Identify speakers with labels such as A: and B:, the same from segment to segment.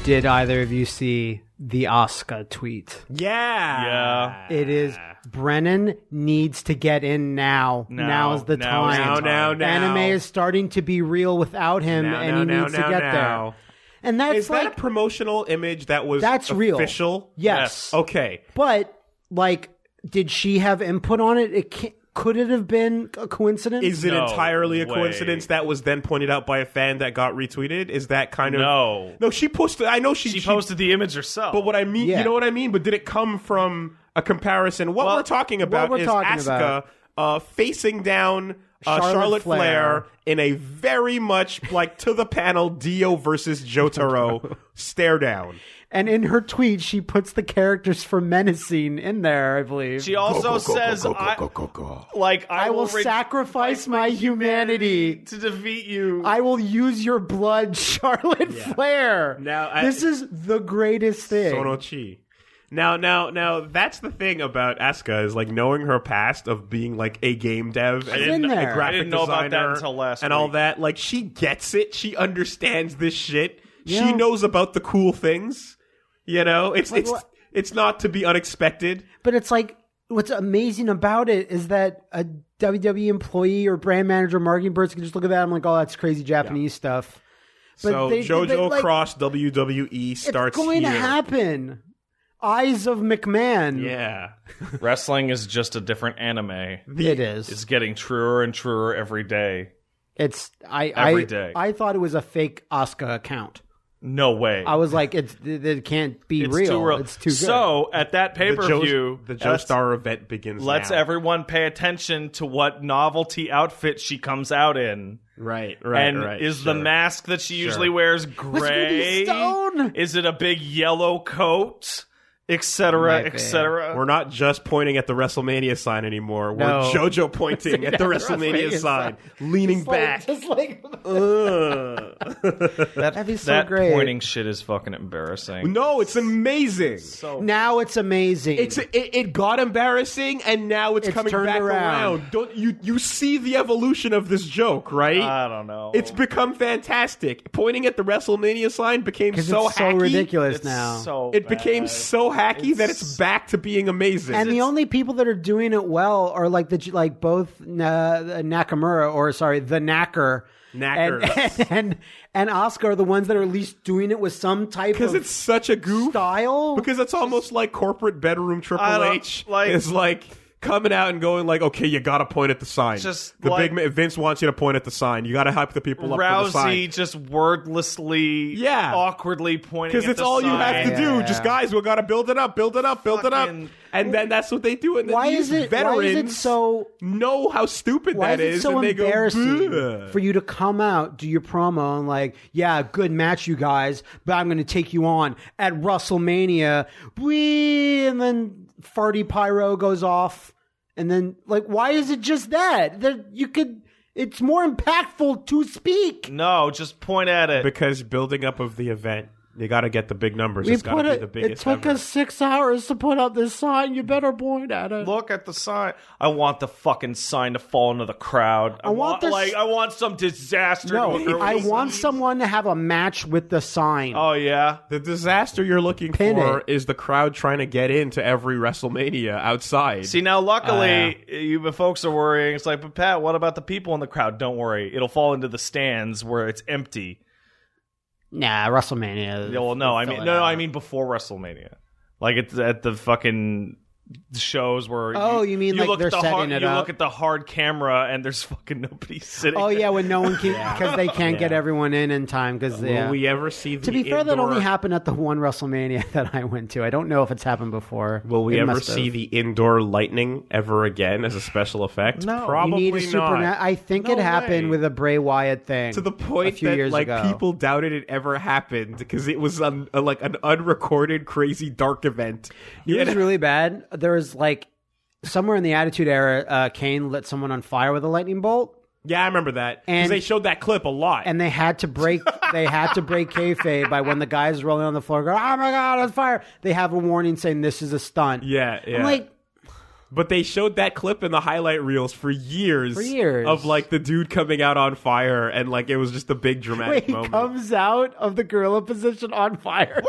A: Did either of you see the Asuka tweet?
B: Yeah.
A: It is Brennan needs to get in now. Now's the time.
B: Now.
A: Anime is starting to be real without him, and he needs to get there. And that's
B: is that a promotional image that was official?
A: Yes.
B: Okay.
A: But did she have input on it? Could it have been a coincidence?
B: Is it entirely a coincidence that was then pointed out by a fan that got retweeted? Is that kind of... No, she posted... I know she
C: posted the image herself.
B: But what I mean... You know what I mean? But did it come from a comparison? What we're talking about is Asuka facing down Charlotte Flair in a very much to the panel Dio versus Jotaro stare down.
A: And in her tweet, she puts the characters for menacing in there, I believe.
C: She also says, I will
A: sacrifice my humanity
C: to defeat you.
A: I will use your blood, Charlotte Flair. Now, this is the greatest thing.
B: Sonochi. Now, that's the thing about Asuka is knowing her past of being a game dev and a graphic
C: I didn't know
B: designer
C: about that until last
B: and
C: week.
B: all that. She gets it. She understands this shit. Yeah. She knows about the cool things. You know, it's not to be unexpected.
A: But it's what's amazing about it is that a WWE employee or brand manager, marketing person can just look at that and oh, that's crazy Japanese stuff. But
B: so JoJo Cross WWE starts
A: It's going to happen. Eyes of McMahon.
B: Yeah.
C: Wrestling is just a different anime.
A: It is.
C: It's getting truer and truer every day.
A: Every day. I thought it was a fake Asuka account.
C: No way.
A: I was it can't be real.
C: Too real.
A: It's too good.
C: So, at that pay-per-view...
B: The Joestar event begins
C: Let's everyone pay attention to what novelty outfit she comes out in.
B: Right.
C: Is the mask that she usually wears gray? Is it a big yellow coat? Etc. Etc.
B: We're not just pointing at the WrestleMania sign anymore. We're JoJo pointing at the WrestleMania sign, leaning back.
A: That'd be so
C: that
A: great.
C: Pointing shit is fucking embarrassing.
B: No, it's amazing.
A: Now it's amazing.
B: It got embarrassing, and now it's coming back around. Don't you see the evolution of this joke, right?
C: I don't know.
B: It's become fantastic. Pointing at the WrestleMania sign became so
A: it's
B: hacky.
A: So ridiculous now.
B: It became so hacky that it's back to being amazing.
A: And the only people that are doing it well are both Nakamura, or sorry, the Knacker. And Asuka are the ones that are at least doing it with some type of
B: it's such a goof
A: style.
B: Because it's almost like corporate bedroom Triple H is coming out and going okay, you gotta point at the sign.
C: Just
B: big Vince wants you to point at the sign. You gotta hype the people up for the sign.
C: Rousey just wordlessly, awkwardly pointing at the sign.
B: Because it's all you have to do. Just guys, we gotta build it up. And then that's what they do. And then these veterans know how stupid that is.
A: Why is it so
B: and they
A: embarrassing
B: go,
A: for you to come out, do your promo, and good match, you guys, but I'm going to take you on at WrestleMania. And then farty pyro goes off. And then, why is it just that? It's more impactful to speak.
C: No, just point at it.
B: Because building up of the event, you got to get the big numbers. It's got to be the biggest
A: It took us 6 hours to put up this sign. You better point at it.
C: Look at the sign. I want the fucking sign to fall into the crowd. I want some disaster.
A: No, I want someone to have a match with the sign.
C: Oh, yeah?
B: The disaster you're looking for is the crowd trying to get into every WrestleMania outside.
C: See, now, luckily, you folks are worrying. It's but Pat, what about the people in the crowd? Don't worry. It'll fall into the stands where it's empty.
A: Nah, WrestleMania.
C: Yeah, well, no, I mean before WrestleMania. It's at the fucking shows where
A: you mean they're setting it up?
C: You look at the hard camera and there's fucking nobody sitting.
A: Oh yeah, when no one can because they can't get everyone in time. Because
B: will we ever see the
A: to be fair, that only happened at the one WrestleMania that I went to. I don't know if it's happened before.
B: Will we ever see the indoor lightning ever again as a special effect?
A: No,
B: probably
A: you need
B: not.
A: I think it happened with a Bray Wyatt thing
B: to the point
A: a few years ago.
B: People doubted it ever happened because it was an unrecorded crazy dark event.
A: It was really bad. There was somewhere in the Attitude Era, Kane lit someone on fire with a lightning bolt.
B: Yeah, I remember that. Because they showed that clip a lot.
A: And they had to break kayfabe by when the guy's rolling on the floor going, oh my God, on fire. They have a warning saying this is a stunt.
B: Yeah.
A: I'm
B: But they showed that clip in the highlight reels for years. Of, like, the dude coming out on fire, and, like, it was just a big dramatic moment.
A: He comes out of the gorilla position on fire.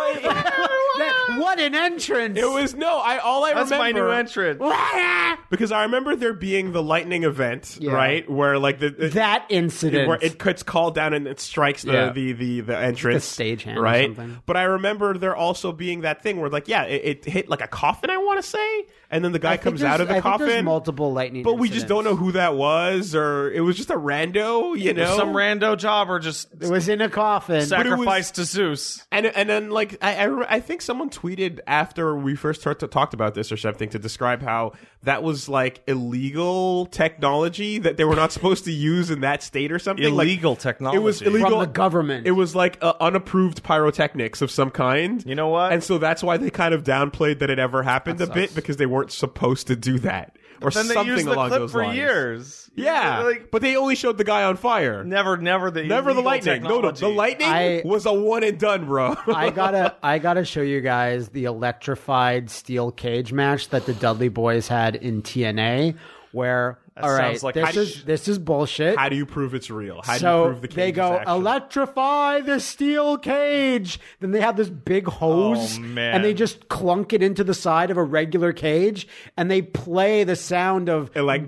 A: What an entrance!
B: It was, all I remember...
C: That's my new entrance.
B: Because I remember there being the lightning event, right? Where, like,
A: that incident.
B: Where it's called down and it strikes the entrance.
A: The stagehand
B: right?
A: or something.
B: But I remember there also being that thing where, like, it hit, like, a coffin, I want to say, and then the guy comes out of the coffin.
A: There's multiple lightning
B: But we just don't know who that was, or it was just a rando, you know?
C: Some rando jobber just...
A: It was in a coffin.
C: Sacrificed to Zeus.
B: And then, like, I think someone tweeted after we first talked about this or something to describe how that was, like, illegal technology that they were not supposed to use in that state or something.
C: Illegal technology.
B: It was illegal.
A: From the government.
B: It was, like, unapproved pyrotechnics of some kind.
C: You know what?
B: And so that's why they kind of downplayed that it ever happened a bit, because they weren't supposed to do that. Or
C: then they
B: something
C: used the
B: along
C: clip
B: those
C: for
B: lines.
C: years.
B: Yeah, but they only showed the guy on fire.
C: Never the
B: lightning. No, the lightning was a one and done, bro.
A: I gotta show you guys the electrified steel cage match that the Dudley Boys had in TNA, where this is bullshit.
B: How do you prove it's real? How do you prove the cage
A: they go, electrify the steel cage. Then they have this big hose, and they just clunk it into the side of a regular cage, and they play the sound of
B: like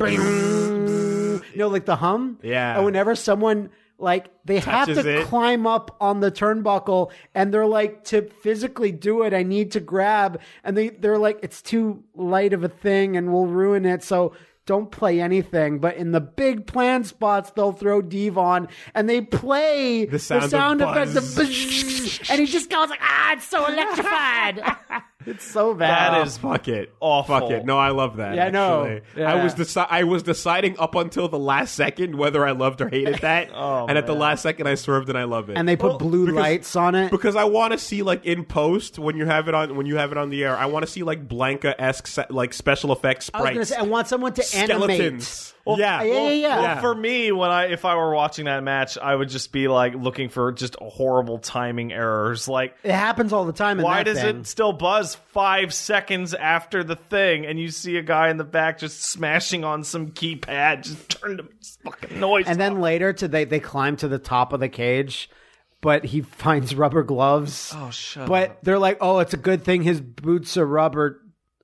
A: the hum.
B: Yeah.
A: And whenever someone they
B: touches
A: have to climb up on the turnbuckle, and they're like, to physically do it, I need to grab, and they're like, it's too light of a thing, and we'll ruin it. So don't play anything, but in the big plan spots, they'll throw Devon, and they play the sound effect of and he just goes like, it's so electrified. It's so bad.
C: That is
B: fuck it.
C: Awful.
B: Fuck it. No, I love that.
A: Yeah,
B: actually.
A: No. Yeah.
B: I was deciding up until the last second whether I loved or hated that. At the last second, I swerved and I love it.
A: And they put blue lights on it
B: because I want to see, like, in post when you have it on the air. I want to see, like, Blanca-esque, like, special effects sprites.
A: I was gonna say, I want someone to
B: skeletons.
A: Well, yeah.
C: Well, for me, if I were watching that match, I would just be like looking for just horrible timing errors. Like,
A: it happens all the time.
C: Why does it still buzz 5 seconds after the thing, and you see a guy in the back just smashing on some keypad, just turn the fucking noise.
A: And then later, they climb to the top of the cage, but he finds rubber gloves.
C: Oh, shut
A: But
C: up.
A: they're like, it's a good thing his boots are rubber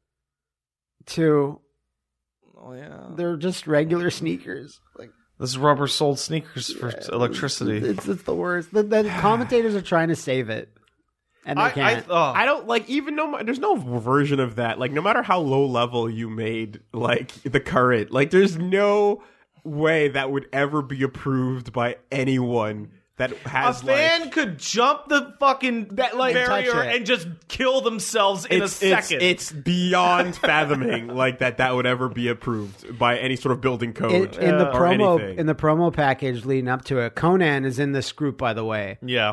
A: too.
C: Oh, yeah.
A: They're just regular sneakers. Like,
C: this is rubber-soled sneakers for electricity.
A: It's the worst. The commentators are trying to save it, and they can't.
B: I don't like, even though there's no version of that. Like, no matter how low level you made, like, the current, like, there's no way that would ever be approved by anyone. That has,
C: a fan could jump the fucking barrier and just kill themselves in a second.
B: It's beyond fathoming that would ever be approved by any sort of building code.
A: In the promo package leading up to it, Conan is in this group, by the way.
C: Yeah.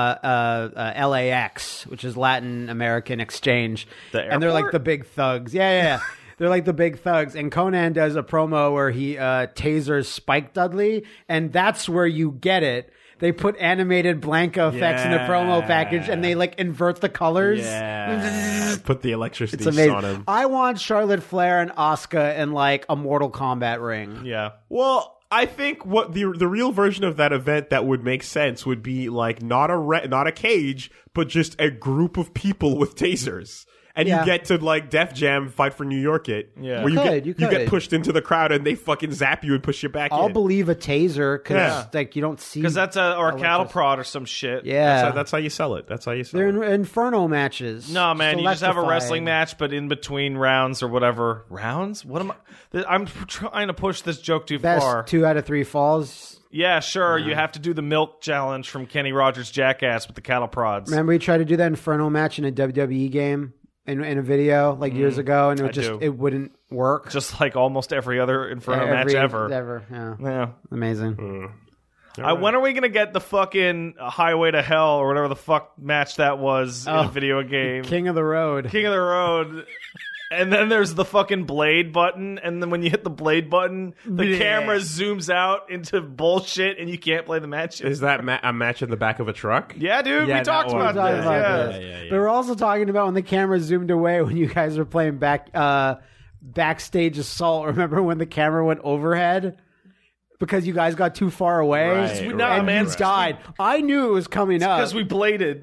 A: LAX, which is Latin American Exchange, and they're like the big thugs. Yeah. They're like the big thugs, and Conan does a promo where he tasers Spike Dudley, and that's where you get it. They put animated Blanca effects in the promo package, and they invert the colors.
B: Yeah, put the electricity on him.
A: I want Charlotte Flair and Asuka in a Mortal Kombat ring.
C: Yeah.
B: Well, I think what the real version of that event that would make sense would be not a cage, but just a group of people with tasers. And you get to, Def Jam Fight for New York
A: where
B: you get pushed into the crowd and they fucking zap you and push you back
A: I'll believe a taser because you don't see,
C: because that's or a cattle prod or some shit.
A: Yeah,
B: that's how you sell it.
A: They're Inferno matches.
C: No, man, you just have a wrestling match, but in between rounds or whatever. Rounds? What am I? I'm trying to push this joke too far.
A: 2 out of 3 falls.
C: Yeah, sure. You have to do the milk challenge from Kenny Rogers' Jackass with the cattle prods.
A: Remember, we tried to do that Inferno match in a WWE game. In a video years ago, and it wouldn't work.
C: Just like almost every other Inferno match ever.
A: Yeah. Amazing.
C: When are we going to get the fucking Highway to Hell or whatever the fuck match that was in a video game?
A: King of the Road.
C: And then there's the fucking blade button, and then when you hit the blade button, the camera zooms out into bullshit, and you can't play the match.
B: Is that a match in the back of a truck?
C: Yeah, dude, we talked about this.
A: But we're also talking about when the camera zoomed away when you guys were playing backstage assault. Remember when the camera went overhead? Because you guys got too far away and you died. I knew it was coming up.
C: Because we bladed.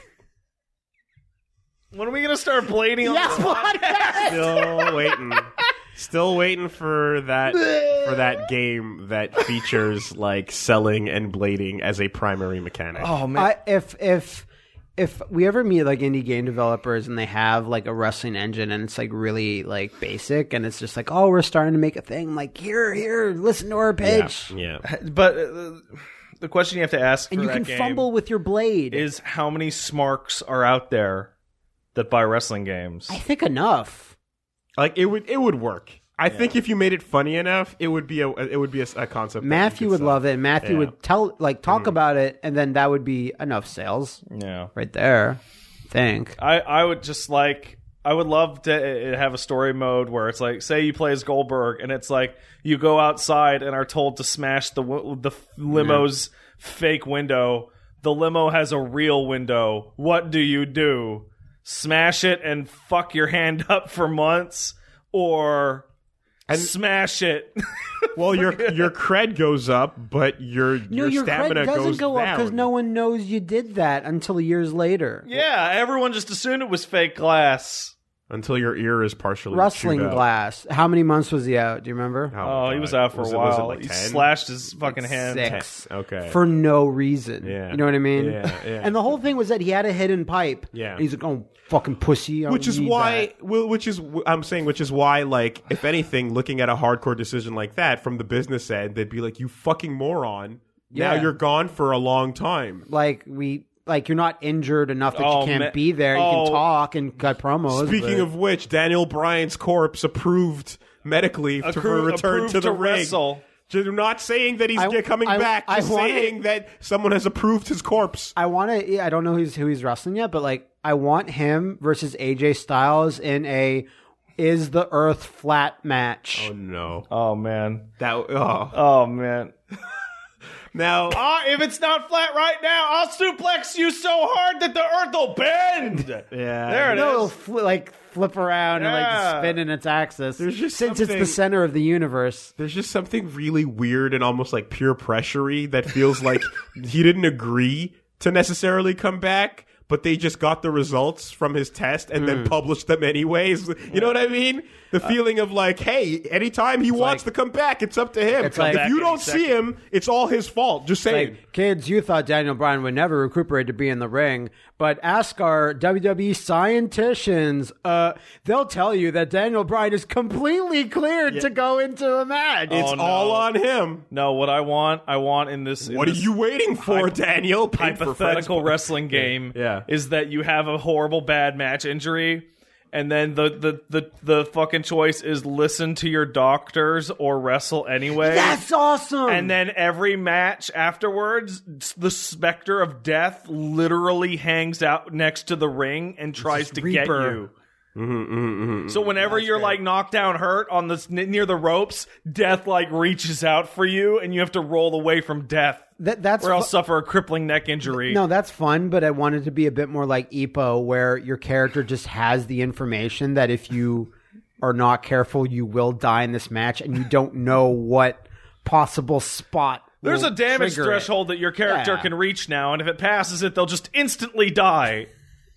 C: When are we going to start blading on this
B: podcast? Still waiting for that game that features like selling and blading as a primary mechanic.
C: Oh man!
A: If we ever meet like indie game developers and they have like a wrestling engine and it's like really like basic and it's just like, oh, we're starting to make a thing. I'm like, here, listen to our pitch.
B: Yeah.
C: But the question you have to ask,
A: and
C: for
A: you
C: that
A: can
C: game
A: fumble with your blade,
C: is how many smarks are out there that buy wrestling games?
A: I think enough.
B: Like it would work. I think if you made it funny enough, it would be a concept.
A: Matthew would love it. Matthew would talk about it, and then that would be enough sales.
C: Yeah,
A: right there. I think
C: I would just like. I would love to have a story mode where it's like, say you play as Goldberg, and it's like you go outside and are told to smash the limo's fake window. The limo has a real window. What do you do? Smash it and fuck your hand up for months, or smash it?
B: Well, your cred goes up, but your stamina
A: cred doesn't
B: goes
A: go
B: down.
A: up because no one knows you did that until years later.
C: Yeah, everyone just assumed it was fake glass.
B: Until your ear is partially
A: rustling
B: chewed out.
A: How many months was he out? Do you remember?
C: Oh, he was out for a while. He slashed his fucking hand.
A: 6.
B: Okay.
A: For no reason.
B: Yeah.
A: You know what I mean?
B: Yeah.
A: And the whole thing was that he had a hidden pipe.
B: Yeah.
A: And he's like, oh, fucking pussy.
B: Which is why, like, if anything, looking at a hardcore decision like that from the business end, they'd be like, you fucking moron.
A: Yeah.
B: Now you're gone for a long time.
A: Like you're not injured enough that you can't be there. You can talk and cut promos.
B: Speaking of which, Daniel Bryan's corpse approved medically for a return to the ring.
C: Wrestle.
B: They're not saying that he's coming back. Just saying that someone has approved his corpse.
A: I don't know who he's wrestling yet, but like I want him versus AJ Styles in a Is the Earth Flat match.
B: Oh no!
C: Oh man!
B: Oh
C: man!
B: Now,
C: if it's not flat right now, I'll suplex you so hard that the earth will bend.
B: Yeah,
C: there it is.
A: It'll flip around and like spin in its axis. Since it's the center of the universe.
B: There's just something really weird and almost like peer pressure-y that feels like he didn't agree to necessarily come back, but they just got the results from his test and then published them anyways. You know what I mean? The feeling of like, hey, anytime he wants to come back, it's up to him. If you don't see him, it's all his fault. Just saying.
A: Like, kids, you thought Daniel Bryan would never recuperate to be in the ring, but ask our WWE scienticians. They'll tell you that Daniel Bryan is completely cleared to go into a match.
B: It's all on him.
C: No, what I want in this...
B: What are you waiting for, Daniel?
C: Hypothetical wrestling game is that you have a horrible bad match injury, and then the fucking choice is listen to your doctors or wrestle anyway.
A: That's awesome.
C: And then every match afterwards, the specter of death literally hangs out next to the ring and tries to get you. So whenever you're like knocked down hurt on the near the ropes, death like reaches out for you and you have to roll away from death.
A: That's
C: or else suffer a crippling neck injury.
A: No, that's fun, but I want it to be a bit more like Ippo, where your character just has the information that if you are not careful, you will die in this match, and you don't know what possible spot.
C: There's a damage threshold that your character can reach now, and if it passes it, they'll just instantly die.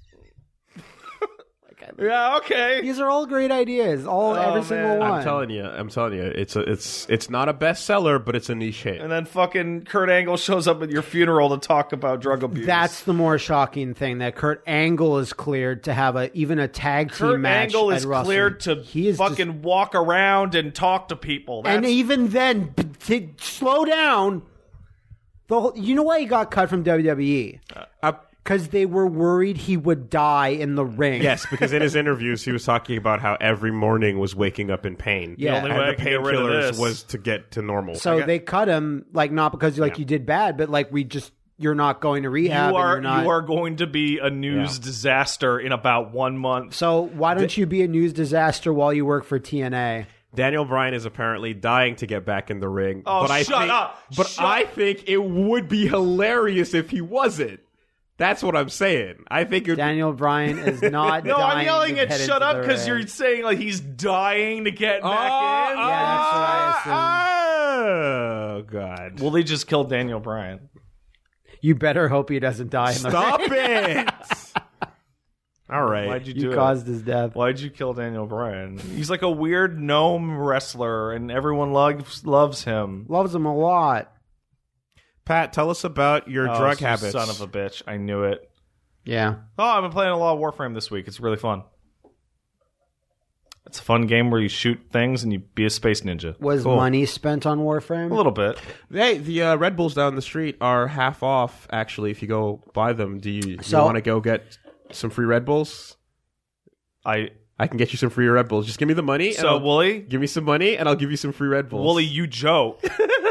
C: Yeah, okay.
A: These are all great ideas. Every single one.
B: I'm telling you, it's not a bestseller, but it's a niche hit.
C: And then fucking Kurt Angle shows up at your funeral to talk about drug abuse.
A: That's the more shocking thing, that Kurt Angle is cleared to have even a tag team match.
C: Kurt Angle is cleared to fucking walk around and talk to people.
A: And even then, to slow down. You know why he got cut from WWE? Because they were worried he would die in the ring.
B: Yes, because in his interviews, he was talking about how every morning was waking up in pain.
A: Yeah.
C: The only way
B: the painkillers was to get to normal.
A: So they cut him, not because you did bad, but you're not going to rehab.
C: You are going to be a news disaster in about 1 month.
A: So why don't you be a news disaster while you work for TNA?
B: Daniel Bryan is apparently dying to get back in the ring.
C: Oh, shut up!
B: I think it would be hilarious if he wasn't. That's what I'm saying. I think
A: Daniel Bryan is not.
C: No,
A: dying
C: I'm yelling
A: to
C: at
A: get
C: shut
A: into
C: up
A: the
C: because
A: ring.
C: you're saying like he's dying to get back in.
A: Yeah, that's what I
B: Oh God!
C: Well, they just killed Daniel Bryan.
A: You better hope he doesn't die in the
B: Stop
A: ring.
B: it! All right.
C: Why'd you do
A: You
C: it?
A: caused his death.
C: Why'd you kill Daniel Bryan? He's like a weird gnome wrestler, and everyone loves him.
A: Loves him a lot.
B: Pat, tell us about your drug
C: you
B: habits.
C: Son of a bitch! I knew it.
A: Yeah.
C: Oh, I've been playing a lot of Warframe this week. It's really fun. It's a fun game where you shoot things and you be a space ninja.
A: Was money spent on Warframe?
C: A little bit.
B: Hey, the Red Bulls down the street are half off. Actually, if you go buy them, do you
A: So-
B: want to go get some free Red Bulls? I can get you some free Red Bulls. Just give me the money.
C: So, Wooly,
B: give me some money, and I'll give you some free Red Bulls.
C: Wooly, you joke.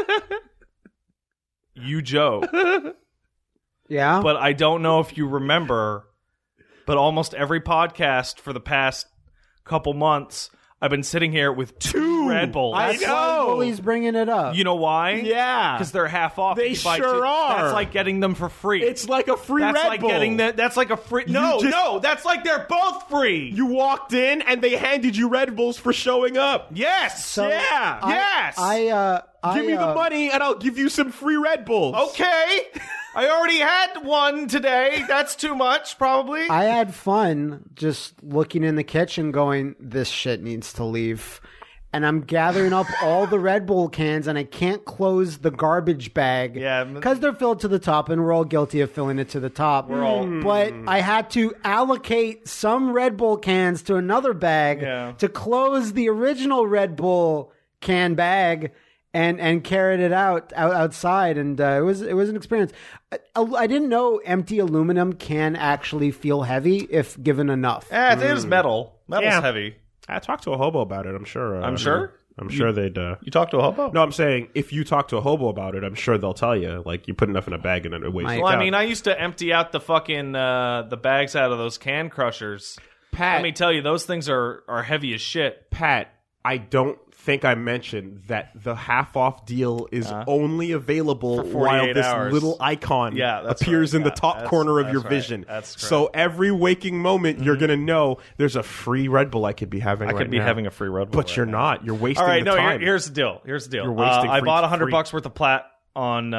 C: You joke.
A: Yeah.
C: But I don't know if you remember, but almost every podcast for the past couple months, I've been sitting here with 2 Red Bulls.
A: That's why Wooly's bringing it up.
C: You know why?
B: Yeah.
C: Because they're half off.
B: They
C: if you buy
B: sure
C: 2.
B: are.
C: That's like getting them for free.
B: It's like a free
C: that's
B: Red
C: like
B: Bull.
C: getting that. That's like a free. No, that's like they're both free.
B: You walked in, and they handed you Red Bulls for showing up.
C: Yes.
A: So
B: Yeah.
C: Yes.
B: Give me the money, and I'll give you some free Red Bulls.
C: Okay. I already had one today. That's too much, probably.
A: I had fun just looking in the kitchen going, this shit needs to leave. And I'm gathering up all the Red Bull cans, and I can't close the garbage bag.
C: Yeah.
A: Because they're filled to the top, and we're all guilty of filling it to the top. But I had to allocate some Red Bull cans to another bag to close the original Red Bull can bag and carried it outside, and it was an experience. I didn't know empty aluminum can actually feel heavy if given enough.
C: It is metal. Metal's heavy.
B: I talked to a hobo about it. I'm sure.
C: I'm sure?
B: I'm sure they'd.
C: You talked to a hobo?
B: No, I'm saying if you talk to a hobo about it, I'm sure they'll tell you. Like, you put enough in a bag and it weighs it
C: Well, I
B: down.
C: mean, I used to empty out the fucking the bags out of those can crushers.
B: Pat,
C: Let me tell you, those things are heavy as shit.
B: Pat, I don't think I mentioned that the half-off deal is only available
C: For
B: while
C: 48
B: this
C: hours.
B: little icon
C: that's
B: appears
C: right.
B: in the top corner of
C: that's
B: your
C: right.
B: vision.
C: That's correct.
B: So every waking moment, you're going to know there's a free Red Bull I could be having
C: I
B: right
C: could be
B: now.
C: having a free Red Bull.
B: But you're not. You're wasting
C: All right,
B: the time.
C: here's the deal.
B: You're wasting
C: I
B: free-
C: bought
B: free-
C: $100 worth of plat on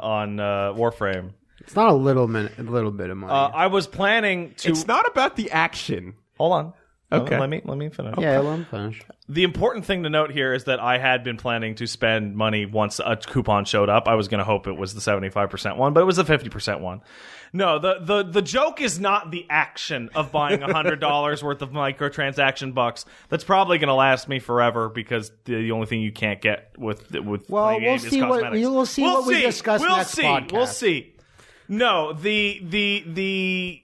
C: Warframe.
A: It's not a little bit of money.
C: I was planning to.
B: It's not about the action.
C: Hold on.
B: Okay.
C: Let me finish.
A: yeah, let me finish.
C: The important thing to note here is that I had been planning to spend money once a coupon showed up. I was going to hope it was the 75% one, but it was the 50% one. No, the joke is not the action of buying $100 worth of microtransaction bucks. That's probably going to last me forever because the only thing you can't get with
A: Well,
C: playing
A: we'll
C: game
A: see
C: is
A: what
C: cosmetics.
A: we'll see what we discuss next podcast.
C: We'll see. No, the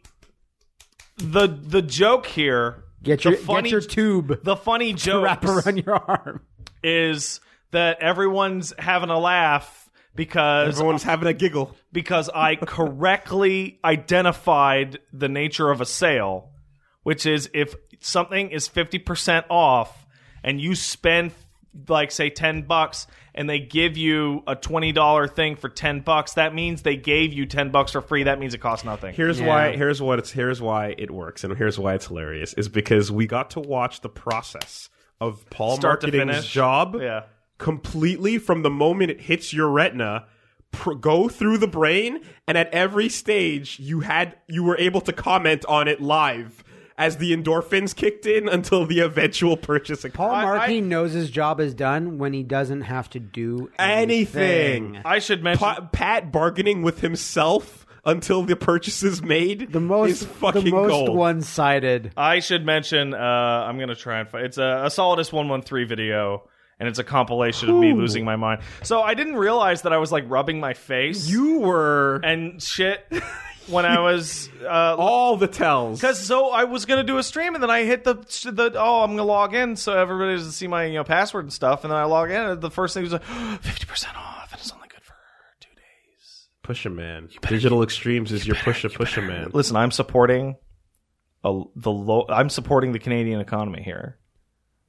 C: joke here.
A: Get your tube
C: The funny joke
A: wrap around your arm.
C: is that everyone's having a laugh because
B: Everyone's having a giggle.
C: I correctly identified the nature of a sale, which is if something is 50% off and you spend like say $10 and they give you a $20 thing for $10, that means they gave you $10 for free. That means it costs nothing.
B: Here's why it works, and here's why it's hilarious, is because we got to watch the process of Paul
C: Start to
B: Marketing's
C: finish.
B: job
C: Yeah.
B: completely from the moment it hits your retina, go through the brain, and at every stage you were able to comment on it live as the endorphins kicked in until the eventual purchase.
A: Paul Markey knows his job is done when he doesn't have to do anything.
B: anything.
C: I should mention
B: Pat bargaining with himself until the purchase is made.
A: The most
B: is fucking gold.
A: one-sided.
C: I should mention, I'm going to try and find... It's a Solidus 113 video, and it's a compilation of me losing my mind. So I didn't realize that I was, like, rubbing my face
B: You were
C: and shit when I was...
B: all the tells.
C: Because so I was going to do a stream, and then I hit the I'm going to log in so everybody doesn't see my password and stuff, and then I log in, and the first thing was like, 50% off, and it's only good for 2 days.
B: Push 'em, man. Digital Extremes is your push 'em, man.
C: Listen, I'm supporting I'm supporting the Canadian economy here.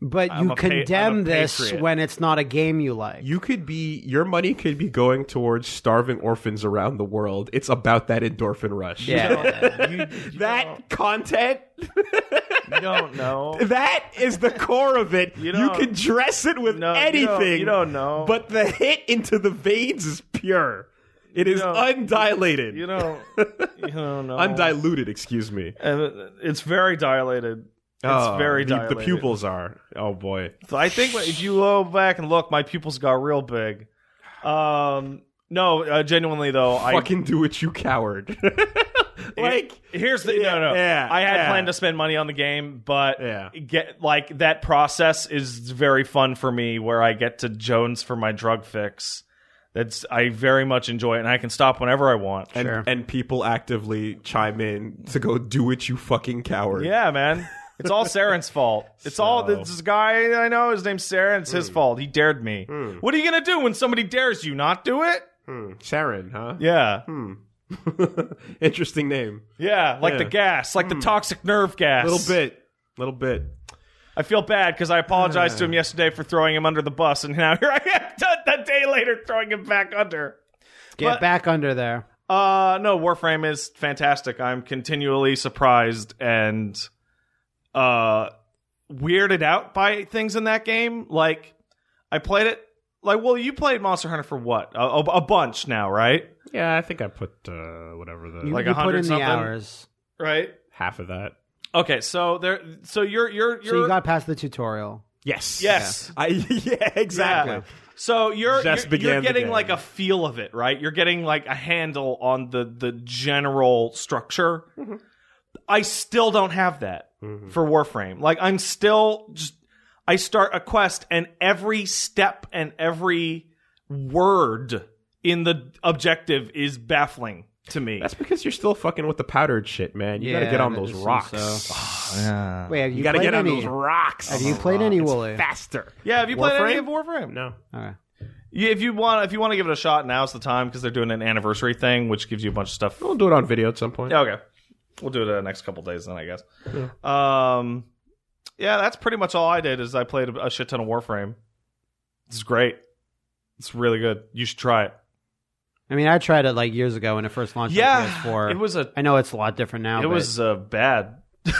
A: But you condemn this when it's not a game you like.
B: Your money could be going towards starving orphans around the world. It's about that endorphin rush.
A: Yeah.
B: That content.
C: You don't know.
B: That is the core of it. You can dress it with anything.
C: You don't know.
B: But the hit into the veins is pure. It is undilated.
C: You don't know.
B: Undiluted, excuse me.
C: It's very dilated. It's very dilated.
B: The pupils are. Oh, boy.
C: So I think if you go back and look, my pupils got real big. No, genuinely, though.
B: Fucking do it, you coward.
C: Here's the... No.
B: Yeah,
C: I had planned to spend money on the game, but that process is very fun for me where I get to Jones for my drug fix. I very much enjoy it, and I can stop whenever I want.
B: And people actively chime in to go, do it, you fucking coward.
C: Yeah, man. It's all Saren's fault. This guy I know, his name's Saren. It's his fault. He dared me. What are you going to do when somebody dares you? Not do it?
B: Saren, huh?
C: Yeah.
B: Interesting name.
C: Yeah, like the gas, like the toxic nerve gas.
B: Little bit.
C: I feel bad because I apologized to him yesterday for throwing him under the bus, and now here I am a day later throwing him back under.
A: Get back under there.
C: No, Warframe is fantastic. I'm continually surprised and weirded out by things in that game. Like, I played it. You played Monster Hunter for what? A bunch now, right?
B: Yeah, I think I put whatever the
A: you
C: 100
A: put in
C: something,
A: the hours,
C: right?
B: Half of that.
C: Okay, so you're
A: so you got past the tutorial.
B: Yes.
C: Yeah,
B: exactly.
C: Yeah. So you're getting like a feel of it, right? You're getting like a handle on the general structure. Mm-hmm. I still don't have that for Warframe. Like, I'm still I start a quest and every step and every word in the objective is baffling to me.
B: That's because you're still fucking with the powdered shit, man. You gotta get on those rocks.
A: Yeah. Wait, have you
B: gotta get
A: on
B: those rocks.
A: Have you played any Wooly?
B: Faster.
C: Yeah, have you played any of Warframe?
B: No.
A: Okay.
C: Yeah, if you want to give it a shot, now's the time because they're doing an anniversary thing, which gives you a bunch of stuff.
B: We'll do it on video at some point.
C: Yeah, okay. We'll do it the next couple days then, I guess. Yeah. Yeah, that's pretty much all I did. Is I played a shit ton of Warframe. It's great. It's really good. You should try it.
A: I mean, I tried it like years ago when it first launched on PS4. I know it's a lot different now.
C: It was bad.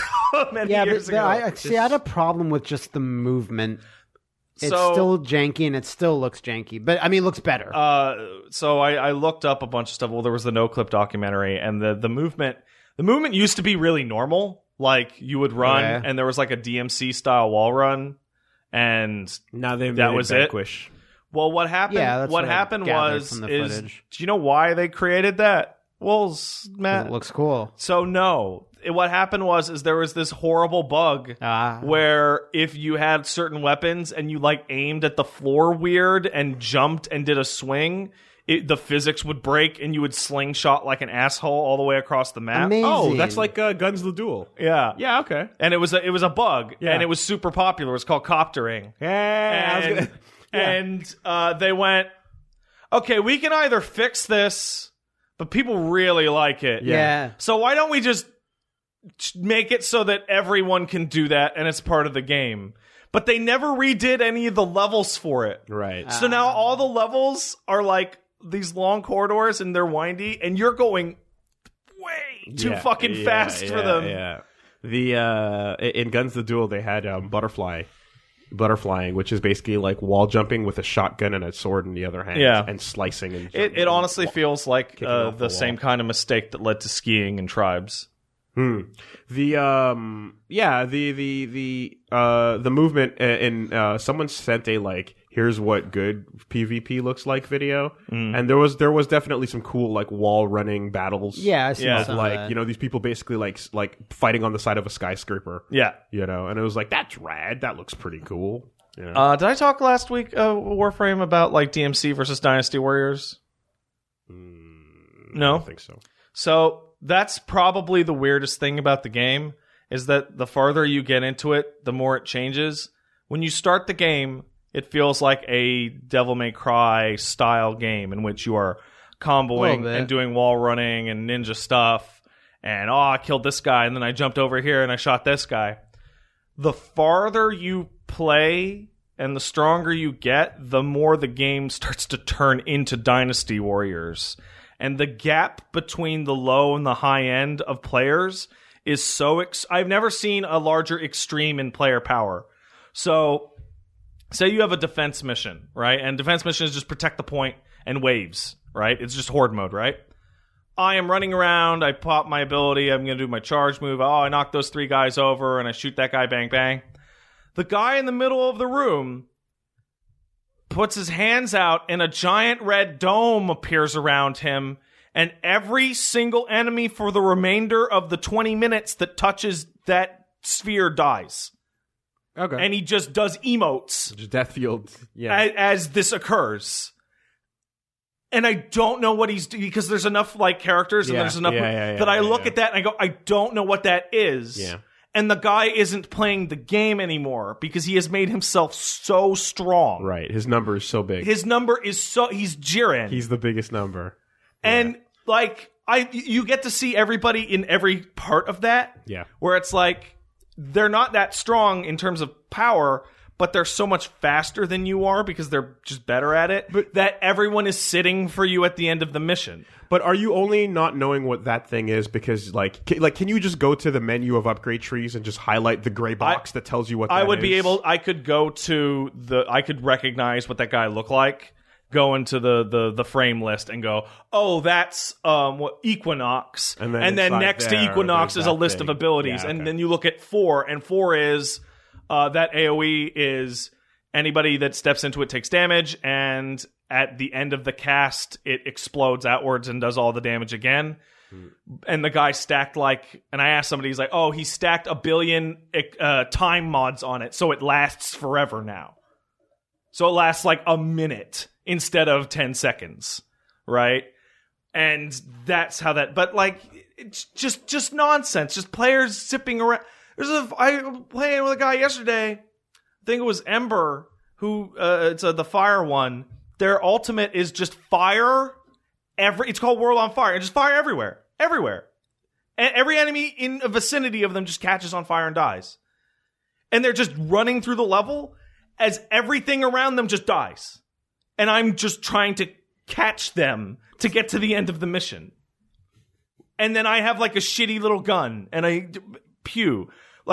C: Years ago.
A: I had a problem with just the movement. It's still janky and it still looks janky, but I mean, it looks better.
C: So I looked up a bunch of stuff. Well, there was the No Clip documentary, and the movement used to be really normal. Like, you would run, and there was like a DMC style wall run, and
B: now they've
C: that was
B: Vanquish.
C: It. Well, what happened?
A: Yeah,
C: what happened was
A: do
C: you know why they created that? Well, Matt,
A: it looks cool.
C: So no, what happened was there was this horrible bug where if you had certain weapons and you like aimed at the floor weird and jumped and did a swing, the physics would break and you would slingshot like an asshole all the way across the map.
A: Amazing.
B: Oh, that's like Guns the Duel.
C: Yeah.
B: Yeah, okay.
C: And it was a bug, and it was super popular. It was called coptering.
B: Yeah.
C: And they went, okay, we can either fix this, but people really like it.
A: Yeah.
C: So why don't we just make it so that everyone can do that and it's part of the game? But they never redid any of the levels for it.
B: Right.
C: So now all the levels are like these long corridors and they're windy, and you're going way too fucking fast for them.
B: Yeah. In Guns the Duel, they had butterflying, which is basically like wall jumping with a shotgun and a sword in the other hand, and slicing. And
C: it honestly feels like the same kind of mistake that led to skiing in Tribes.
B: The movement in someone sent a like, here's what good PvP looks like video, and there was definitely some cool like wall running battles.
A: Yeah, I see some
B: like
A: of that.
B: You know, these people basically like fighting on the side of a skyscraper.
C: Yeah,
B: you know, and it was like, that's rad. That looks pretty cool.
C: Yeah. Did I talk last week Warframe about like DMC versus Dynasty Warriors? No,
B: I don't think so.
C: So that's probably the weirdest thing about the game, is that the farther you get into it, the more it changes. When you start the game, it feels like a Devil May Cry style game in which you are comboing and doing wall running and ninja stuff. And, I killed this guy, and then I jumped over here and I shot this guy. The farther you play and the stronger you get, the more the game starts to turn into Dynasty Warriors. And the gap between the low and the high end of players is so... I've never seen a larger extreme in player power. So, say you have a defense mission, right? And defense mission is just protect the point and waves, right? It's just horde mode, right? I am running around, I pop my ability, I'm going to do my charge move. Oh, I knock those 3 guys over, and I shoot that guy, bang, bang. The guy in the middle of the room puts his hands out, and a giant red dome appears around him, and every single enemy for the remainder of the 20 minutes that touches that sphere dies.
B: Okay.
C: And he just does emotes.
B: Just death field. Yeah.
C: As this occurs. And I don't know what he's doing, because there's enough like characters and there's enough that I look at that and I go, I don't know what that is.
B: Yeah.
C: And the guy isn't playing the game anymore because he has made himself so strong.
B: Right. His number is so big.
C: His number is so... He's Jiren.
B: He's the biggest number.
C: And, like, you get to see everybody in every part of that.
B: Yeah.
C: Where it's like, they're not that strong in terms of power, but they're so much faster than you are because they're just better at it, that everyone is sitting for you at the end of the mission.
B: But are you only not knowing what that thing is because, like, can you just go to the menu of upgrade trees and just highlight the gray box that tells you what that is?
C: I could go to I could recognize what that guy looked like, go into the frame list and go, oh, that's Equinox. And then next to Equinox is a list of abilities. And then you look at 4, and 4 is that AoE is anybody that steps into it takes damage, and at the end of the cast, it explodes outwards and does all the damage again. And the guy stacked and I asked somebody, he's like, oh, he stacked 1 billion time mods on it, so it lasts forever now. So it lasts like a minute instead of 10 seconds, right? And that's how that... But, like, it's just nonsense. Just players zipping around. I was playing with a guy yesterday, I think it was Ember, who, it's the fire one. Their ultimate is just fire. It's called World on Fire. And just fire everywhere. Everywhere. And every enemy in a vicinity of them just catches on fire and dies. And they're just running through the level as everything around them just dies. And I'm just trying to catch them to get to the end of the mission. And then I have like a shitty little gun. And pew.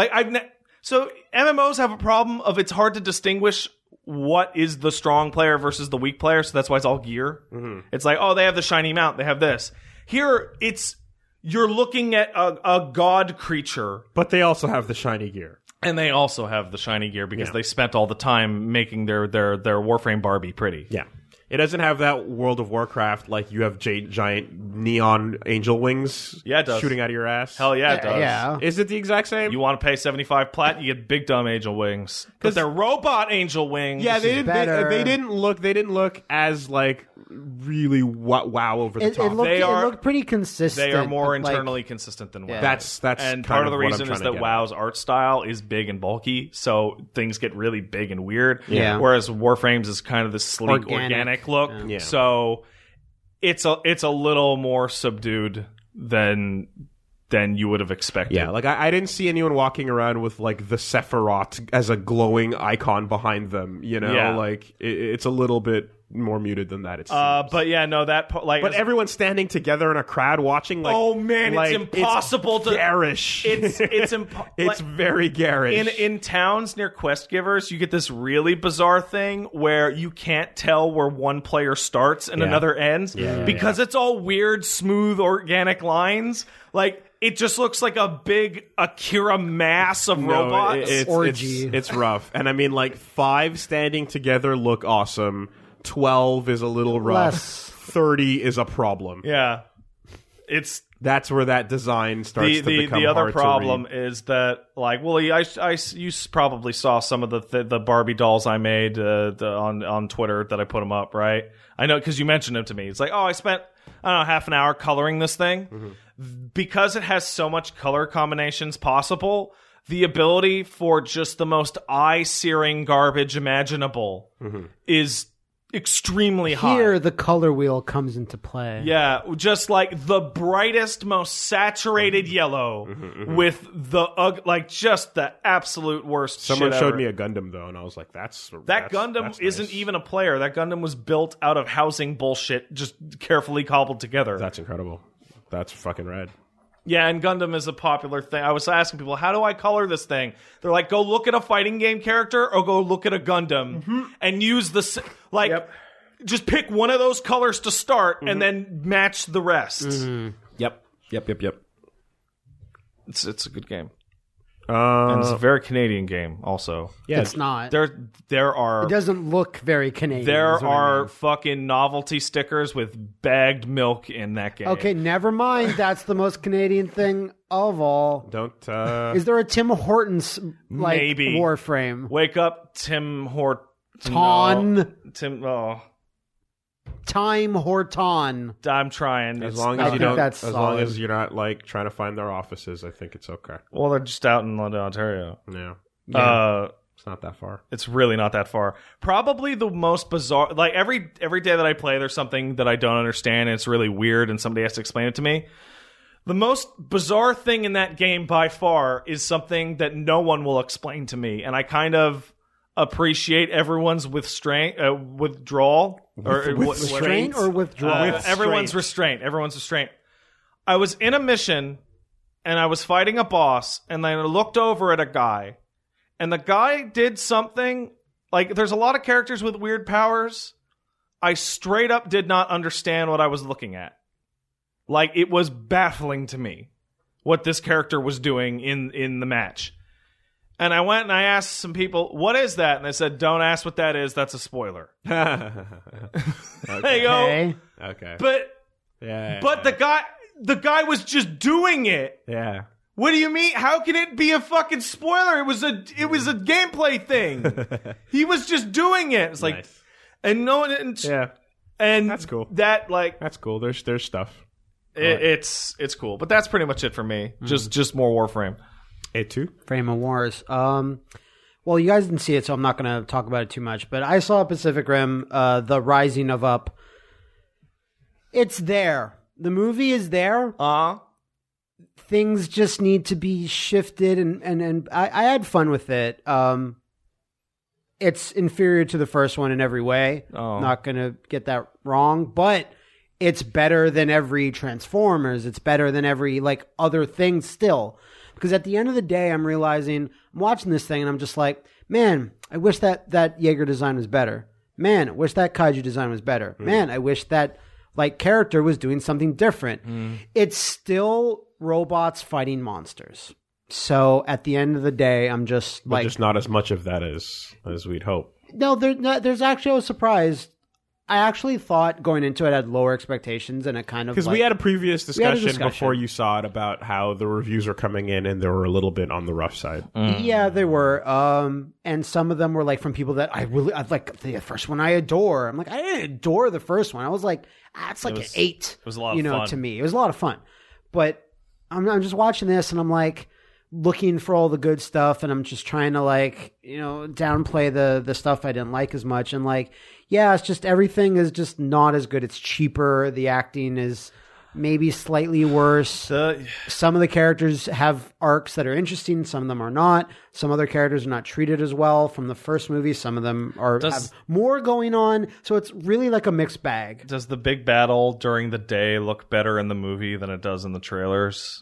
C: So MMOs have a problem of it's hard to distinguish what is the strong player versus the weak player, so that's why it's all gear. Mm-hmm. It's like, oh, they have the shiny mount, they have this. Here, you're looking at a god creature.
B: But they also have the shiny gear.
C: And they also have the shiny gear because they spent all the time making their Warframe Barbie pretty.
B: Yeah. It doesn't have that World of Warcraft, like you have giant neon angel wings
C: it does.
B: Shooting out of your ass.
C: Hell yeah, it does.
A: Yeah.
B: Is it the exact same?
C: You want to pay 75 plat, you get big dumb angel wings. Because they're robot angel wings.
B: Yeah, they didn't look as like really wow over the top.
A: It looked pretty consistent.
C: They are more internally consistent than WoW.
B: Yeah. That's
C: and part of the reason is that WoW's art style is big and bulky, so things get really big and weird.
A: Yeah.
C: Whereas Warframes is kind of the sleek, organic look.
B: Yeah.
C: So it's a little more subdued than you would have expected.
B: Yeah, like I didn't see anyone walking around with like the Sephiroth as a glowing icon behind them. You know, like it's a little bit more muted than that. It seems.
C: But yeah, no, but
B: everyone's standing together in a crowd watching. Like,
C: oh man,
B: like,
C: it's impossible to
B: garish. It's very garish.
C: In towns near Quest Givers, you get this really bizarre thing where you can't tell where one player starts and another ends because it's all weird, smooth, organic lines. Like, it just looks like a big Akira mass of robots.
B: It's rough. And I mean, like, 5 standing together look awesome. 12 is a little rough. 30 is a problem.
C: Yeah.
B: That's where that design starts to become
C: the other
B: hard
C: problem
B: to read.
C: is that, like, well, you probably saw some of the Barbie dolls I made on Twitter that I put them up, right? I know, because you mentioned them to me. It's like, oh, I spent, I don't know, half an hour coloring this thing. Mm-hmm. Because it has so much color combinations possible, the ability for just the most eye-searing garbage imaginable is extremely high.
A: Here, the color wheel comes into play.
C: Yeah, just like the brightest, most saturated yellow with the just the absolute worst.
B: Someone
C: shit
B: showed
C: ever.
B: me a Gundam though, and I was like,
C: that Gundam
B: that's
C: isn't
B: nice.
C: even a player. That Gundam was built out of housing bullshit, just carefully cobbled together.
B: That's incredible. That's fucking rad.
C: Yeah, and Gundam is a popular thing. I was asking people, how do I color this thing? They're like, go look at a fighting game character or go look at a Gundam and use the just pick one of those colors to start and then match the rest.
B: Yep.
C: It's a good game. And it's a very Canadian game also.
B: Yeah,
A: It's not.
C: There are
A: It doesn't look very Canadian.
C: there
A: is what I
C: are
A: mean.
C: fucking novelty stickers with bagged milk in that game.
A: Okay, never mind. That's the most Canadian thing of all.
B: Don't.
A: Is there a Tim Hortons
C: Maybe.
A: Warframe?
C: Wake up, Tim Horton.
A: Time Horton.
C: I'm trying.
B: As long
A: I
B: as you
A: think
B: don't,
A: that's
B: as long
A: solid.
B: as you're not like trying to find their offices, I think it's okay.
C: Well, they're just out in London, Ontario.
B: Yeah, it's not that far.
C: It's really not that far. Probably the most bizarre. Like every day that I play, there's something that I don't understand, and it's really weird, and somebody has to explain it to me. The most bizarre thing in that game by far is something that no one will explain to me, and I kind of appreciate everyone's withdrawal or
A: Restraint or withdrawal?
C: everyone's restraint. Everyone's restraint. I was in a mission and I was fighting a boss, and then I looked over at a guy, and the guy did something like there's a lot of characters with weird powers. I straight up did not understand what I was looking at. Like it was baffling to me what this character was doing in the match. And I went and I asked some people, what is that? And they said, don't ask what that is. That's a spoiler. There you go.
A: Okay.
B: Okay.
C: But
B: Yeah.
C: the guy was just doing it.
B: Yeah.
C: What do you mean? How can it be a fucking spoiler? It was a gameplay thing. He was just doing it. It's like,
B: Nice.
C: and no one, and,
B: Yeah.
C: and
B: That's cool.
C: That like,
B: That's cool. There's stuff.
C: it's cool. But that's pretty much it for me. Just more Warframe.
B: A2?
A: Frame of Wars. Well, you guys didn't see it, so I'm not going to talk about it too much. But I saw Pacific Rim, The Rising of Up. It's there. The movie is there. Things just need to be shifted, and I had fun with it. It's inferior to the first one in every way. Not going to get that wrong, but it's better than every Transformers. It's better than every other thing still. Because at the end of the day, I'm realizing, I'm watching this thing and I'm just like, man, I wish that Jaeger design was better. Man, I wish that Kaiju design was better. Man, I wish that character was doing something different. It's still robots fighting monsters. So at the end of the day, I'm just
B: But just not as much of that as we'd hope.
A: No, there's actually, I was surprised. I actually thought going into it I had lower expectations, and it kind of
B: Because we had a previous discussion
A: discussion.
B: before you saw it about how the reviews were coming in and they were a little bit on the rough side.
A: Yeah, they were. And some of them were from people that I like. The first one I adore. I'm like, I didn't adore the first one. I was like, it's like an 8.
C: It was a lot of fun.
A: To me. It was a lot of fun. But I'm just watching this and I'm looking for all the good stuff, and I'm just trying to downplay the stuff I didn't like as much. And yeah, it's just everything is just not as good. It's cheaper. The acting is maybe slightly worse. Some of the characters have arcs that are interesting. Some of them are not. Some other characters are not treated as well from the first movie. Some of them have more going on. So it's really a mixed bag.
C: Does the big battle during the day look better in the movie than it does in the trailers?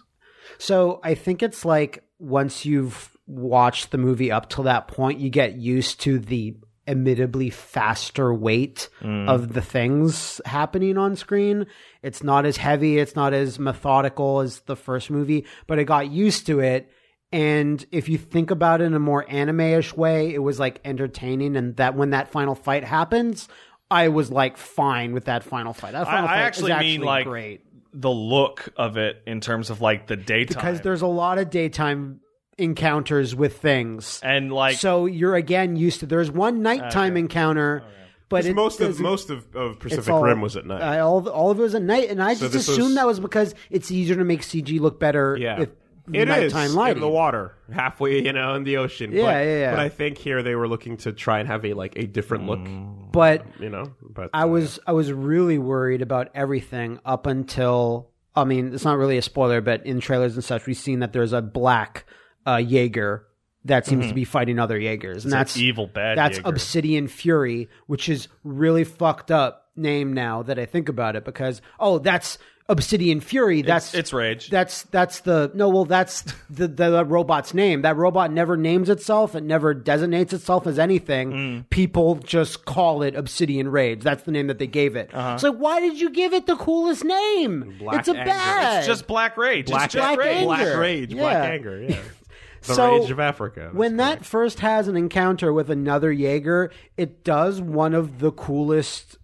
A: So I think it's once you've watched the movie up till that point, you get used to the admittedly faster weight of the things happening on screen. It's not as heavy. It's not as methodical as the first movie, but I got used to it. And if you think about it in a more anime-ish way, it was entertaining. And that when that final fight happens, I was fine with that final fight. That final fight
C: actually
A: is actually
C: mean
A: great.
C: The look of it in terms of the daytime.
A: Because there's a lot of daytime encounters with things.
C: And
A: so you're again used to, there's one nighttime encounter, but
B: most of Pacific Rim was at night.
A: All of it was at night, and I just assumed that was because it's easier to make CG look better nighttime lighting
B: in the water, halfway, in the ocean.
A: Yeah.
B: But I think here they were looking to try and have a different look.
A: But
B: but
A: I was really worried about everything up until, I mean, it's not really a spoiler, but in trailers and such, we've seen that there's a black Jaeger that seems to be fighting other Jaegers, and that's
C: evil bad.
A: That's
C: Jaeger.
A: Obsidian Fury, which is really fucked up name now that I think about it, because that's Obsidian Fury.
C: It's Rage.
A: That's the robot's name. That robot never names itself. It never designates itself as anything. People just call it Obsidian Rage. That's the name that they gave it. So why did you give it the coolest name?
B: Black
A: it's a
B: Anger.
A: bad.
C: It's just Black Rage.
A: Black Anger.
B: Black Rage.
A: Yeah.
B: Black Anger. Yeah. The
A: So,
B: Rage of Africa. That's
A: when that first has an encounter with another Jaeger, it does one of the coolest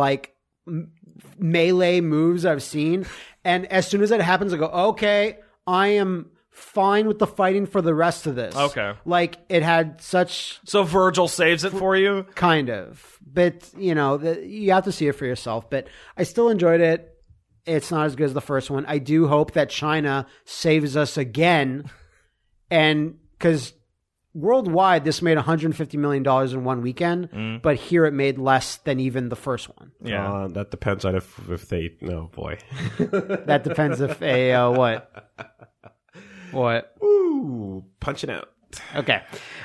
A: melee moves I've seen. And as soon as that happens, I go, okay, I am fine with the fighting for the rest of this.
C: Okay.
A: It had such...
C: So Virgil saves it for you?
A: Kind of. But, you have to see it for yourself. But I still enjoyed it. It's not as good as the first one. I do hope that China saves us again. And because worldwide, this made $150 million in one weekend, but here it made less than even the first one.
C: Yeah.
B: that depends on if they... Oh, boy.
A: That depends if what? What?
B: Ooh, punching out.
A: Okay.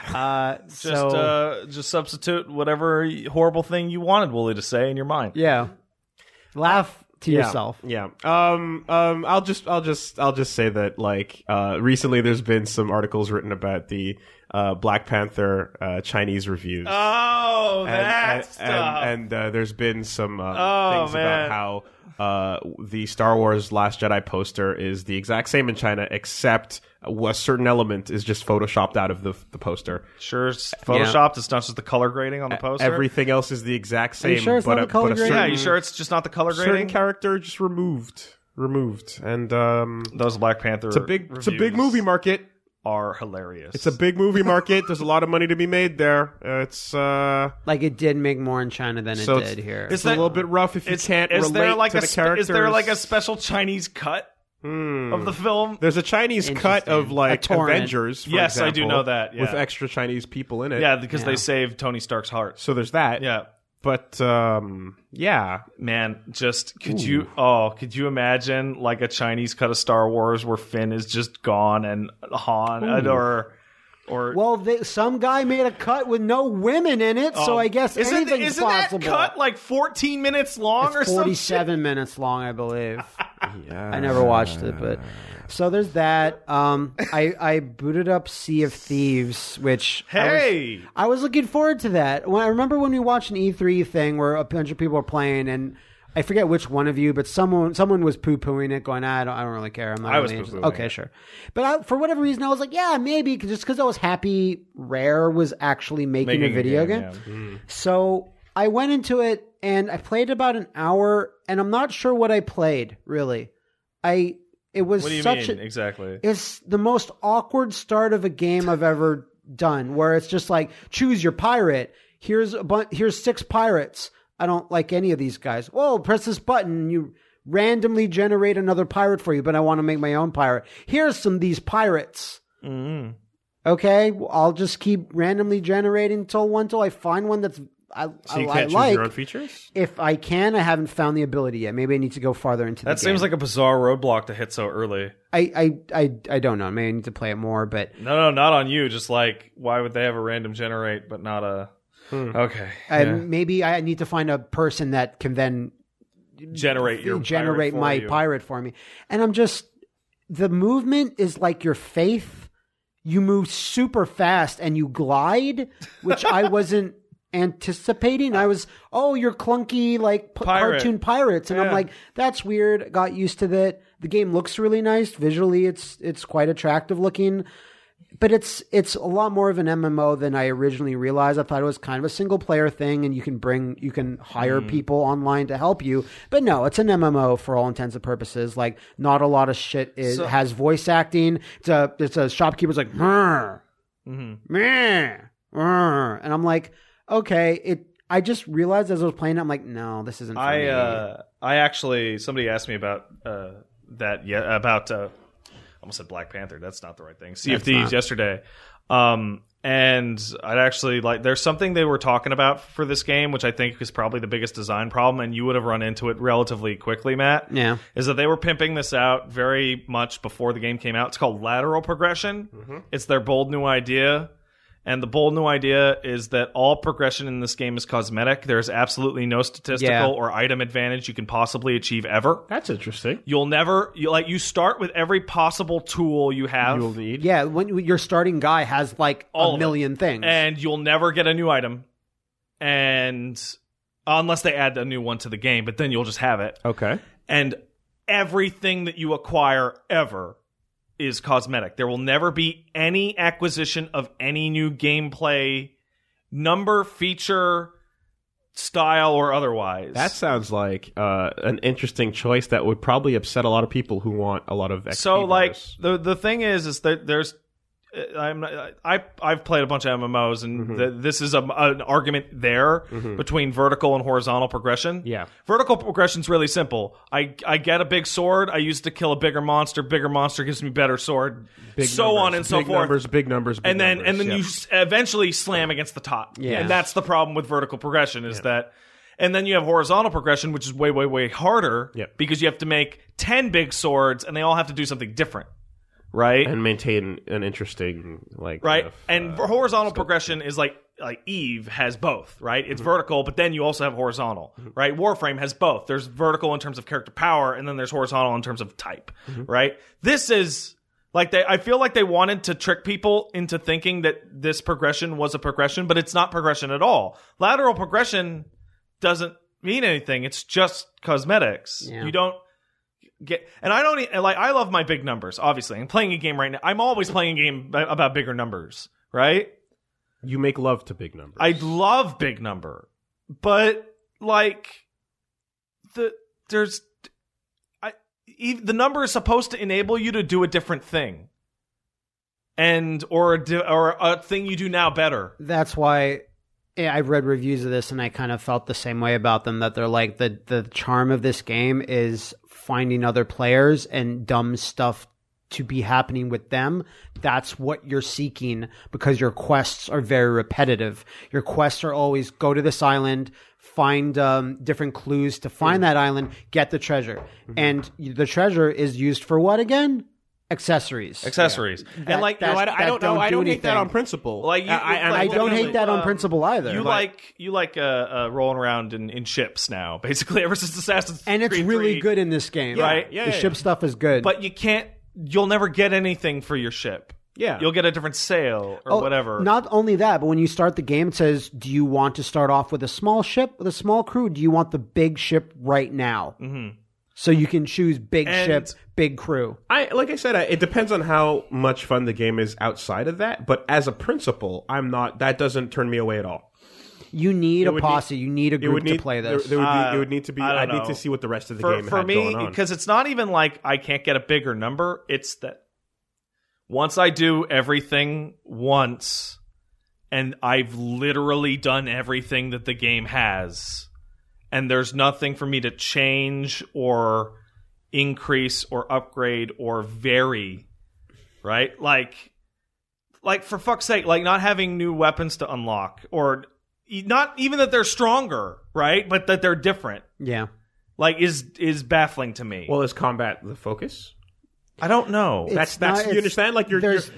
C: Just substitute whatever horrible thing you wanted Wooly to say in your mind.
A: Yeah. Laugh to yourself.
B: Yeah. I'll just say that recently there's been some articles written about the Black Panther Chinese reviews.
C: Oh, that stuff.
B: And there's been some things about how the Star Wars Last Jedi poster is the exact same in China, except a certain element is just photoshopped out of the poster.
C: Sure, it's photoshopped. It's not just the color grading on the poster.
B: Everything else is the exact same.
A: Are you sure it's not the color grading?
C: Yeah, you sure it's just not the color grading?
B: Certain character just removed, and
C: those Black Panther.
B: It's a big movie market.
C: Are hilarious.
B: It's a big movie market. There's a lot of money to be made there. It's
A: it did make more in China than it did here.
B: It's a little bit rough if you can't relate to the characters.
C: Is there a special Chinese cut of the film?
B: There's a Chinese cut of Avengers. For
C: yes,
B: example,
C: I do know that. Yeah.
B: With extra Chinese people in it.
C: Yeah, because they saved Tony Stark's heart.
B: So there's that.
C: Yeah.
B: But yeah,
C: man, just could you imagine a Chinese cut of Star Wars where Finn is just gone and Han or
A: some guy made a cut with no women in it, so I guess anything's possible.
C: Isn't that cut 14 minutes long or something?
A: 47 minutes long, I believe. Yeah. I never watched it, but so there's that. I booted up Sea of Thieves, which I was looking forward to that. I remember when we watched an E3 thing where a bunch of people were playing, and I forget which one of you, but someone was poo-pooing it, going, I don't really care.
C: I was poo-pooing.
A: Okay, sure. But for whatever reason, I was like, yeah, maybe, just because I was happy Rare was actually making a video game. Yeah. So I went into it, and I played about an hour, and I'm not sure what I played, really. It was
C: what do you
A: such
C: mean, exactly?
A: It's the most awkward start of a game I've ever done, where it's just choose your pirate. Here's 6 pirates. I don't like any of these guys. Well, press this button, you randomly generate another pirate for you, but I want to make my own pirate. Here's these pirates. Mm-hmm. Okay, I'll just keep randomly generating until I find one that's
B: you can't choose your own features?
A: If I can, I haven't found the ability yet. Maybe I need to go farther into the game.
C: That seems like a bizarre roadblock to hit so early.
A: I don't know. Maybe I need to play it more, but...
C: No, not on you. Just why would they have a random generate, but not a... Okay.
A: Maybe I need to find a person that can then...
C: generate
A: my pirate for me. And I'm just... The movement is like your faith. You move super fast and you glide, which I wasn't anticipating. I was, you're clunky cartoon pirates, and I'm like, that's weird. Got used to that. The game looks really nice visually. It's quite attractive looking, but it's a lot more of an MMO than I originally realized. I thought it was kind of a single player thing, and you can hire people online to help you. But no, it's an MMO for all intents and purposes. Not a lot of shit has voice acting. It's a shopkeeper's like, meh, meh, and I'm like, okay, I just realized as I was playing it, I'm like, no, this isn't for me.
C: I actually, somebody asked me about that. Yeah, about almost said Black Panther. That's not the right thing. Sea of Thieves yesterday. And I'd actually there's something they were talking about for this game, which I think is probably the biggest design problem, and you would have run into it relatively quickly, Matt.
A: Yeah.
C: Is that they were pimping this out very much before the game came out. It's called lateral progression. Mm-hmm. It's their bold new idea. And the bold new idea is that all progression in this game is cosmetic. There's absolutely no statistical or item advantage you can possibly achieve ever.
B: That's interesting.
C: You'll never you start with every possible tool you have.
B: You'll need.
A: Yeah, when your starting guy has a million things,
C: and you'll never get a new item, and unless they add a new one to the game, but then you'll just have it.
B: Okay.
C: And everything that you acquire ever is cosmetic. There will never be any acquisition of any new gameplay, number, feature, style, or otherwise.
B: That sounds like an interesting choice that would probably upset a lot of people who want a lot of XP.
C: So, the thing is that there's I've played a bunch of MMOs, and this is an argument there between vertical and horizontal progression.
B: Yeah,
C: vertical progression is really simple. I get a big sword. I use it to kill a bigger monster. Bigger monster gives me better sword. On and so forth.
B: Big numbers.
C: And then you eventually slam against the top.
A: Yeah.
C: And that's the problem with vertical progression is that. And then you have horizontal progression, which is way, way, way harder because you have to make 10 big swords, and they all have to do something different. Right,
B: and maintain an interesting
C: and horizontal progression is like Eve has both, right? It's vertical, but then you also have horizontal, right? Warframe has both. There's vertical in terms of character power, and then there's horizontal in terms of type, right? This is I feel like they wanted to trick people into thinking that this progression was a progression, but it's not progression at all. Lateral progression doesn't mean anything. It's just cosmetics.
A: Yeah.
C: You don't. And I don't I love my big numbers. Obviously, I'm playing a game right now. I'm always playing a game about bigger numbers, right?
B: You make love to big numbers.
C: I love big number, but the number is supposed to enable you to do a different thing, or a thing you do now better.
A: That's why. Yeah, I've read reviews of this, and I kind of felt the same way about them. That they're like the charm of this game is finding other players and dumb stuff to be happening with them. That's what you're seeking because your quests are very repetitive. Your quests are always go to this island, find different clues to find that island, get the treasure, and the treasure is used for what again? Accessories.
C: Yeah. And
B: I don't hate that on principle.
A: I don't hate that on principle either.
C: You like rolling around in ships now, basically ever since Assassin's Creed 3.
A: And it's really good in this game,
C: right?
A: The ship stuff is good,
C: but you'll never get anything for your ship.
B: Yeah,
C: you'll get a different sail or whatever.
A: Not only that, but when you start the game, it says, "Do you want to start off with a small ship with a small crew? Do you want the big ship right now?" Mm-hmm. So you can choose big ship, big crew.
B: Like I said, it depends on how much fun the game is outside of that. But as a principle, that doesn't turn me away at all.
A: You need a posse. You need a group to play this.
B: It would need to be. I need to see what the rest of the game
C: for
B: had
C: me,
B: going on.
C: Because it's not even like I can't get a bigger number. It's that once I do everything once, and I've literally done everything that the game has, and there's nothing for me to change or increase or upgrade or vary, right? Like for fuck's sake, not having new weapons to unlock, or not even that they're stronger, right? But that they're different.
A: Yeah.
C: Is baffling to me.
B: Well, is combat the focus?
C: I don't know.
B: You understand? A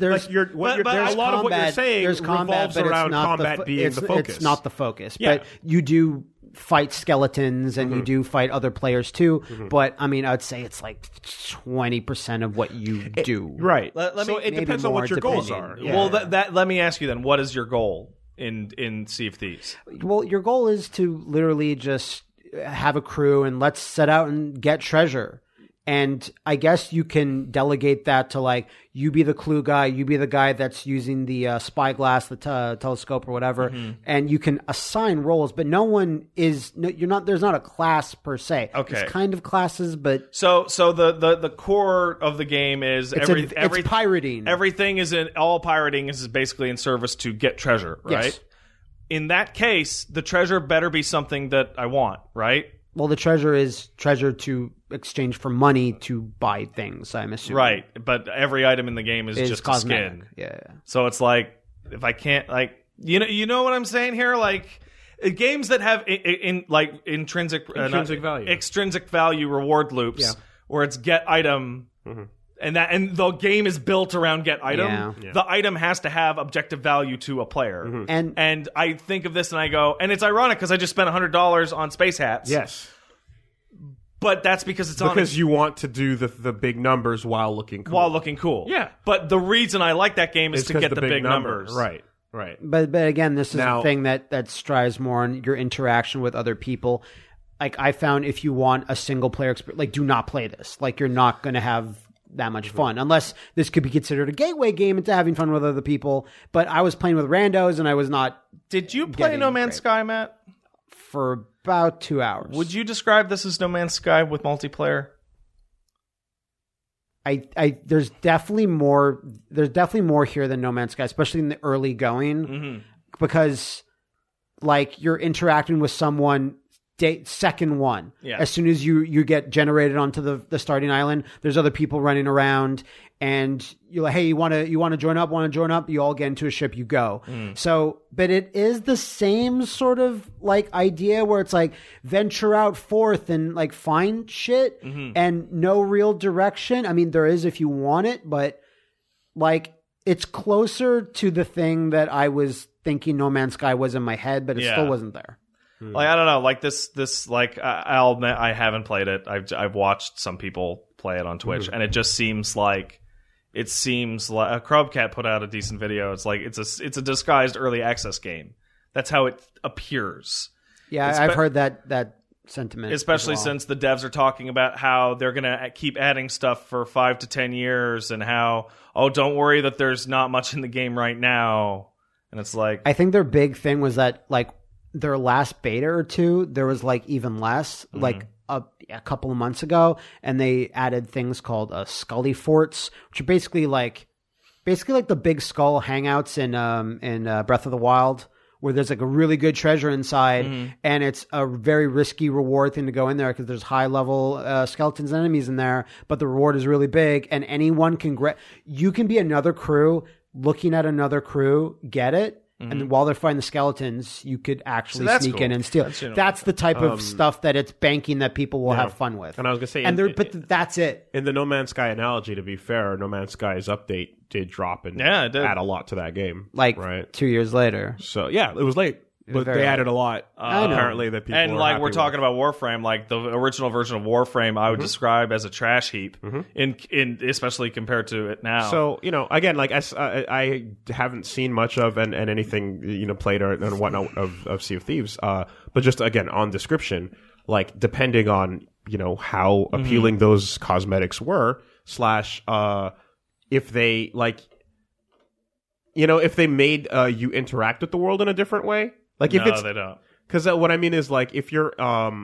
B: lot of what you're saying revolves around combat being the focus.
A: It's not the focus, but you do fight skeletons and you do fight other players too. But I mean, I'd say it's 20% of what you do.
B: Right. It depends on what your goals are.
C: Yeah. Well, let me ask you then. What is your goal in Sea of Thieves?
A: Well, your goal is to literally just have a crew and let's set out and get treasure. And I guess you can delegate that to you be the clue guy, you be the guy that's using the spyglass, the telescope or whatever, and you can assign roles. But there's not a class per se.
C: Okay,
A: it's kind of classes, but
C: so the core of the game is
A: it's pirating.
C: All pirating is basically in service to get treasure, right?
A: Yes.
C: In that case, the treasure better be something that I want, right?
A: Well, the treasure is treasure to exchange for money to buy things, I'm assuming.
C: Right, but every item in the game is just cosmetic. A skin.
A: Yeah.
C: So it's like, if I can't, like, you know what I'm saying here? Like, games that have intrinsic
B: value,
C: extrinsic value reward loops, where it's get item, and the game is built around get item.
A: Yeah.
C: The item has to have objective value to a player, and I think of this and I go, and it's ironic because I just spent $100 on space hats.
B: Yes,
C: but that's because
B: you want to do the big numbers while looking cool.
C: Yeah, but the reason I like that game is to get the big numbers.
B: Right.
A: But again, this is a thing that strives more on your interaction with other people. Like, I found if you want a single player experience, like, do not play this. Like, you're not going to have that much fun unless this could be considered a gateway game into having fun with other people. But I was playing with randos and I was not.
C: Did you play No Man's Sky, Matt?
A: For about 2 hours.
C: Would you describe this as No Man's Sky with multiplayer?
A: There's definitely more here than No Man's Sky, especially in the early going, because like you're interacting with someone second one.
C: Yeah.
A: As soon as you get generated onto the starting island, there's other people running around and you're like, hey, you want to join up? You all get into a ship, you go. So, but it is the same sort of like idea where it's like venture out forth and like find shit and no real direction. I mean, there is if you want it, but like it's closer to the thing that I was thinking No Man's Sky was in my head, but it still wasn't there.
C: Like, I don't know, like this like I'll admit I haven't played it. I've watched some people play it on Twitch, and it just seems like Crubcat put out a decent video. It's like it's a disguised early access game. That's how it appears.
A: Yeah, I've heard that sentiment,
C: especially since the devs are talking about how they're gonna keep adding stuff for 5 to 10 years, and how don't worry that there's not much in the game right now. And it's like,
A: I think their big thing was that like their last beta or two, there was like even less, like a couple of months ago, and they added things called Scully Forts, which are basically like the big skull hangouts in Breath of the Wild, where there's like a really good treasure inside, and it's a very risky reward thing to go in there because there's high level skeletons and enemies in there, but the reward is really big, and anyone can you can be another crew looking at another crew, get it. And while they're fighting the skeletons, you could actually sneak in and steal. That's the type of stuff that it's banking that people will have fun with.
B: And I was going to say...
A: but that's it.
B: In the No Man's Sky analogy, to be fair, No Man's Sky's update did drop and add a lot to that game.
A: Like,
B: right?
A: 2 years later.
B: So, yeah, it was late. But they added a lot, apparently, that people
C: and like we're talking about Warframe, like the original version of Warframe, I would describe as a trash heap, in especially compared to it now.
B: So again, like I haven't seen much of and anything played or and whatnot of Sea of Thieves, but just again on description, like depending on how appealing those cosmetics were, if they like. If they made you interact with the world in a different way, like if
C: they don't.
B: Because what I mean is like if you're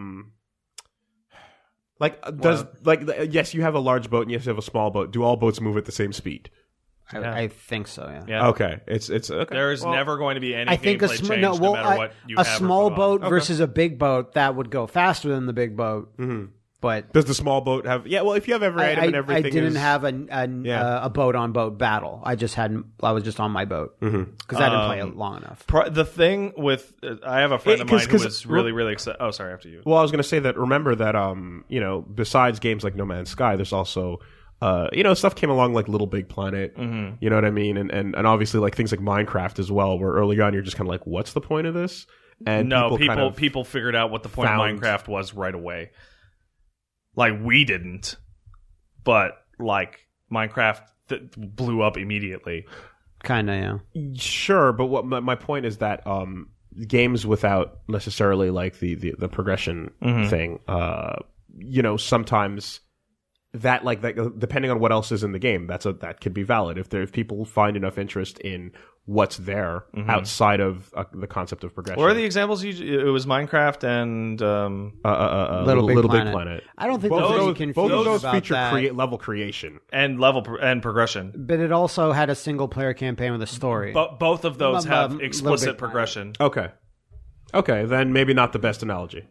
B: yes, you have a large boat and yes, you have a small boat. Do all boats move at the same speed?
A: I think so.
C: Yeah.
B: Okay. It's okay.
C: There is never going to be any gameplay change no matter what you have.
A: A small boat versus a big boat that would go faster than the big boat. But
B: does the small boat have? Yeah, well, if you have every item and everything,
A: I didn't have a boat on boat battle. I was just on my boat because I didn't play it long enough.
C: The thing with I have a friend of mine who was really excited. Oh, sorry, after you.
B: Well, I was going to say that. Remember that besides games like No Man's Sky, there's also stuff came along like Little Big Planet. You know what I mean, and obviously like things like Minecraft as well. Where early on you're just kind of like, what's the point of this? And
C: people figured out what the point of Minecraft was right away. Like, we didn't, but, like, Minecraft blew up immediately.
A: Kind of, yeah.
B: Sure, but what my point is that games without necessarily, like, the progression thing, sometimes that, like, depending on what else is in the game, that could be valid. If people find enough interest in what's there outside of the concept of progression.
C: What are the examples? It was Minecraft and
A: Little Big Planet. I don't think both
B: of those feature level creation
C: and progression.
A: But it also had a single player campaign with a story.
C: But both of those have explicit progression.
B: Okay, then maybe not the best analogy.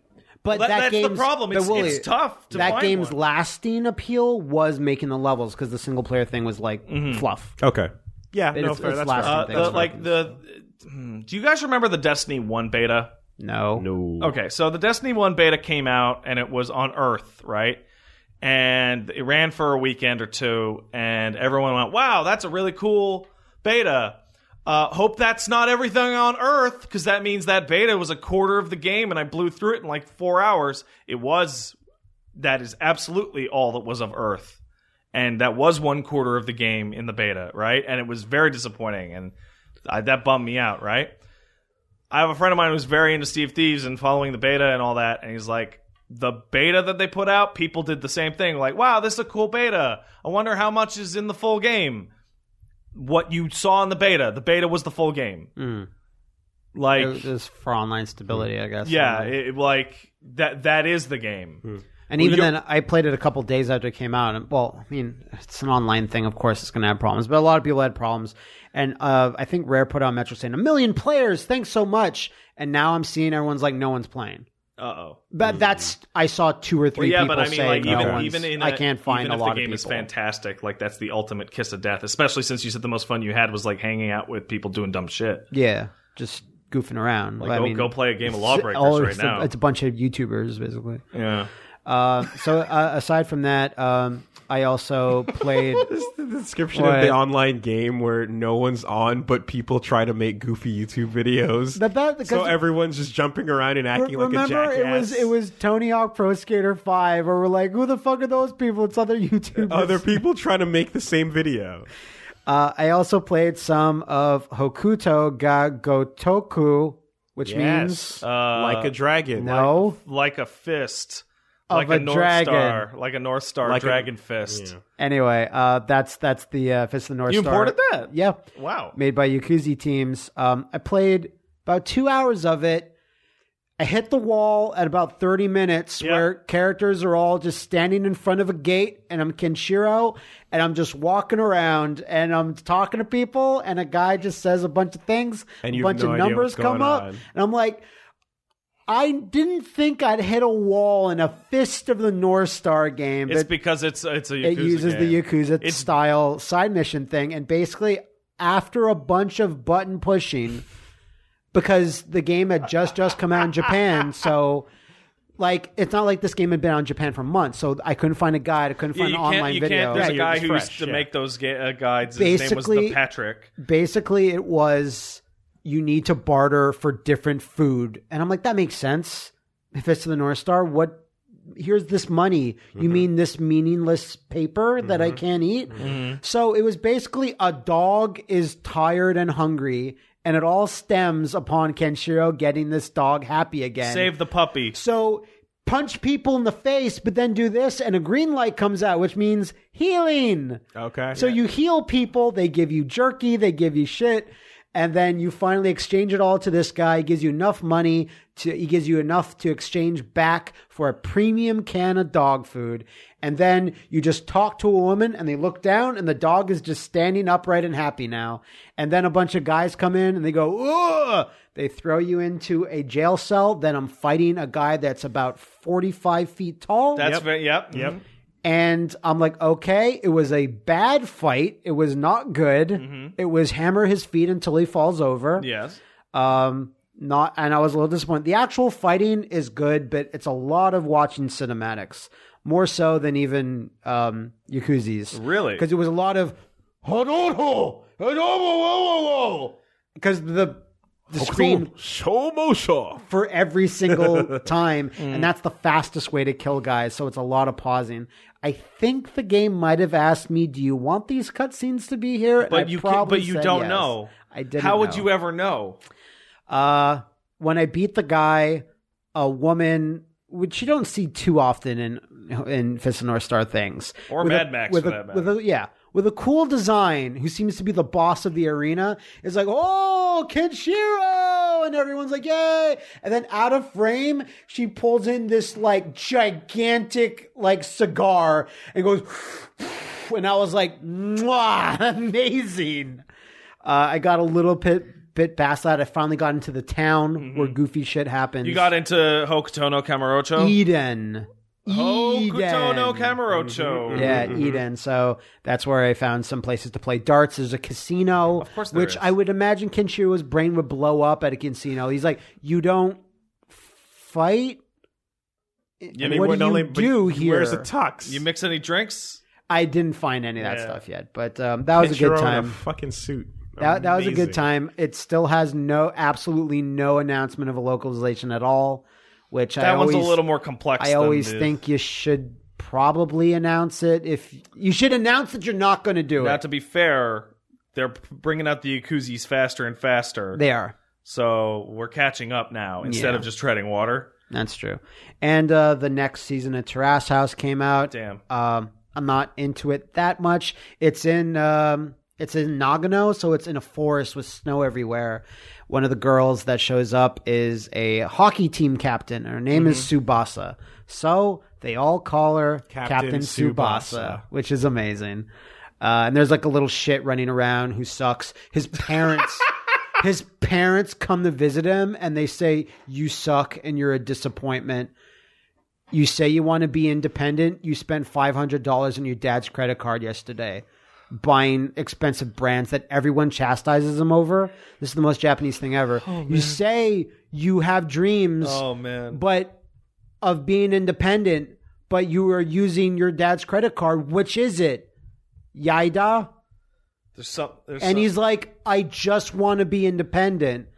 A: But
C: that's the problem. It's tough to
A: that
C: find
A: game's
C: one.
A: lasting appeal was making the levels because the single player thing was like fluff.
B: Okay. Yeah,
A: It's-
B: no, fair.
A: it's
B: That's
A: lasting
B: fair.
A: things.
C: Do you guys remember the Destiny 1 beta?
A: No.
C: Okay, so the Destiny 1 beta came out, and it was on Earth, right? And it ran for a weekend or two, and everyone went, wow, that's a really cool beta. Hope that's not everything on Earth, because that means that beta was a quarter of the game, and I blew through it in like 4 hours. That is absolutely all that was of Earth. And that was 1/4 of the game in the beta, right? And it was very disappointing, and that bummed me out, right? I have a friend of mine who's very into Sea of Thieves and following the beta and all that, and he's like, the beta that they put out, people did the same thing. Like, wow, this is a cool beta. I wonder how much is in the full game. What you saw in the beta was the full game. Like,
A: It was for online stability, I guess.
C: yeah, that is the game.
A: And even then, I played it a couple days after it came out. And, well, I mean, it's an online thing. Of course, it's going to have problems. But a lot of people had problems. And I think Rare put out Metro saying, 1 million players, thanks so much. And now I'm seeing everyone's like, no one's playing.
C: Uh-oh.
A: But I saw 2 or 3 people
C: but I mean,
A: say,
C: like, even
A: I can't find a lot of people.
C: Even if the game is fantastic, like, that's the ultimate kiss of death. Especially since you said the most fun you had was, like, hanging out with people doing dumb shit.
A: Yeah, just goofing around.
C: Like, go play a game of Lawbreakers right now.
A: It's a bunch of YouTubers, basically.
C: Yeah.
A: So aside from that, I also played.
B: This is the description of the online game where no one's on, but people try to make goofy YouTube videos. So everyone's just jumping around and acting like a jackass.
A: Remember, it was Tony Hawk Pro Skater 5, where we're like, who the fuck are those people? It's other YouTubers.
B: Other people trying to make the same video.
A: I also played some of Hokuto ga Gotoku, which means
B: like a dragon.
A: No,
C: like a fist.
A: Of
C: like
A: a
C: North
A: dragon.
C: Star, like a North Star
B: Like
C: dragon fist.
B: Yeah.
A: Anyway, that's the Fist of the North
C: You
A: Star.
C: imported that?
A: Yeah.
C: Wow.
A: Made by Yakuza teams. I played about 2 hours of it. I hit the wall at about 30 minutes where characters are all just standing in front of a gate, and I'm Kenshiro, and I'm just walking around, and I'm talking to people, and a guy just says a bunch of things,
B: and
A: a bunch of numbers come up, and I'm like, I didn't think I'd hit a wall in a Fist of the North Star game.
C: It's because it's a Yakuza
A: It uses
C: game.
A: the Yakuza style side mission thing, and basically after a bunch of button pushing, because the game had just come out in Japan, so like it's not like this game had been out in Japan for months, so I couldn't find a guide, I couldn't find an online video.
C: There's a guy
B: it's
C: who
B: fresh,
C: used to make those guides. His name was
A: Basically-
C: the Patrick.
A: Basically, it was you need to barter for different food, and I'm like, that makes sense. If it's to the North Star, what? Here's this money. You mean this meaningless paper that I can't eat? So it was basically a dog is tired and hungry, and it all stems upon Kenshiro getting this dog happy again.
C: Save the puppy.
A: So punch people in the face, but then do this, and a green light comes out, which means healing.
B: Okay.
A: So you heal people, they give you jerky, they give you shit, and then you finally exchange it all to this guy. He gives you enough money he gives you enough to exchange back for a premium can of dog food. And then you just talk to a woman and they look down and the dog is just standing upright and happy now. And then a bunch of guys come in and they go, ugh! They throw you into a jail cell. Then I'm fighting a guy that's about 45 feet tall.
C: That's
B: Yep.
A: And I'm like, okay, it was a bad fight. It was not good. It was hammer his feet until he falls over.
C: Yes.
A: And I was a little disappointed. The actual fighting is good, but it's a lot of watching cinematics. More so than even Yakuza's.
C: Really?
A: Because it was a lot of because the screen for every single time, and that's the fastest way to kill guys. So it's a lot of pausing. I think the game might have asked me, "Do you want these cutscenes to be here?"
C: But you don't
A: yes.
C: know.
A: I didn't.
C: How would
A: know.
C: you ever know?
A: When I beat the guy, a woman, which you don't see too often in Fist of North Star things,
C: Or Mad Max, for that matter.
A: With a cool design, who seems to be the boss of the arena, is like, oh, Kenshiro! And everyone's like, yay! And then out of frame, she pulls in this like gigantic like cigar and goes, and I was like, mwah, amazing. I got a little bit bit past that. I finally got into the town where goofy shit happens.
C: You got into Hokuto no Kamurocho?
A: Eden.
C: Hokuto no Kamurocho.
A: Yeah, Eden. So that's where I found some places to play darts. There's a casino,
C: of course there
A: which
C: is.
A: I would imagine Kenshiro's brain would blow up at a casino. He's like, you don't fight?
B: Yeah, I mean,
A: what do you do here?
B: Where's the tux?
C: You mix any drinks?
A: I didn't find any of that stuff yet, but that was a good time.
B: In a fucking suit.
A: That was a good time. It still has absolutely no announcement of a localization at all, which
C: that one's a little more complex.
A: I always think you should probably announce it. If you should announce that you're not going to do it.
C: Now, to be fair, they're bringing out the Yakuzis faster and faster.
A: They are.
C: So we're catching up now instead of just treading water.
A: That's true. And the next season of Terrace House came out.
C: Damn.
A: I'm not into it that much. It's in Nagano, so it's in a forest with snow everywhere. One of the girls that shows up is a hockey team captain. Her name is Tsubasa. So they all call her Captain Tsubasa, which is amazing. And there's like a little shit running around who sucks. His parents... His parents come to visit him and they say, you suck and you're a disappointment. You say you want to be independent. You spent $500 on your dad's credit card yesterday buying expensive brands that everyone chastises him over. This is the most Japanese thing ever. You say you have dreams but of being independent, but you are using your dad's credit card. Which is it? Yaida? He's like, I just want to be independent.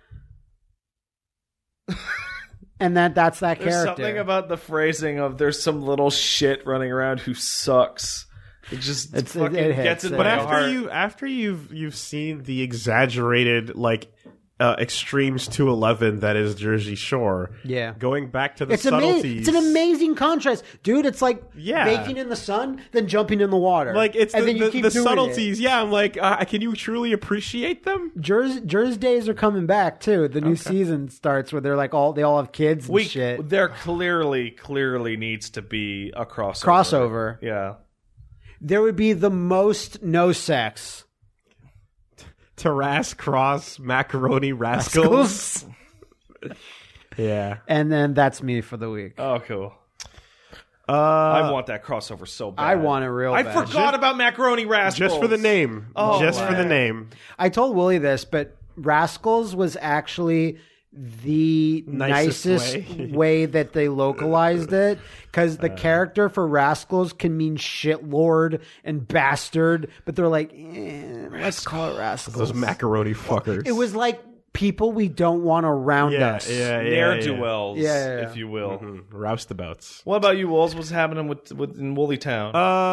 A: And that's that character.
C: There's something about the phrasing of there's some little shit running around who sucks. It just
A: it
C: gets in
B: But
C: my heart.
B: after you've seen the exaggerated extremes 211 that is Jersey Shore.
A: Yeah.
B: Going back to the subtleties.
A: It's an amazing contrast. Dude, it's like baking in the sun, then jumping in the water.
B: Like, it's
A: and
B: the subtleties. Yeah, I'm like, can you truly appreciate them?
A: Jersey days are coming back, too. The new season starts where they're like they all have kids and shit.
C: There clearly needs to be a
A: crossover.
C: Yeah.
A: There would be the most no sex.
B: Terrace Cross Macaroni Rascals. Yeah.
A: And then that's me for the week.
C: Oh, cool. I want that crossover so bad.
A: I want it real bad.
C: I forgot about Macaroni Rascals.
B: Just for the name. For the name.
A: I told Willie this, but Rascals was actually the nicest way that they localized it, because the character for Rascals can mean shitlord and bastard, but they're like, let's call it Rascals.
B: Those macaroni fuckers.
A: It was like people we don't want around us.
C: Ne'er-do-wells, if you will.
B: Roustabouts.
C: What about you, Wolves? What's happening in Woolly Town?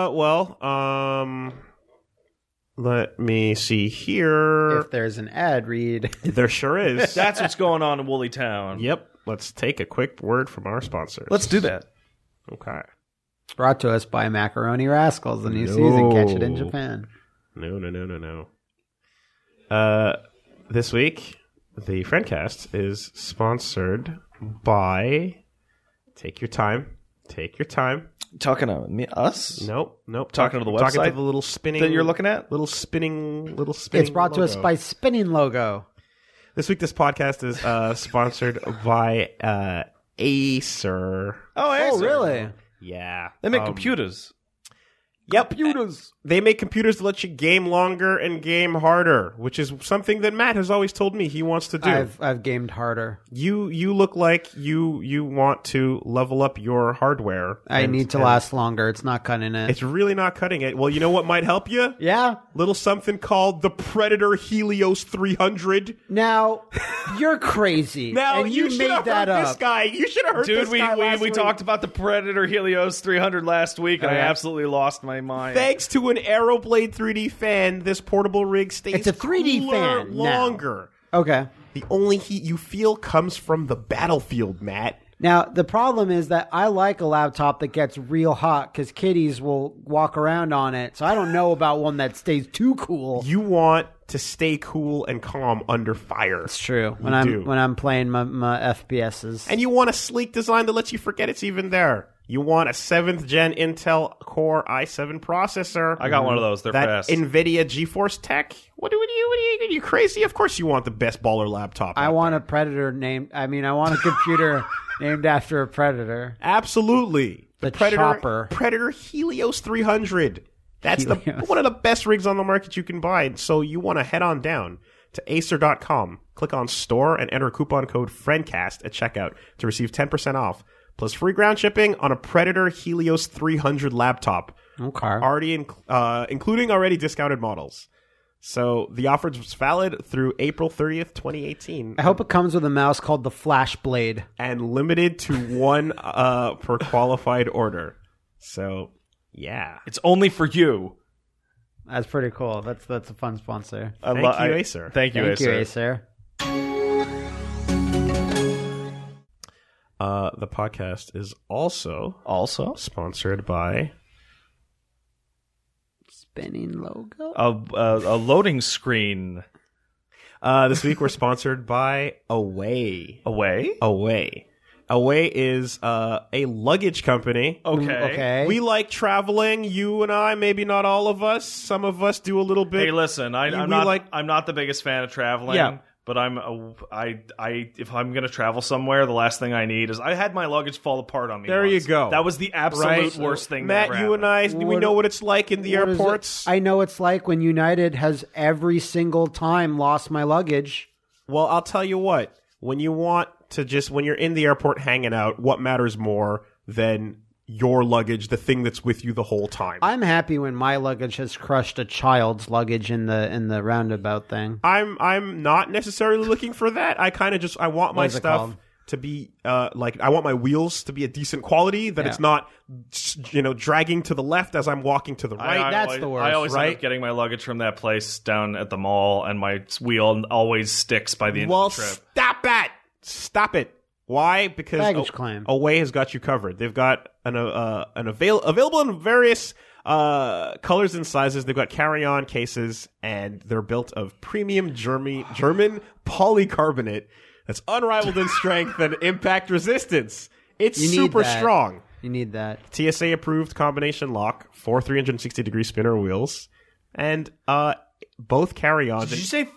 B: Let me see here.
A: If there's an ad read.
B: There sure is.
C: That's what's going on in Woolly Town.
B: Yep. Let's take a quick word from our sponsors.
C: Let's do that.
B: Okay.
A: Brought to us by Macaroni Rascals, the new season. Catch it in Japan.
B: No. This week, the Friendcast is sponsored by Take Your Time.
C: Talking to me, us?
B: Nope.
C: Talking to the website?
B: Talking to the little spinning
C: that you're looking at?
B: Little spinning.
A: It's brought
B: logo.
A: to us by Spinning Logo.
B: This week, this podcast is sponsored by Acer.
C: Oh, Acer.
A: Oh, really?
B: Yeah.
C: They make computers.
B: Yep. Computers. They make computers that let you game longer and game harder, which is something that Matt has always told me he wants to do.
A: I've gamed harder.
B: You look like you want to level up your hardware.
A: I need to last longer. It's not cutting it.
B: It's really not cutting it. Well, you know what might help you?
A: Yeah.
B: Little something called the Predator Helios 300.
A: Now, you're crazy.
B: Now,
A: and you
B: should
A: made
B: have
A: that
B: heard
A: up.
B: this guy. You should have heard
C: Dude,
B: this guy last
C: we
B: week.
C: talked about the Predator Helios 300 last week, and I absolutely lost my mind.
B: Thanks to an Aeroblade 3D fan, this portable rig stays
A: It's a 3D fan
B: longer.
A: Now. Okay.
B: The only heat you feel comes from the battlefield, Matt.
A: Now, the problem is that I like a laptop that gets real hot because kitties will walk around on it. So I don't know about one that stays too cool.
B: You want to stay cool and calm under fire.
A: It's true. When I'm playing my FPSs.
B: And you want a sleek design that lets you forget it's even there. You want a 7th gen Intel Core i7 processor.
C: I got one of those. They're
B: that
C: fast.
B: NVIDIA GeForce Tech. What are you crazy? Of course you want the best baller laptop.
A: I want a Predator I want a computer named after a Predator.
B: Absolutely.
A: The
B: Predator,
A: chopper.
B: Predator Helios 300. That's one of the best rigs on the market you can buy. So you want to head on down to Acer.com. Click on store and enter coupon code FRIENDCAST at checkout to receive 10% off. Plus free ground shipping on a Predator Helios 300 laptop.
A: Okay.
B: Already including already discounted models. So the offer is valid through April 30th, 2018.
A: I hope it comes with a mouse called the Flash Blade.
B: And limited to one per qualified order. So, yeah.
C: It's only for you.
A: That's pretty cool. That's a fun sponsor.
B: Thank you, Acer.
C: Thank you,
A: Acer.
B: The podcast is also sponsored by
A: Spinning Logo.
C: A loading screen.
B: This week we're sponsored by Away.
C: Away
B: is a luggage company.
C: Okay.
B: We like traveling. You and I, maybe not all of us. Some of us do a little bit.
C: Hey, listen, I'm not the biggest fan of traveling.
B: Yeah.
C: But if I'm gonna travel somewhere, the last thing I need is I had my luggage fall apart on me.
B: There
C: once.
B: you go.
C: That was the absolute worst thing.
B: Matt,
C: that
B: you and I, we know what it's like in the airports.
A: I know it's like when United has every single time lost my luggage.
B: Well, I'll tell you what. When you're in the airport hanging out, what matters more than your luggage, the thing that's with you the whole time?
A: I'm happy when my luggage has crushed a child's luggage in the roundabout thing.
B: I'm not necessarily looking for that. I want my stuff to be I want my wheels to be a decent quality, that it's not dragging to the left as I'm walking to the right.
A: That's the worst.
C: I always end up getting my luggage from that place down at the mall, and my wheel always sticks by the end of the trip.
B: Stop it. Why? Because
A: baggage claim.
B: Away has got you covered. They've got available in various colors and sizes. They've got carry-on cases, and they're built of premium German polycarbonate that's unrivaled in strength and impact resistance. It's super strong.
A: You need that.
B: TSA approved combination lock for 360-degree spinner wheels, and both carry-ons.
C: Did you say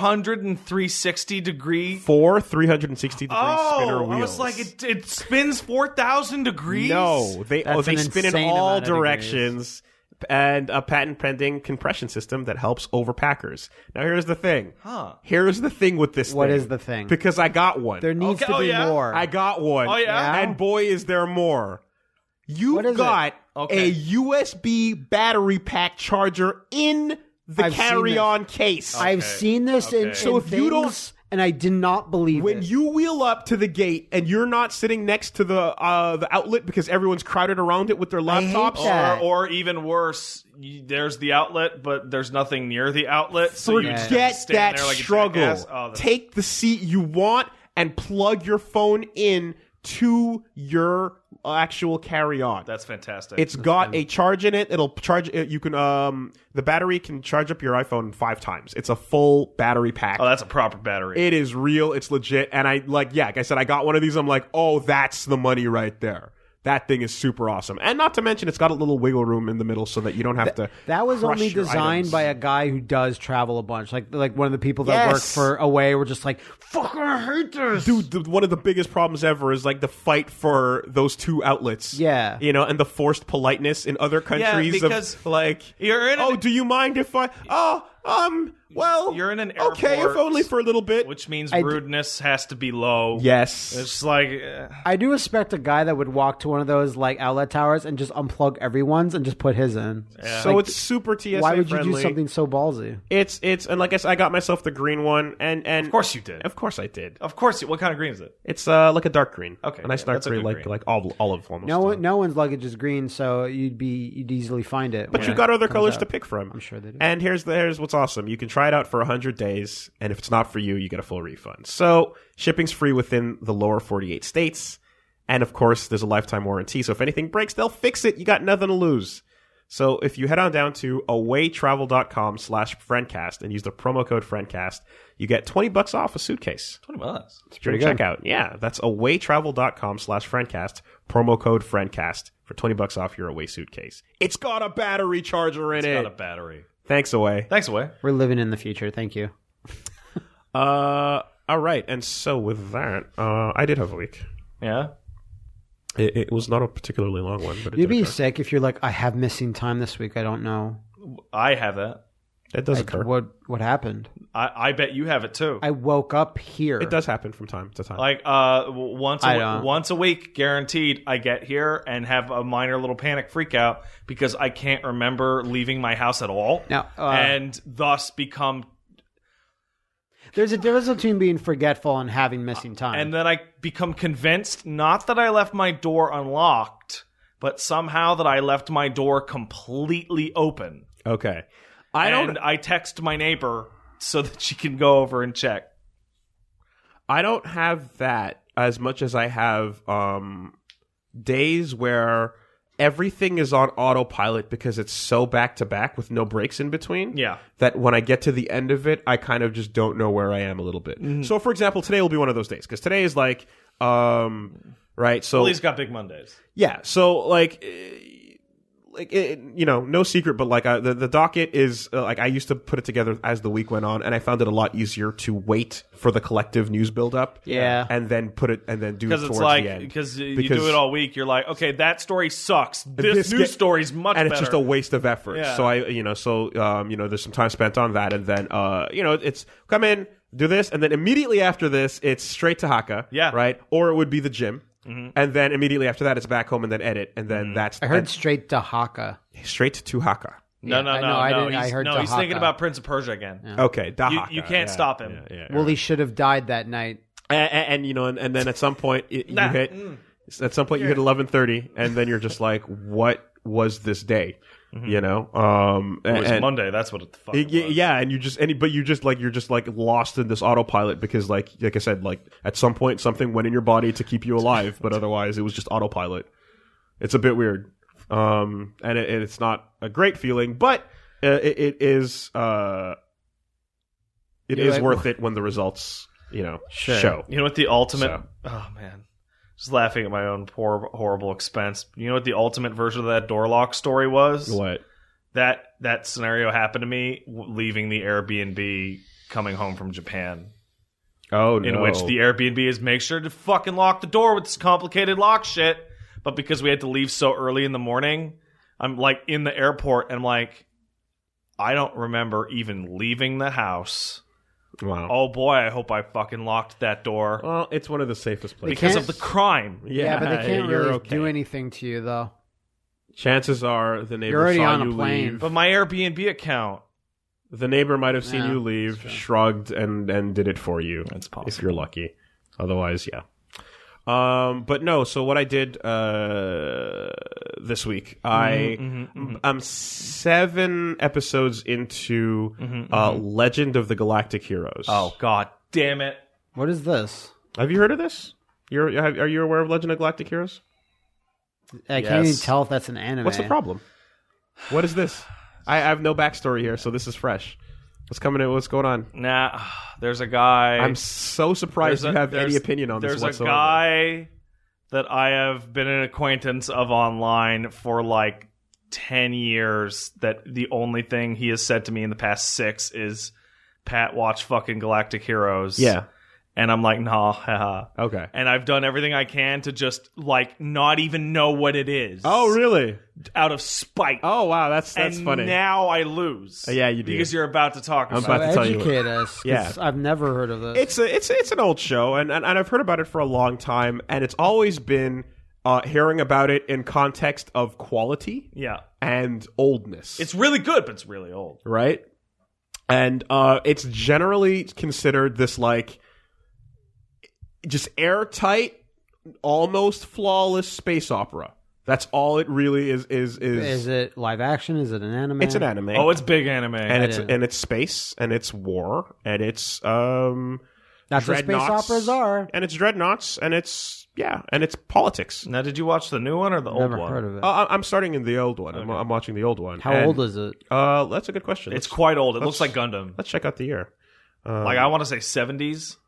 C: 460 degree?
B: 360-degree spinner wheels.
C: I was like, it spins 4,000 degrees?
B: No, they spin in all directions, and a patent-pending compression system that helps overpackers. Now, here's the thing. Here's the thing with this thing.
A: What is the thing?
B: Because I got one.
A: There needs to be more.
B: I got one.
C: Oh, yeah?
B: And boy, is there more. You've got a USB battery pack charger in the carry-on case.
A: I've seen this in so if you don't, and I did not believe
B: when you wheel up to the gate and you're not sitting next to the outlet because everyone's crowded around it with their laptops,
C: or even worse, there's the outlet, but there's nothing near the outlet. So
B: forget that struggle. Take the seat you want and plug your phone in to your actual carry-on.
C: That's fantastic.
B: It's got a charge in it. It'll charge. You can the battery can charge up your iPhone 5 times. It's a full battery pack.
C: Oh, that's a proper battery.
B: It is real. It's legit. And like I said, I got one of these. I'm like, oh, that's the money right there. That thing is super awesome. And not to mention, it's got a little wiggle room in the middle so that you don't have to.
A: That was only designed by a guy who does travel a bunch. Like one of the people that work for Away were just like, fucking I hate this.
B: Dude, one of the biggest problems ever is like the fight for those two outlets.
A: Yeah.
B: And the forced politeness in other countries.
C: Yeah, because
B: of like,
C: you're in
B: do you mind if I. Well,
C: you're in an airport.
B: Okay, if only for a little bit.
C: Which means rudeness has to be low.
B: Yes.
C: It's like...
A: I do respect a guy that would walk to one of those like outlet towers and just unplug everyone's and just put his in.
B: Yeah. So it's super TSA
A: Why would
B: friendly.
A: you do something so ballsy?
B: It's and like I said, I got myself the green one, and
C: of course you did.
B: Of course I did.
C: Of course. What kind of green is it?
B: It's like a dark green.
C: Okay,
B: a nice dark green, like olive almost.
A: No one's luggage is green, so you'd easily find it.
B: But you got other colors to pick from.
A: I'm sure they do.
B: And here's what's awesome. You can try it out for 100 days, and if it's not for you, you get a full refund. So shipping's free within the lower 48 states, and of course, there's a lifetime warranty. So if anything breaks, they'll fix it. You got nothing to lose. So if you head on down to awaytravel.com/friendcast and use the promo code friendcast, you get $20 off a suitcase.
C: $20.
B: It's pretty good. Checkout. Yeah, that's awaytravel.com/friendcast, promo code friendcast for $20 off your Away suitcase. It's got a battery charger in it.
C: It's got a battery.
B: Thanks, Away.
C: Thanks, Away.
A: We're living in the future. Thank you.
B: All right. And so with that, I did have a week.
C: Yeah?
B: It was not a particularly long one, but
A: you'd be sick if you're like, I have missing time this week. I don't know.
C: I have that.
B: It does occur.
A: What happened?
C: I bet you have it too.
A: I woke up here.
B: It does happen from time to time.
C: Like once a week, guaranteed. I get here and have a minor little panic freak out because I can't remember leaving my house at all, and thus become.
A: There's a difference between being forgetful and having missing time.
C: And then I become convinced, not that I left my door unlocked, but somehow that I left my door completely open.
B: Okay.
C: I text my neighbor so that she can go over and check.
B: I don't have that as much as I have days where everything is on autopilot because it's so back-to-back with no breaks in between.
C: Yeah.
B: That when I get to the end of it, I kind of just don't know where I am a little bit. Mm-hmm. So, for example, today will be one of those days because today is like, right? So
C: he's got big Mondays.
B: Yeah. So, no secret, but like the docket is like I used to put it together as the week went on, and I found it a lot easier to wait for the collective news buildup, and then put it and then do it towards the end.
C: Because you do it all week, you're like, okay, that story sucks. This news story's much better,
B: and it's just a waste of effort. Yeah. So there's some time spent on that, and then it's come in, do this, and then immediately after this, it's straight to Haka, right? Or it would be the gym. Mm-hmm. And then immediately after that, it's back home and then edit, and then that's.
A: I heard straight to Haka.
B: Straight to Haka.
C: No.
A: I didn't. I heard
C: he's thinking about Prince of Persia again.
B: Yeah. Okay, Dahaka.
C: You can't stop him.
A: Well, he should have died that night.
B: And then at some point you hit. At some point you hit 11:30, and then you're just like, "What was this day?" Mm-hmm.
C: It was Monday. That's what the fuck it was.
B: Yeah, and you're just lost in this autopilot because like I said, like at some point something went in your body to keep you alive, but otherwise it was just autopilot. It's a bit weird, and it's not a great feeling, but it is worth it when the results show.
C: You know what the ultimate? Oh man. Just laughing at my own poor, horrible expense. You know what the ultimate version of that door lock story was?
B: What?
C: That scenario happened to me leaving the Airbnb coming home from Japan.
B: Oh, no.
C: In which the Airbnb is make sure to fucking lock the door with this complicated lock shit. But because we had to leave so early in the morning, I'm like in the airport and I'm like, I don't remember even leaving the house.
B: Wow.
C: Oh boy, I hope I fucking locked that door.
B: Well, it's one of the safest places.
C: Because of the crime.
A: Yeah, but they can't really do anything to you, though.
B: Chances are the neighbor
A: You're already
B: saw
A: on
B: you
A: a plane.
B: leave.
C: But my Airbnb account.
B: The neighbor might have seen you leave, shrugged, and did it for you.
C: That's possible.
B: If you're lucky. Otherwise, yeah. But no, so what I did this week, I'm 7 episodes into Legend of the Galactic Heroes.
C: Oh, god damn it.
A: What is this?
B: Have you heard of this? Are you aware of Legend of Galactic Heroes?
A: I can't even tell if that's an anime.
B: What's the problem? What is this? I have no backstory here, so this is fresh. What's coming in? What's going on?
C: Nah, there's a guy.
B: I'm so surprised you have any opinion on this whatsoever.
C: There's a guy that I have been an acquaintance of online for like 10 years that the only thing he has said to me in the past 6 is, Pat, watch fucking Galactic Heroes.
B: Yeah.
C: And I'm like, nah, haha.
B: Okay.
C: And I've done everything I can to just, like, not even know what it is.
B: Oh, really?
C: Out of spite.
B: Oh, wow, that's funny.
C: And now I lose.
B: Yeah, you do.
C: Because you're about to talk about it.
B: I'm about to tell you.
A: Educate us. Yeah. I've never heard of this.
B: It's an old show, and I've heard about it for a long time, and it's always been hearing about it in context of quality and oldness.
C: It's really good, but it's really old.
B: Right? And it's generally considered this, like, just airtight, almost flawless space opera. That's all it really is.
A: Is it live action? Is it an anime?
B: It's an anime.
C: Oh, it's big anime,
B: and it's space, and it's war, and it's
A: that's what space operas are,
B: and it's dreadnoughts, and it's Yeah, and it's politics.
C: Now, did you watch the new one or the old one?
A: Never heard of it.
B: I'm starting in the old one. Okay. I'm watching the old one.
A: How old is it?
B: That's a good question.
C: It's quite old. It looks like Gundam.
B: Let's check out the year.
C: Like, I want to say 70s.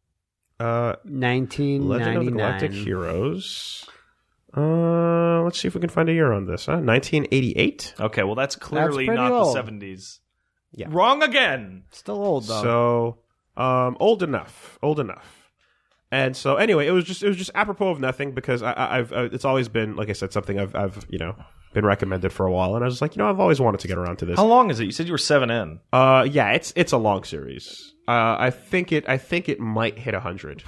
A: 1999.
B: Legend of the Galactic Heroes. Let's see if we can find a year on this. 1988.
C: Okay, well, that's clearly
A: pretty
C: not
A: old.
C: the 70s.
B: Yeah.
C: Wrong again.
A: Still old though.
B: So, old enough. And so, anyway, it was just apropos of nothing because I've it's always been, like I said, something I've been recommended for a while, and I was like, I've always wanted to get around to this.
C: How long is it? You said you were 7 in.
B: Yeah, it's a long series. I think it might hit 100.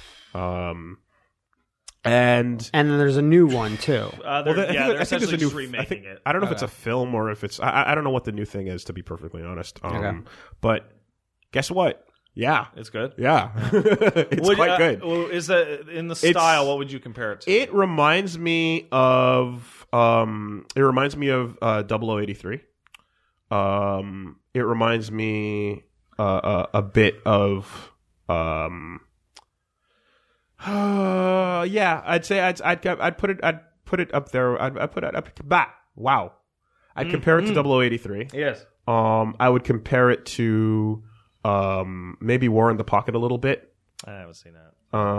B: And
A: then there's a new one too.
C: They're essentially just remaking it.
B: I don't know if it's a film or if it's. I don't know what the new thing is, to be perfectly honest. But guess what? Yeah,
C: it's good.
B: Yeah, it's quite good.
C: Is that in the style? What would you compare it to?
B: It reminds me of 0083. It reminds me a bit of yeah, I'd say I'd put it up there. I'd put it up. Wow. I'd compare it to 0083.
C: Yes.
B: I would compare it to maybe War in the Pocket a little bit.
C: I haven't seen that.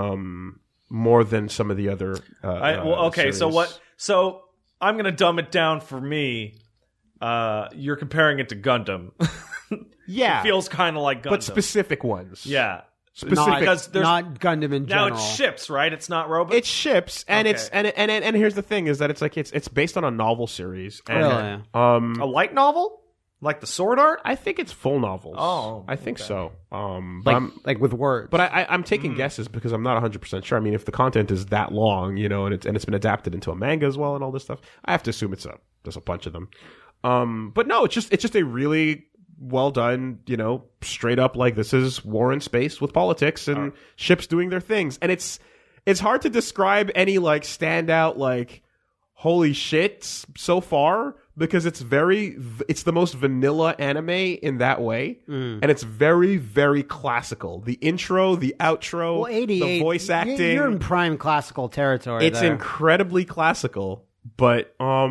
B: More than some of the other
C: okay,
B: series.
C: so I'm going to dumb it down for me. You're comparing it to Gundam.
B: Yeah.
C: It feels kind of like Gundam.
B: But specific ones.
C: Yeah.
A: Because there's not Gundam in general.
C: Now it's ships, right? It's not robots.
B: It's ships, and it's and here's the thing: is that it's based on a novel series. And,
A: really?
C: A light novel, like the Sword Art.
B: I think it's full novels.
C: Oh,
B: I think so.
A: Like with words.
B: But I'm taking guesses because I'm not 100% sure. I mean, if the content is that long, and it's been adapted into a manga as well and all this stuff, I have to assume there's a bunch of them. But no, it's just a really well done, straight up, like, this is war in space with politics and ships doing their things. And it's hard to describe any, like, standout, like, holy shit so far, because it's the most vanilla anime in that way. And it's very, very classical. The intro, the outro,
A: 88,
B: the voice acting.
A: You're in prime classical territory.
B: It's
A: there.
B: incredibly classical, but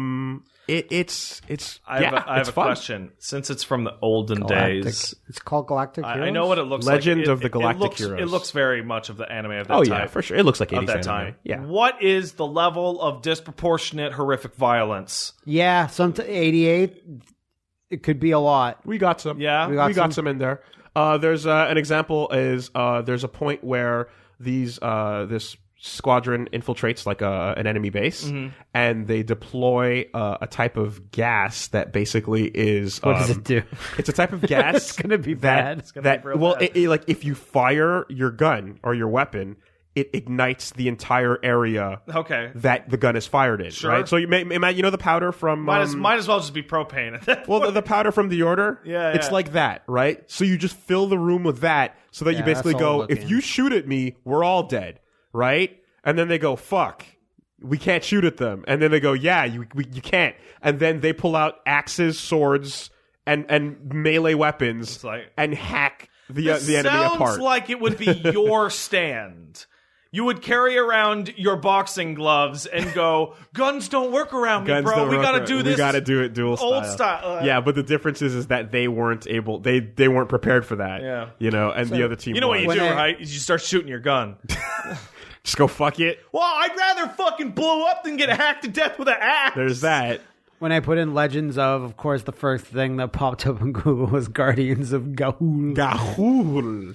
B: It's
C: I have a question. Since it's from the olden days,
A: it's called Galactic Heroes.
C: I know what it looks
B: Legend
C: like.
B: of the Galactic Heroes.
C: It looks very much of the anime of that
B: time.
C: time.
B: Oh yeah, for sure. It looks like 80s
C: of that
B: anime.
C: time.
B: Yeah.
C: What is the level of disproportionate, horrific violence?
A: Yeah, 88. It could be a lot.
B: We got some.
C: Yeah,
B: we got some in there. There's an example is there's a point where this squadron infiltrates like an enemy base, and they deploy a type of gas that basically is
A: what does it do?
B: It's a type of gas.
A: It's gonna be bad.
C: It's gonna be real bad.
B: Like if you fire your gun or your weapon, it ignites the entire area that the gun is fired in.
C: Sure.
B: Right. So you the powder from
C: might as well just be propane at that point.
B: Well, the powder from the Order, it's like that, right? So you just fill the room with that, so that you basically go, if you shoot at me, we're all dead. Right? And then they go, fuck, we can't shoot at them. And then they go, yeah, you can't. And then they pull out axes, swords, and melee weapons and hack the enemy apart.
C: Sounds like it would be your stand. You would carry around your boxing gloves and go, guns don't work around me, bro. We got to do this.
B: We got to do it dual style.
C: Old style.
B: Yeah, but the difference is that they weren't able, they weren't prepared for that.
C: Yeah.
B: And the other team
C: You know what you
B: was.
C: do, right? Is you start shooting your gun.
B: Just go fuck it.
C: Well, I'd rather fucking blow up than get hacked to death with an axe.
B: There's that.
A: When I put in Legends of course, the first thing that popped up on Google was Guardians of Ga'Hoole.
B: Ga'Hoole.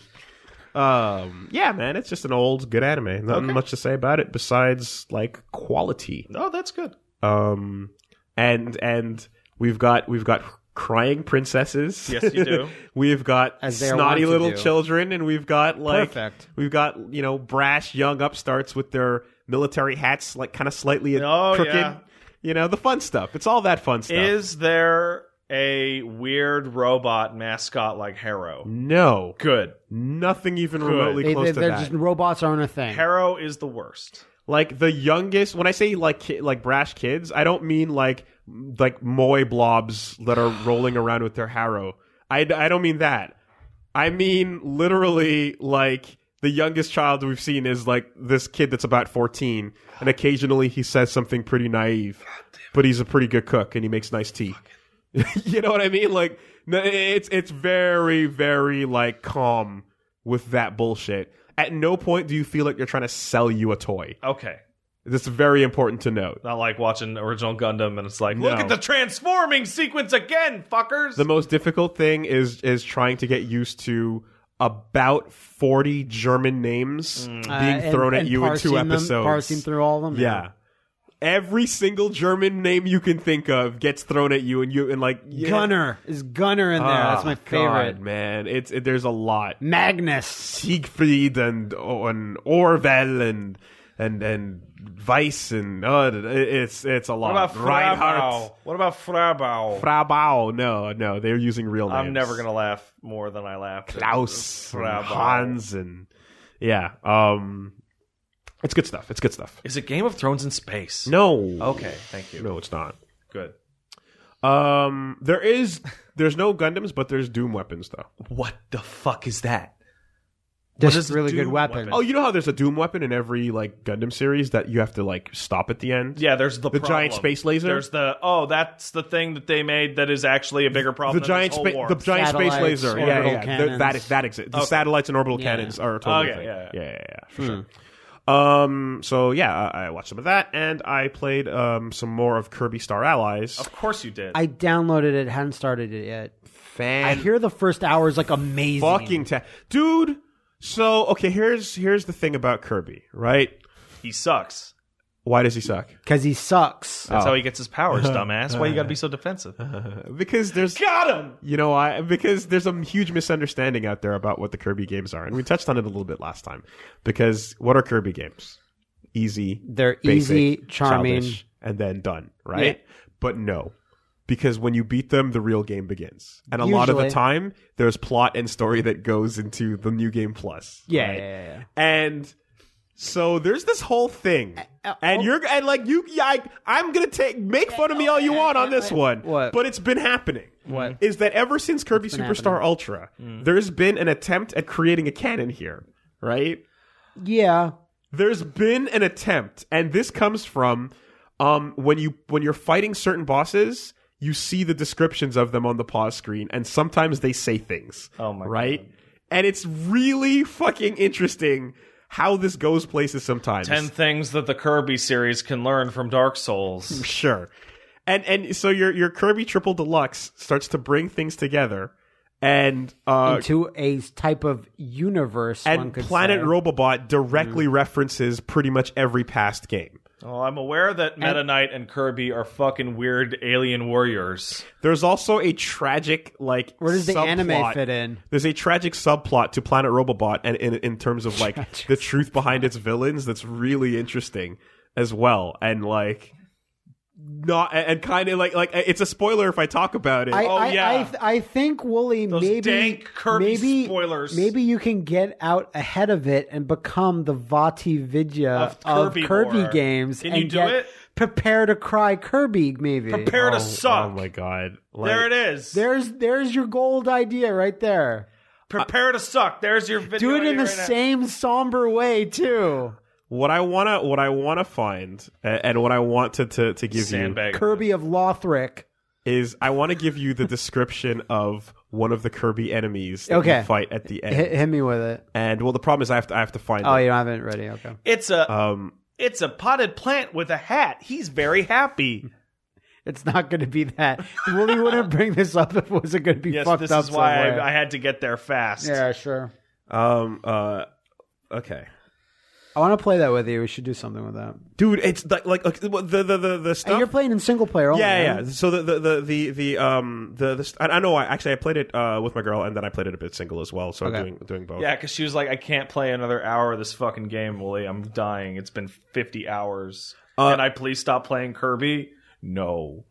B: Yeah, man, it's just an old, good anime. Nothing much to say about it besides, like, quality.
C: Oh, that's good.
B: And we've got crying princesses.
C: Yes, you do.
B: We've got snotty little children, and we've got
A: Perfect.
B: We've got brash young upstarts with their military hats, like kind of slightly crooked.
C: Yeah.
B: The fun stuff. It's all that fun stuff.
C: Is there a weird robot mascot like Harrow?
B: No.
C: Good.
B: Nothing even remotely close to that.
A: Just robots aren't a thing.
C: Harrow is the worst.
B: Like the youngest, when I say like brash kids, I don't mean like moe blobs that are rolling around with their Harrow. I don't mean that. I mean literally like the youngest child we've seen is like this kid that's about 14, and occasionally he says something pretty naive, but he's a pretty good cook and he makes nice tea. You know what I mean? Like, it's very, very like calm with that bullshit. At no point do you feel like they're trying to sell you a toy.
C: Okay.
B: That's very important to note.
C: Not like watching Original Gundam and it's like, look at the transforming sequence again, fuckers!
B: The most difficult thing is trying to get used to about 40 German names being thrown at you in 2 episodes.
A: Parsing through all of them?
B: Yeah. Every single German name you can think of gets thrown at you, and like
A: Gunner is Gunner in there. That's my favorite.
B: God, man. There's a lot.
A: Magnus,
B: Siegfried, and Orwell, and Weiss, and it's a lot.
C: What about Reinhardt? What about Frabau?
B: Frabau? No, they're using real names.
C: I'm never gonna laugh more than I laughed.
B: Klaus, and Hans, and yeah. It's good stuff.
C: Is it Game of Thrones in space?
B: No.
C: Okay, thank you.
B: No, it's not.
C: Good.
B: There's no Gundams, but there's Doom weapons though.
C: What the fuck is that?
A: Just really good weapon.
B: Oh, you know how there's a Doom weapon in every like Gundam series that you have to like stop at the end?
C: Yeah, there's the
B: giant space laser.
C: There's that's the thing that they made that is actually a bigger problem.
B: The giant space laser. Yeah. That exists. The satellites and orbital cannons are a total thing. Yeah, for sure. So yeah, I watched some of that, and I played some more of Kirby Star Allies.
C: Of course you did.
A: I downloaded it, hadn't started it yet.
B: I
A: hear the first hour is like amazing.
B: Fucking dude. So okay, here's the thing about Kirby, right?
C: He sucks.
B: Why does he suck?
A: Because he sucks.
C: That's how he gets his powers, dumbass. Why you gotta be so defensive?
B: Because there's...
C: Got him!
B: You know why? Because there's a huge misunderstanding out there about what the Kirby games are. And we touched on it a little bit last time. Because what are Kirby games? Easy.
A: They're
B: basic,
A: easy, charming.
B: Childish, and then done, right? Yeah. But no. Because when you beat them, the real game begins. And a lot of the time, there's plot and story that goes into the New Game Plus.
A: Yeah,
B: right?
A: yeah.
B: And... so there's this whole thing, and I'm gonna make fun of me all you want on this one, but it's been happening.
A: What
B: is that? Ever since Kirby Superstar Ultra, there's been an attempt at creating a canon here, right?
A: Yeah,
B: there's been an attempt, and this comes from when you're fighting certain bosses, you see the descriptions of them on the pause screen, and sometimes they say things.
C: Oh my
B: right?
C: God.
B: And it's really fucking interesting how this goes places sometimes.
C: 10 things that the Kirby series can learn from Dark Souls.
B: Sure. And so your Kirby Triple Deluxe starts to bring things together and
A: into a type of universe.
B: And Planet Robobot directly references pretty much every past game.
C: Well, I'm aware that Meta Knight and Kirby are fucking weird alien warriors.
B: There's also a tragic, like,
A: where does the anime fit in?
B: There's a tragic subplot to Planet Robobot, and in terms of like the truth behind its villains, that's really interesting as well. And like, not and kind of like it's a spoiler if I talk about it.
A: I think Wooly,
C: those
A: maybe
C: dank Kirby spoilers.
A: Maybe you can get out ahead of it and become the Vati Vidya of Kirby games.
C: Can you do it?
A: Prepare to cry, Kirby. Maybe
C: prepare to suck.
B: Oh my god!
C: There it is.
A: There's your gold idea right there.
C: Prepare to suck. There's your video.
A: Do it in the same somber way too.
B: What I wanna find, and what I want to give
C: Sandbag.
B: you,
A: Kirby of Lothric,
B: is I want to give you the description of one of the Kirby enemies that you fight at the end.
A: Hit me with it.
B: And well, the problem is I have to find it.
A: Oh, you don't have it ready. Okay.
C: It's a potted plant with a hat. He's very happy.
A: It's not going to be that. Willie wouldn't bring this up if it wasn't going to be fucked up.
C: Yes, this is why I had to get there fast.
A: Yeah, sure.
B: Okay.
A: I want to play that with you. We should do something with that,
B: dude. It's like the stuff.
A: And you're playing in single player only.
B: Yeah,
A: right?
B: yeah. So I know. I played it with my girl, and then I played it a bit single as well. So I'm doing both.
C: Yeah, because she was like, I can't play another hour of this fucking game, Wooly. I'm dying. It's been 50 hours. Can I please stop playing Kirby? No.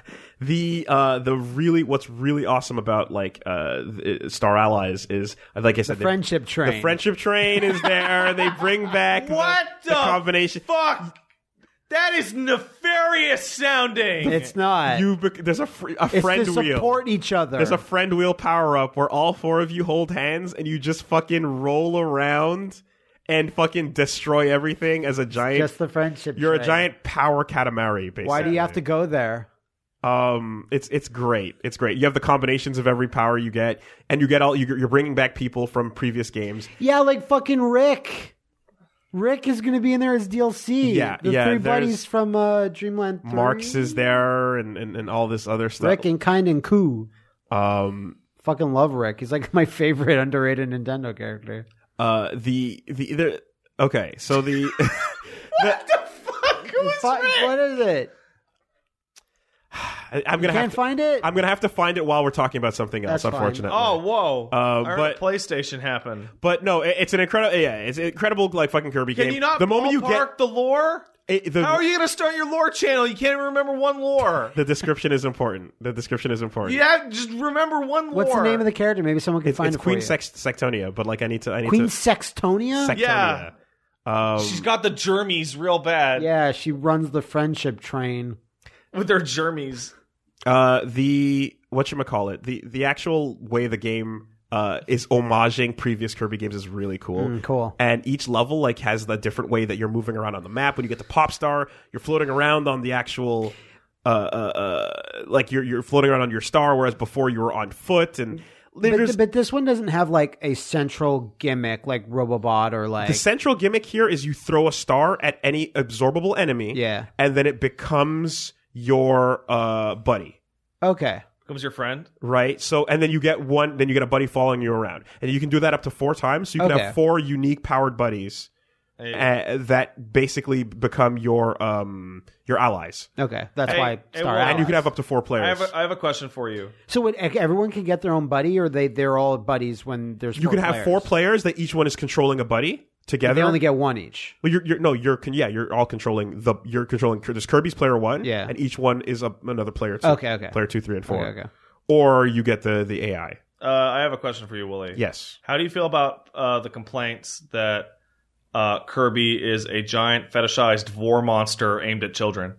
B: What's really awesome about like Star Allies is, like I said,
A: the friendship train.
B: The friendship train is there. They bring back
C: what
B: the combination.
C: Fuck. That is nefarious sounding.
A: It's not.
B: There's a friend
A: it's to
B: wheel.
A: Support each other.
B: There's a friend wheel power up where all 4 of you hold hands and you just fucking roll around and fucking destroy everything as a giant.
A: Just the friendship.
B: You're a giant power Katamari, basically.
A: Why do you have to go there?
B: It's great. It's great. You have the combinations of every power you get, and you get you're bringing back people from previous games.
A: Yeah, like fucking Rick. Rick is going to be in there as DLC.
B: Yeah,
A: the 3 buddies from Dreamland 3.
B: Marx is there, and all this other stuff.
A: Rick and Kind and Koo. Fucking love Rick. He's like my favorite underrated Nintendo character.
B: Okay, so the
C: what the fuck? Who is Rick?
A: What is it? Can't find it?
B: I'm gonna have to find it while we're talking about something else.
A: That's
B: unfortunately.
C: Fine. Oh, whoa!
B: But
C: PlayStation happened.
B: But no, it's an incredible. Yeah, it's an incredible like fucking Kirby game.
C: Can you not
B: the moment you get
C: the lore? How are you gonna start your lore channel? You can't even remember one lore.
B: The description is important.
C: You have just remember one lore.
A: What's the name of the character? Maybe someone can find it for
B: Queen
A: you.
B: Sextonia, but like I need to.
A: Queen Sextonia?
B: Sextonia.
C: Yeah. She's got the germies real bad.
A: Yeah, she runs the friendship train
C: with their germies.
B: The whatchamacallit, the actual way the game is homaging previous Kirby games is really cool.
A: Cool.
B: And each level like has the different way that you're moving around on the map. When you get to Pop Star, you're floating around on the actual like you're floating around on your star, whereas before you were on foot. And
A: but this one doesn't have like a central gimmick like Robobot or like
B: the central gimmick here is you throw a star at any absorbable enemy, and then it becomes your buddy.
A: Okay.
C: Becomes your friend.
B: Right. So and then you get a buddy following you around. And you can do that up to 4 times. So you can have 4 unique powered buddies that basically become your allies.
A: Okay. That's why Star
B: and you can have up to 4 players.
C: I have a question for you.
A: So everyone can get their own buddy, or they're all buddies when there's 4
B: You can
A: players?
B: have 4 players that each one is controlling a buddy. Together,
A: they only get 1 each.
B: Well, you're all controlling there's Kirby's player 1, and each one is another player 2.
A: Okay.
B: Player 2, 3, and 4.
A: Okay.
B: Or you get the AI.
C: I have a question for you, Willie.
B: Yes.
C: How do you feel about the complaints that Kirby is a giant fetishized vor monster aimed at children?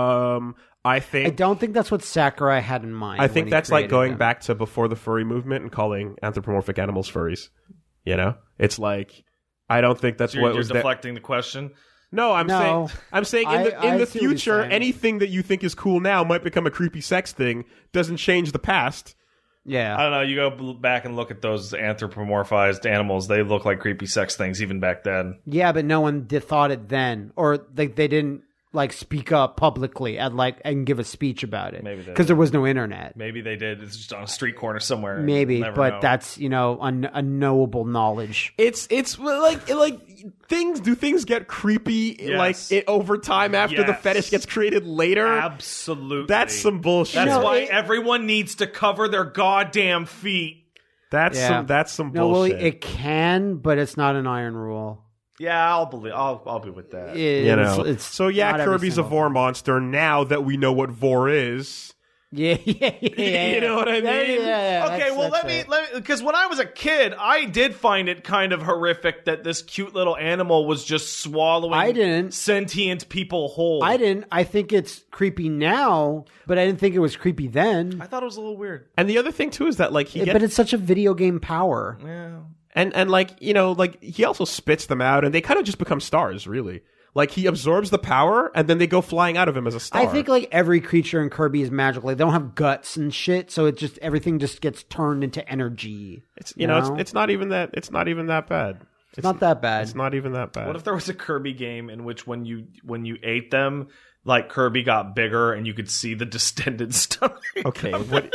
B: I
A: don't think that's what Sakurai had in mind.
B: I think that's like going back to before the furry movement and calling anthropomorphic animals furries. You know, it's like. I don't think that's what was
C: deflecting the question.
B: No, I'm saying in the future, anything that you think is cool now might become a creepy sex thing. Doesn't change the past.
C: Yeah, I don't know. You go back and look at those anthropomorphized animals; they look like creepy sex things even back then.
A: Yeah, but no one thought it then, or they didn't like speak up publicly and give a speech about it. Maybe because there was no internet.
C: Maybe they did. It's just on a street corner somewhere.
A: Maybe, but that's unknowable knowledge.
B: It's like things get creepy over time after the fetish gets created later.
C: Absolutely,
B: that's some bullshit.
C: That's why everyone needs to cover their goddamn feet.
B: That's some bullshit.
A: No, well, it can, but it's not an iron rule.
C: Yeah, I'll be with that.
B: Kirby's a vor monster now that we know what vor is.
A: Yeah.
B: You know what I mean?
C: Yeah, okay, well, let me because when I was a kid, I did find it kind of horrific that this cute little animal was just swallowing sentient people whole.
A: I didn't. I think it's creepy now, but I didn't think it was creepy then.
C: I thought it was a little weird.
B: And the other thing too is that like
A: but it's such a video game power.
C: Yeah.
B: And like, you know, like he also spits them out and they kind of just become stars, really. Like he absorbs the power and then they go flying out of him as a star.
A: I think like every creature in Kirby is magical. Like, they don't have guts and shit, so everything just gets turned into energy.
B: It's it's not even that bad.
A: It's not that bad.
B: It's not even that bad.
C: What if there was a Kirby game in which when you ate them, like Kirby got bigger and you could see the distended stomach?
B: Okay, what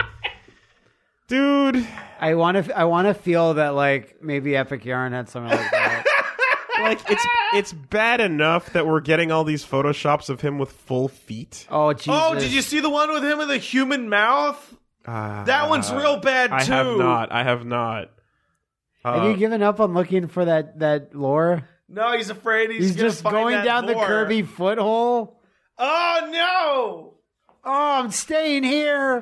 B: dude,
A: I want to feel that like maybe Epic Yarn had something like that.
B: Like it's bad enough that we're getting all these photoshops of him with full feet.
A: Oh Jesus!
C: Oh, did you see the one with him with a human mouth? That one's real bad too.
B: I have not.
A: Have you given up on looking for that lore?
C: No, he's afraid he's
A: just going down the Kirby foothole.
C: Oh no!
A: Oh, I'm staying here.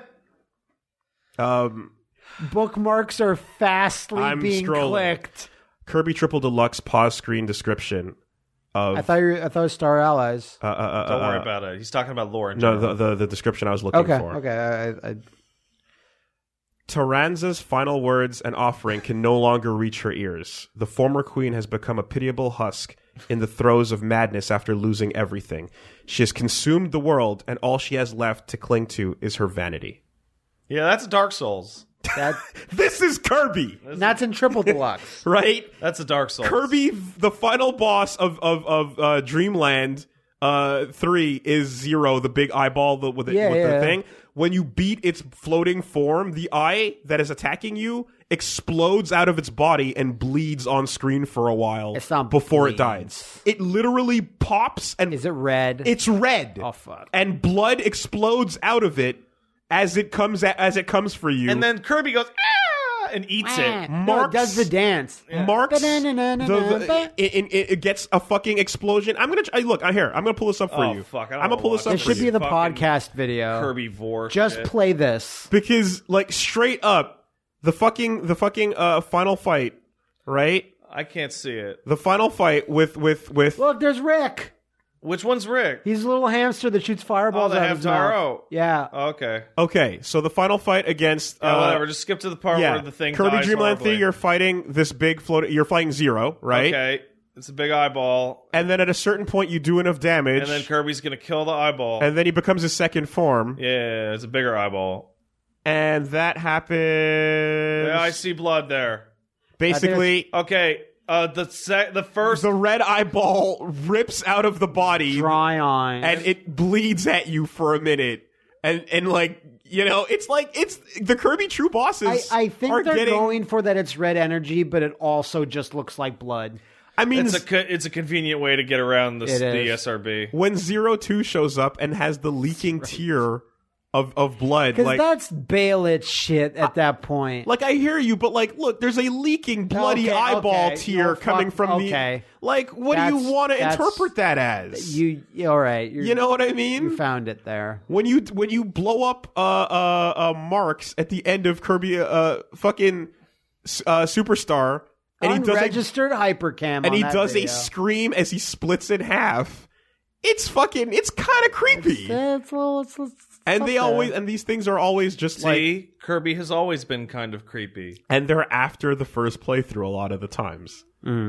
A: Bookmarks are fastly being clicked.
B: Kirby Triple Deluxe pause screen description.
A: I thought it was Star Allies.
C: Don't worry about it. He's talking about lore in general.
B: No, the description I was looking for.
A: Okay.
B: Taranza's final words and offering can no longer reach her ears. The former queen has become a pitiable husk in the throes of madness after losing everything. She has consumed the world, and all she has left to cling to is her vanity.
C: Yeah, that's Dark Souls.
B: This is Kirby.
A: That's in Triple Deluxe.
B: Right?
C: That's a Dark Souls.
B: Kirby, the final boss of Dreamland 3 is Zero, the big eyeball with the thing. When you beat its floating form, the eye that is attacking you explodes out of its body and bleeds on screen for a while before it dies. It literally pops and...
A: Is it red?
B: It's red.
A: Oh, fuck.
B: And blood explodes out of it as it comes for you.
C: And then Kirby goes... and eats it.
A: It does the dance.
B: Marks it gets a fucking explosion. I'm gonna pull this up for you.
C: Fuck,
B: I'm gonna pull this up.
A: This should be the podcast video.
C: Kirby Vor.
A: Just play this
B: because, like, straight up, the fucking final fight, right?
C: I can't see it.
B: The final fight with.
A: Look, there's Rick.
C: Which one's Rick?
A: He's a little hamster that shoots fireballs out of his mouth. Yeah.
C: Okay,
B: so the final fight against...
C: whatever, just skip to the part where the thing
B: Kirby
C: dies
B: Dreamland
C: horribly.
B: 3, you're fighting this big floating... You're fighting Zero, right?
C: Okay, it's a big eyeball.
B: And then at a certain point, you do enough damage.
C: And then Kirby's going to kill the eyeball.
B: And then he becomes his second form.
C: Yeah, it's a bigger eyeball.
B: And that happens...
C: Yeah, I see blood there.
B: Basically...
C: Okay... The
B: red eyeball rips out of the body,
A: dry eyes,
B: and it bleeds at you for a minute, and like, you know, it's the Kirby True bosses.
A: I think they're going for that. It's red energy, but it also just looks like blood.
B: I mean,
C: it's a convenient way to get around the SRB.
B: When 02 shows up and has the leaking tear of blood,
A: because that's Baelitz shit at that point.
B: Like, I hear you, but like, look, there's a leaking bloody eyeball tear coming from the. Like, what do you want to interpret that as?
A: All right.
B: You know what I mean?
A: You found it there.
B: When you blow up Marks at the end of Kirby fucking Superstar, and
A: unregistered hypercam,
B: and he does a scream as he splits in half. It's kind of creepy. And these things are always just
C: Kirby has always been kind of creepy.
B: And they're after the first playthrough a lot of the times.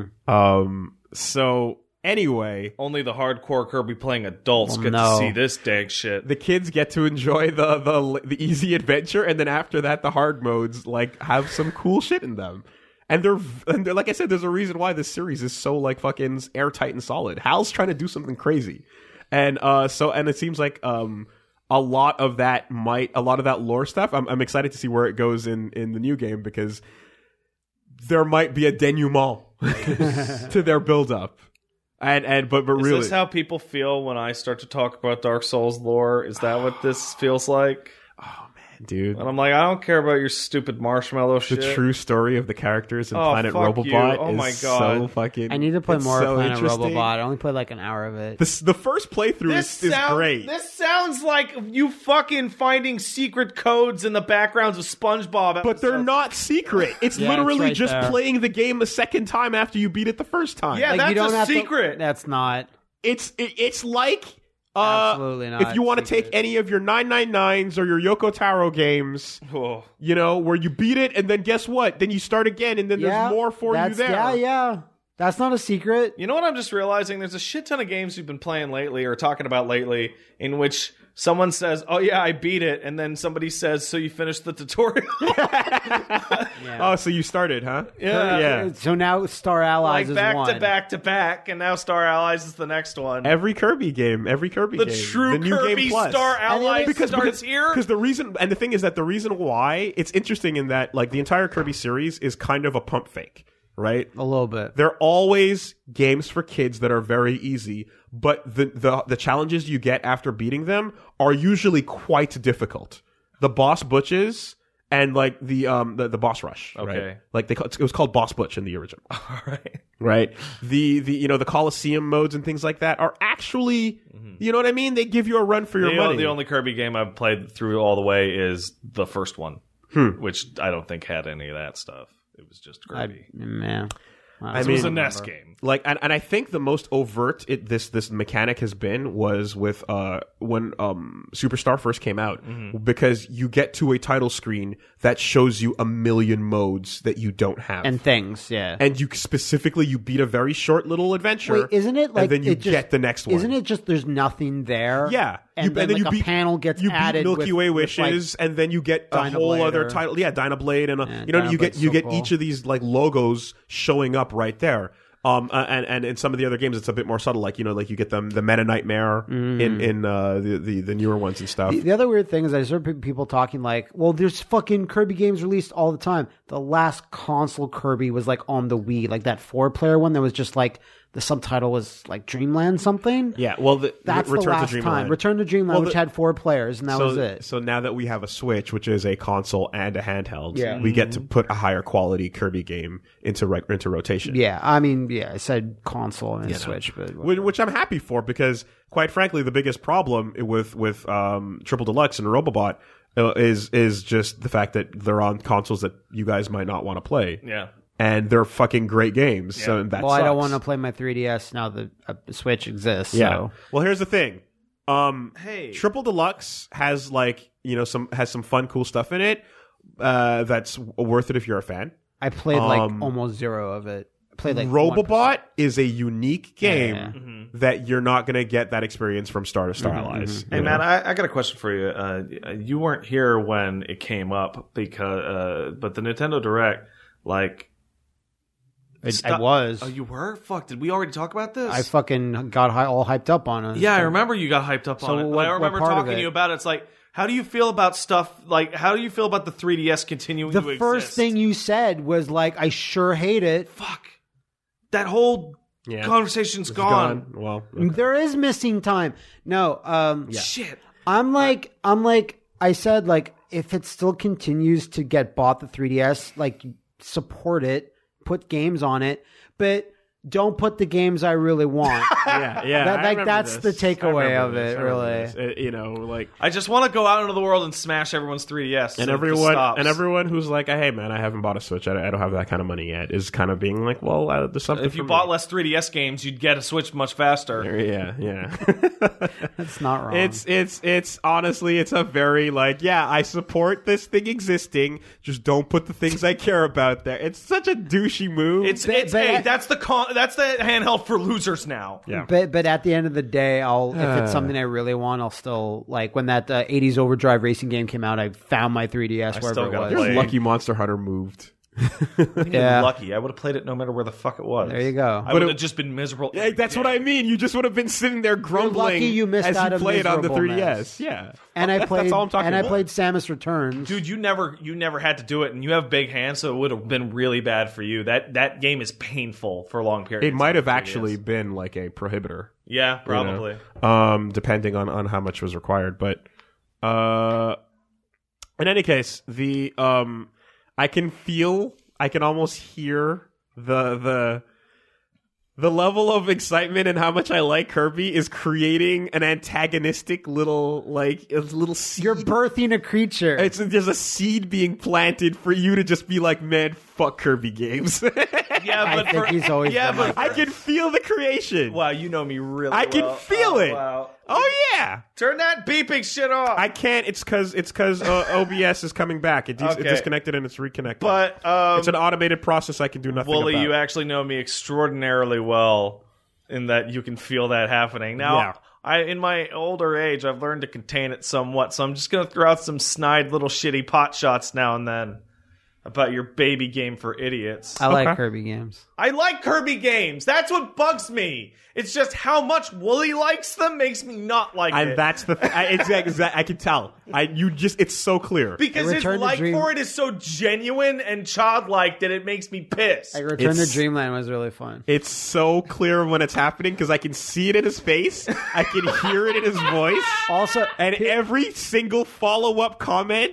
B: So anyway,
C: only the hardcore Kirby playing adults get to see this dang shit.
B: The kids get to enjoy the easy adventure, and then after that, the hard modes like have some cool shit in them. And they're like I said, there's a reason why this series is so like fucking airtight and solid. Hal's trying to do something crazy, and it seems like a lot of that lore stuff. I'm excited to see where it goes in the new game, because there might be a denouement to their build up. But really,
C: is this how people feel when I start to talk about Dark Souls lore? Is that what this feels like?
B: Oh man, dude!
C: And I'm like, I don't care about your stupid marshmallow shit.
B: The true story of the characters in Planet Robobot is so fucking...
A: I need to play more Planet Robobot. I only played like an hour of it.
B: The first playthrough is great.
C: This sounds like you fucking finding secret codes in the backgrounds of SpongeBob episodes.
B: But they're not secret. It's literally just playing the game a second time after you beat it the first time.
C: Yeah, like, that's a secret.
A: That's not.
B: It's like...
A: Absolutely not.
B: If you want to take any of your 999s or your Yoko Taro games, you know, where you beat it and then guess what? Then you start again and then there's more for you there.
A: Yeah. That's not a secret.
C: You know what I'm just realizing? There's a shit ton of games we've been playing lately or talking about lately in which someone says, oh yeah, I beat it, and then somebody says, so you finished the tutorial?
B: Oh, so you started, huh?
C: Yeah.
A: So now Star Allies is
C: back
A: one.
C: to back to back, and now Star Allies is the next one.
B: Every Kirby game.
C: The true
B: new
C: Kirby
B: game Plus.
C: Star Allies starts here?
B: Because the reason why, it's interesting in that, like, the entire Kirby series is kind of a pump fake. Right?
A: A little bit.
B: They're always games for kids that are very easy, but the challenges you get after beating them are usually quite difficult. The boss butches and like the boss rush.
C: Okay.
B: Right? Like it was called Boss Butch in the original.
C: All right.
B: Right. The the Coliseum modes and things like that are actually, you know what I mean? They give you a run for your money.
C: The only Kirby game I've played through all the way is the first one, which I don't think had any of that stuff. It was just Kirby. It was a NES game.
B: Like, and I think the most overt this mechanic has been was with when Superstar first came out, because you get to a title screen that shows you a million modes that you don't have
A: and things,
B: and you specifically you beat a very short little adventure.
A: Wait, isn't it like
B: and then you get the next one?
A: Isn't it just there's nothing there?
B: Yeah,
A: and then like a panel gets added.
B: You beat Milky Way Wishes,
A: like,
B: and then you get a whole other title. Yeah, Dynablade, and you get
A: cool.
B: each of these like logos showing up right there. And in some of the other games, it's a bit more subtle. Like you get the Meta Nightmare in the newer ones and stuff.
A: The other weird thing is I heard people talking like, well, there's fucking Kirby games released all the time. The last console Kirby was like on the Wii, like that 4-player one that was just like the subtitle was like Dreamland something.
B: Yeah, well,
A: that's
B: Return
A: the last
B: to Dreamland.
A: time. Return to Dreamland, which had 4 players, and that was it.
B: So now that we have a Switch, which is a console and a handheld,
A: Yeah.
B: we get to put a higher quality Kirby game into rotation.
A: Yeah, I mean, yeah, I said console and Switch, but
B: which I'm happy for, because quite frankly, the biggest problem with Triple Deluxe and Robobot is just the fact that they're on consoles that you guys might not want to play.
C: Yeah.
B: And they're fucking great games. Yeah. So that
A: well,
B: sucks.
A: I don't want to play my 3DS now that the Switch exists.
B: Yeah.
A: So.
B: Well, here's the thing.
C: Hey,
B: Triple Deluxe has some fun, cool stuff in it. That's worth it if you're a fan.
A: I played like almost 0 of it. Played like
B: Robobot is a unique game that you're not going to get that experience from Star to Stylize.
C: Hey, man, I got a question for you. You weren't here when it came up but the Nintendo Direct, like.
A: I was.
C: Oh, you were? Fuck, did we already talk about this?
A: I fucking got all hyped up on it.
C: Yeah, I remember you got hyped up on it. I remember talking to you about it. It's like, how do you feel about stuff, like, how do you feel about the 3DS continuing to exist?
A: The first thing you said was like, I sure hate it.
C: Fuck. That whole conversation's gone.
B: Well, okay.
A: There is missing time. No,
C: Shit.
A: I'm like, I said, like, if it still continues to get bought, the 3DS, like, support it. Put games on it, but don't put the games I really want.
B: Yeah.
A: That's the takeaway of it, really.
B: Like,
C: I just want to go out into the world and smash everyone's 3DS.
B: And everyone who's like, hey man, I haven't bought a Switch. I don't have that kind of money yet. Is kind of being like, well, there's something.
C: If you bought less 3DS games, you'd get a Switch much faster.
B: Yeah.
A: That's not wrong.
B: It's honestly, it's a very like, I support this thing existing. Just don't put the things I care about there. It's such a douchey move.
C: That's the handheld for losers now.
B: Yeah.
A: But at the end of the day, if it's something I really want, I'll still, like, when that 80s Overdrive racing game came out, I found my 3DS wherever it was.
B: You're lucky Monster Hunter moved.
A: Yeah.
C: Lucky. I would have played it no matter where the fuck it was.
A: There you go.
C: I would have just been miserable.
B: Yeah, that's what I mean. You just would have been sitting there grumbling
A: lucky you missed
B: as
A: out
B: you
A: of
B: play it on the 3DS.
A: miserableness.
B: Yeah.
A: And I played
B: that's all I'm talking about.
A: I played Samus Returns.
C: Dude, you never had to do it, and you have big hands, so it would have been really bad for you. That game is painful for a long period.
B: It might have actually been like a prohibitor.
C: Yeah, probably.
B: Depending on how much was required. But in any case, I can almost hear the level of excitement and how much I like Kirby is creating an antagonistic little seed.
A: You're birthing a creature.
B: There's a seed being planted for you to just be like, man, fuck Kirby games.
C: Yeah, but
A: I think he's always been like
B: I can feel the creation.
C: Wow, you know me really
B: I can feel it.
C: Wow.
B: Oh yeah.
C: Turn that beeping shit off.
B: I can't. It's because OBS is coming back. It disconnected and it's reconnected.
C: But
B: it's an automated process. I can do nothing
C: Wooly,
B: about.
C: you actually know me extraordinarily well in that you can feel that happening. Now, in my older age, I've learned to contain it somewhat, so I'm just going to throw out some snide little shitty pot shots now and then about your baby game for idiots.
A: I like Kirby games.
C: I like Kirby games. That's what bugs me. It's just how much Wooly likes them makes me not like it.
B: That's the I can tell. It's so clear.
C: Because his like for it is so genuine and childlike that it makes me pissed.
A: Return to Dreamland was really fun.
B: It's so clear when it's happening because I can see it in his face. I can hear it in his voice.
A: Also,
B: and every single follow-up comment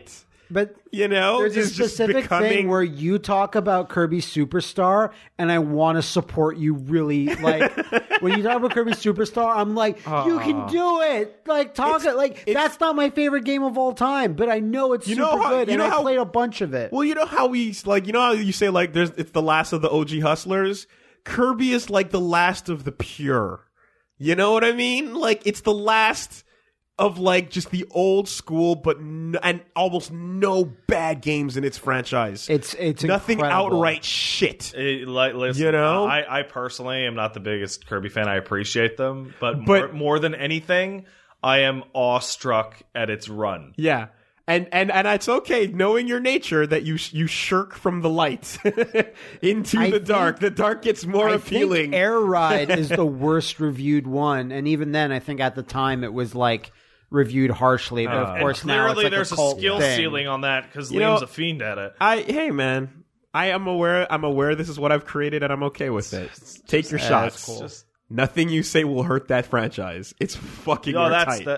A: But
B: there's
A: a specific thing where you talk about Kirby Superstar, and I want to support you really. Like when you talk about Kirby Superstar, I'm like, you can do it. Like that's not my favorite game of all time, but I know it's super good, and I played a bunch of it.
B: Well, you know how how you say like it's the last of the OG hustlers. Kirby is like the last of the pure. You know what I mean? Like it's the last of like just the old school, but and almost no bad games in its franchise.
A: It's
B: nothing
A: incredible.
B: Outright shit.
C: Listen, I personally am not the biggest Kirby fan. I appreciate them, but more than anything, I am awestruck at its run.
B: Yeah. And it's okay, knowing your nature, that you shirk from the light into the dark. The dark gets more appealing.
A: I think Air Ride is the worst reviewed one, and even then, I think at the time it was like reviewed harshly. But of course, now it's like
C: there's a skill ceiling on that because Liam's a fiend at it.
B: Hey man, I am aware. I'm aware this is what I've created, and I'm okay with it. Take your shots.
C: Cool.
B: Nothing you say will hurt that franchise. It's fucking tight.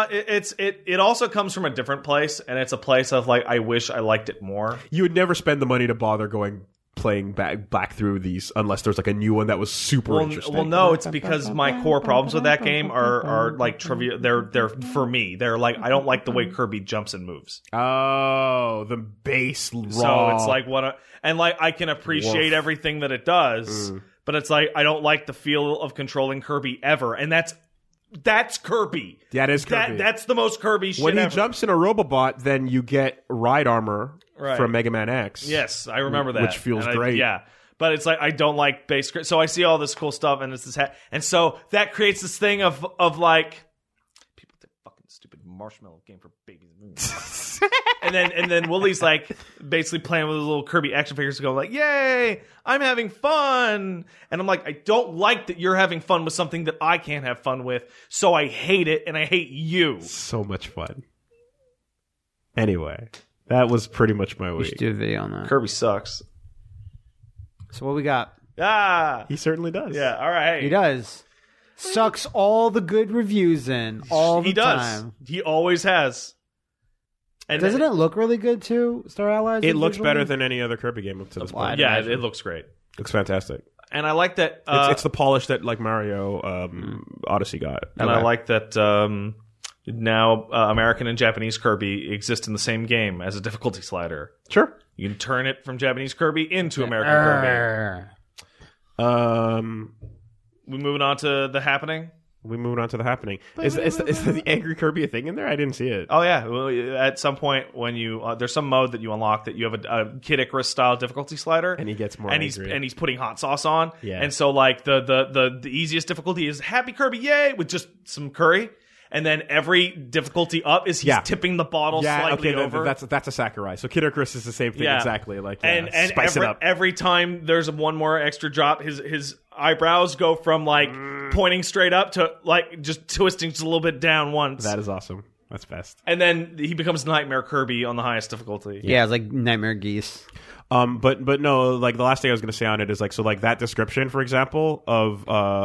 C: It also comes from a different place, and it's a place of like, I wish I liked it more.
B: You would never spend the money to bother playing back through these unless there's like a new one that was super interesting.
C: Well, no, it's because my core problems with that game are like trivia. They're for me. They're like, I don't like the way Kirby jumps and moves.
B: Oh, the base raw.
C: So it's like I can appreciate everything that it does. But it's like, I don't like the feel of controlling Kirby ever. And that's Kirby.
B: That is Kirby.
C: That's the most Kirby shit
B: When he
C: ever.
B: jumps in a Robobot, then you get ride armor from Mega Man X.
C: Yes, I remember that.
B: Which feels great.
C: Yeah. But it's like, I don't like base. So I see all this cool stuff, and it's this and so that creates this thing of like, people did fucking stupid marshmallow game for babies. and then Willie's like basically playing with his little Kirby action figures to go like, yay, I'm having fun. And I'm like, I don't like that you're having fun with something that I can't have fun with, so I hate it, and I hate you.
B: So much fun. Anyway, that was pretty much my week.
A: You should do a video on that.
C: Kirby sucks.
A: So what we got?
B: He certainly does.
C: Yeah, all right.
A: He does. Sucks all the good reviews in all the time.
C: He always has. And
A: doesn't it look really good too, Star Allies?
B: It looks better than any other Kirby game up to this point.
C: Yeah, it looks great.
B: Looks fantastic.
C: And I like that
B: it's the polish that like Mario Odyssey got.
C: And I like that now American and Japanese Kirby exist in the same game as a difficulty slider.
B: Sure.
C: You can turn it from Japanese Kirby into American Kirby. We moving on to The Happening?
B: We moving on to The Happening. Is the Angry Kirby a thing in there? I didn't see it.
C: Oh, yeah. Well, at some point, when you there's some mode that you unlock that you have a Kid Icarus style difficulty slider,
B: and he gets more
C: angry. And he's putting hot sauce on.
B: Yeah.
C: And so like the easiest difficulty is Happy Kirby, yay, with just some curry. And then every difficulty up is he's tipping the bottle slightly over.
B: That's a Sakurai. So Kid Icarus is the same thing exactly. Like
C: and
B: spice it up.
C: Every time there's one more extra drop, his eyebrows go from like pointing straight up to like just twisting just a little bit down once.
B: That is awesome. That's best.
C: And then he becomes Nightmare Kirby on the highest difficulty.
A: Yeah, it's like Nightmare Geese.
B: But no, like the last thing I was going to say on it is like, so like that description, for example, of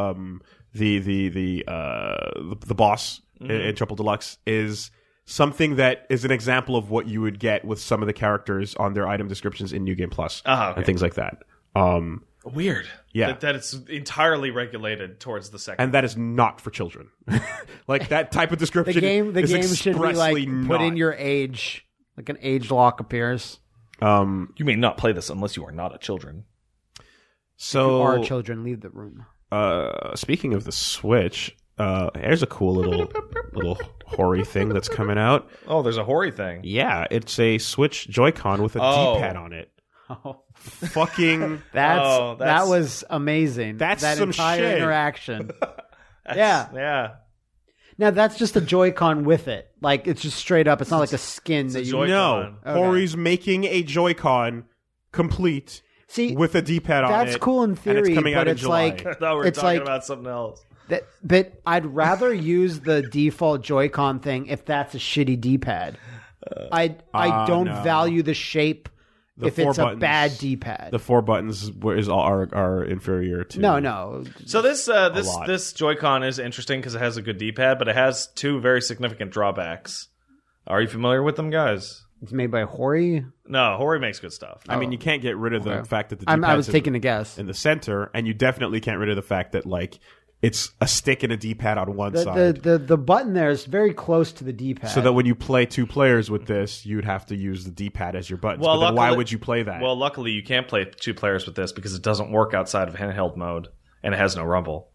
B: the boss in Triple Deluxe is something that is an example of what you would get with some of the characters on their item descriptions in New Game Plus and things like that.
C: Weird.
B: Yeah.
C: That it's entirely regulated towards the second.
B: And that is not for children. Like that type of description.
A: The game should be like put in your age, like an age lock appears.
C: You may not play this unless you are not a children.
A: So if you are children, leave the room.
B: Speaking of the Switch, there's a cool little Hori thing that's coming out.
C: Oh, there's a Hori thing.
B: Yeah, it's a Switch Joy-Con with a D-pad on it.
A: Oh.
B: Fucking
A: that was amazing.
B: That's
A: that
B: some
A: entire
B: shit.
A: Interaction. Yeah. Now that's just a Joy-Con with it. Like it's just straight up. It's not like a skin that you
B: know. Okay. Hori's making a Joy-Con complete.
A: See,
B: with a D-pad on it.
A: That's cool in theory,
B: and it's coming
A: but
B: out
A: it's
B: in July.
C: I thought we were talking about something else.
A: But I'd rather use the default Joy-Con thing if that's a shitty D-pad. I don't value the shape if it's a bad D-pad.
B: The 4 buttons are inferior to.
A: No.
C: So this Joy-Con is interesting because it has a good D-pad, but it has 2 very significant drawbacks. Are you familiar with them, guys?
A: It's made by Hori.
C: No, Hori makes good stuff.
B: I mean, you can't get rid of the fact that the D-pad's
A: I was taking a guess
B: in the center, and you definitely can't get rid of the fact that like it's a stick and a D-pad on one side.
A: The button there is very close to the D-pad.
B: So that when you play 2 players with this, you'd have to use the D-pad as your buttons. Well, but then why would you play that?
C: Well, luckily you can't play 2 players with this because it doesn't work outside of handheld mode, and it has no rumble.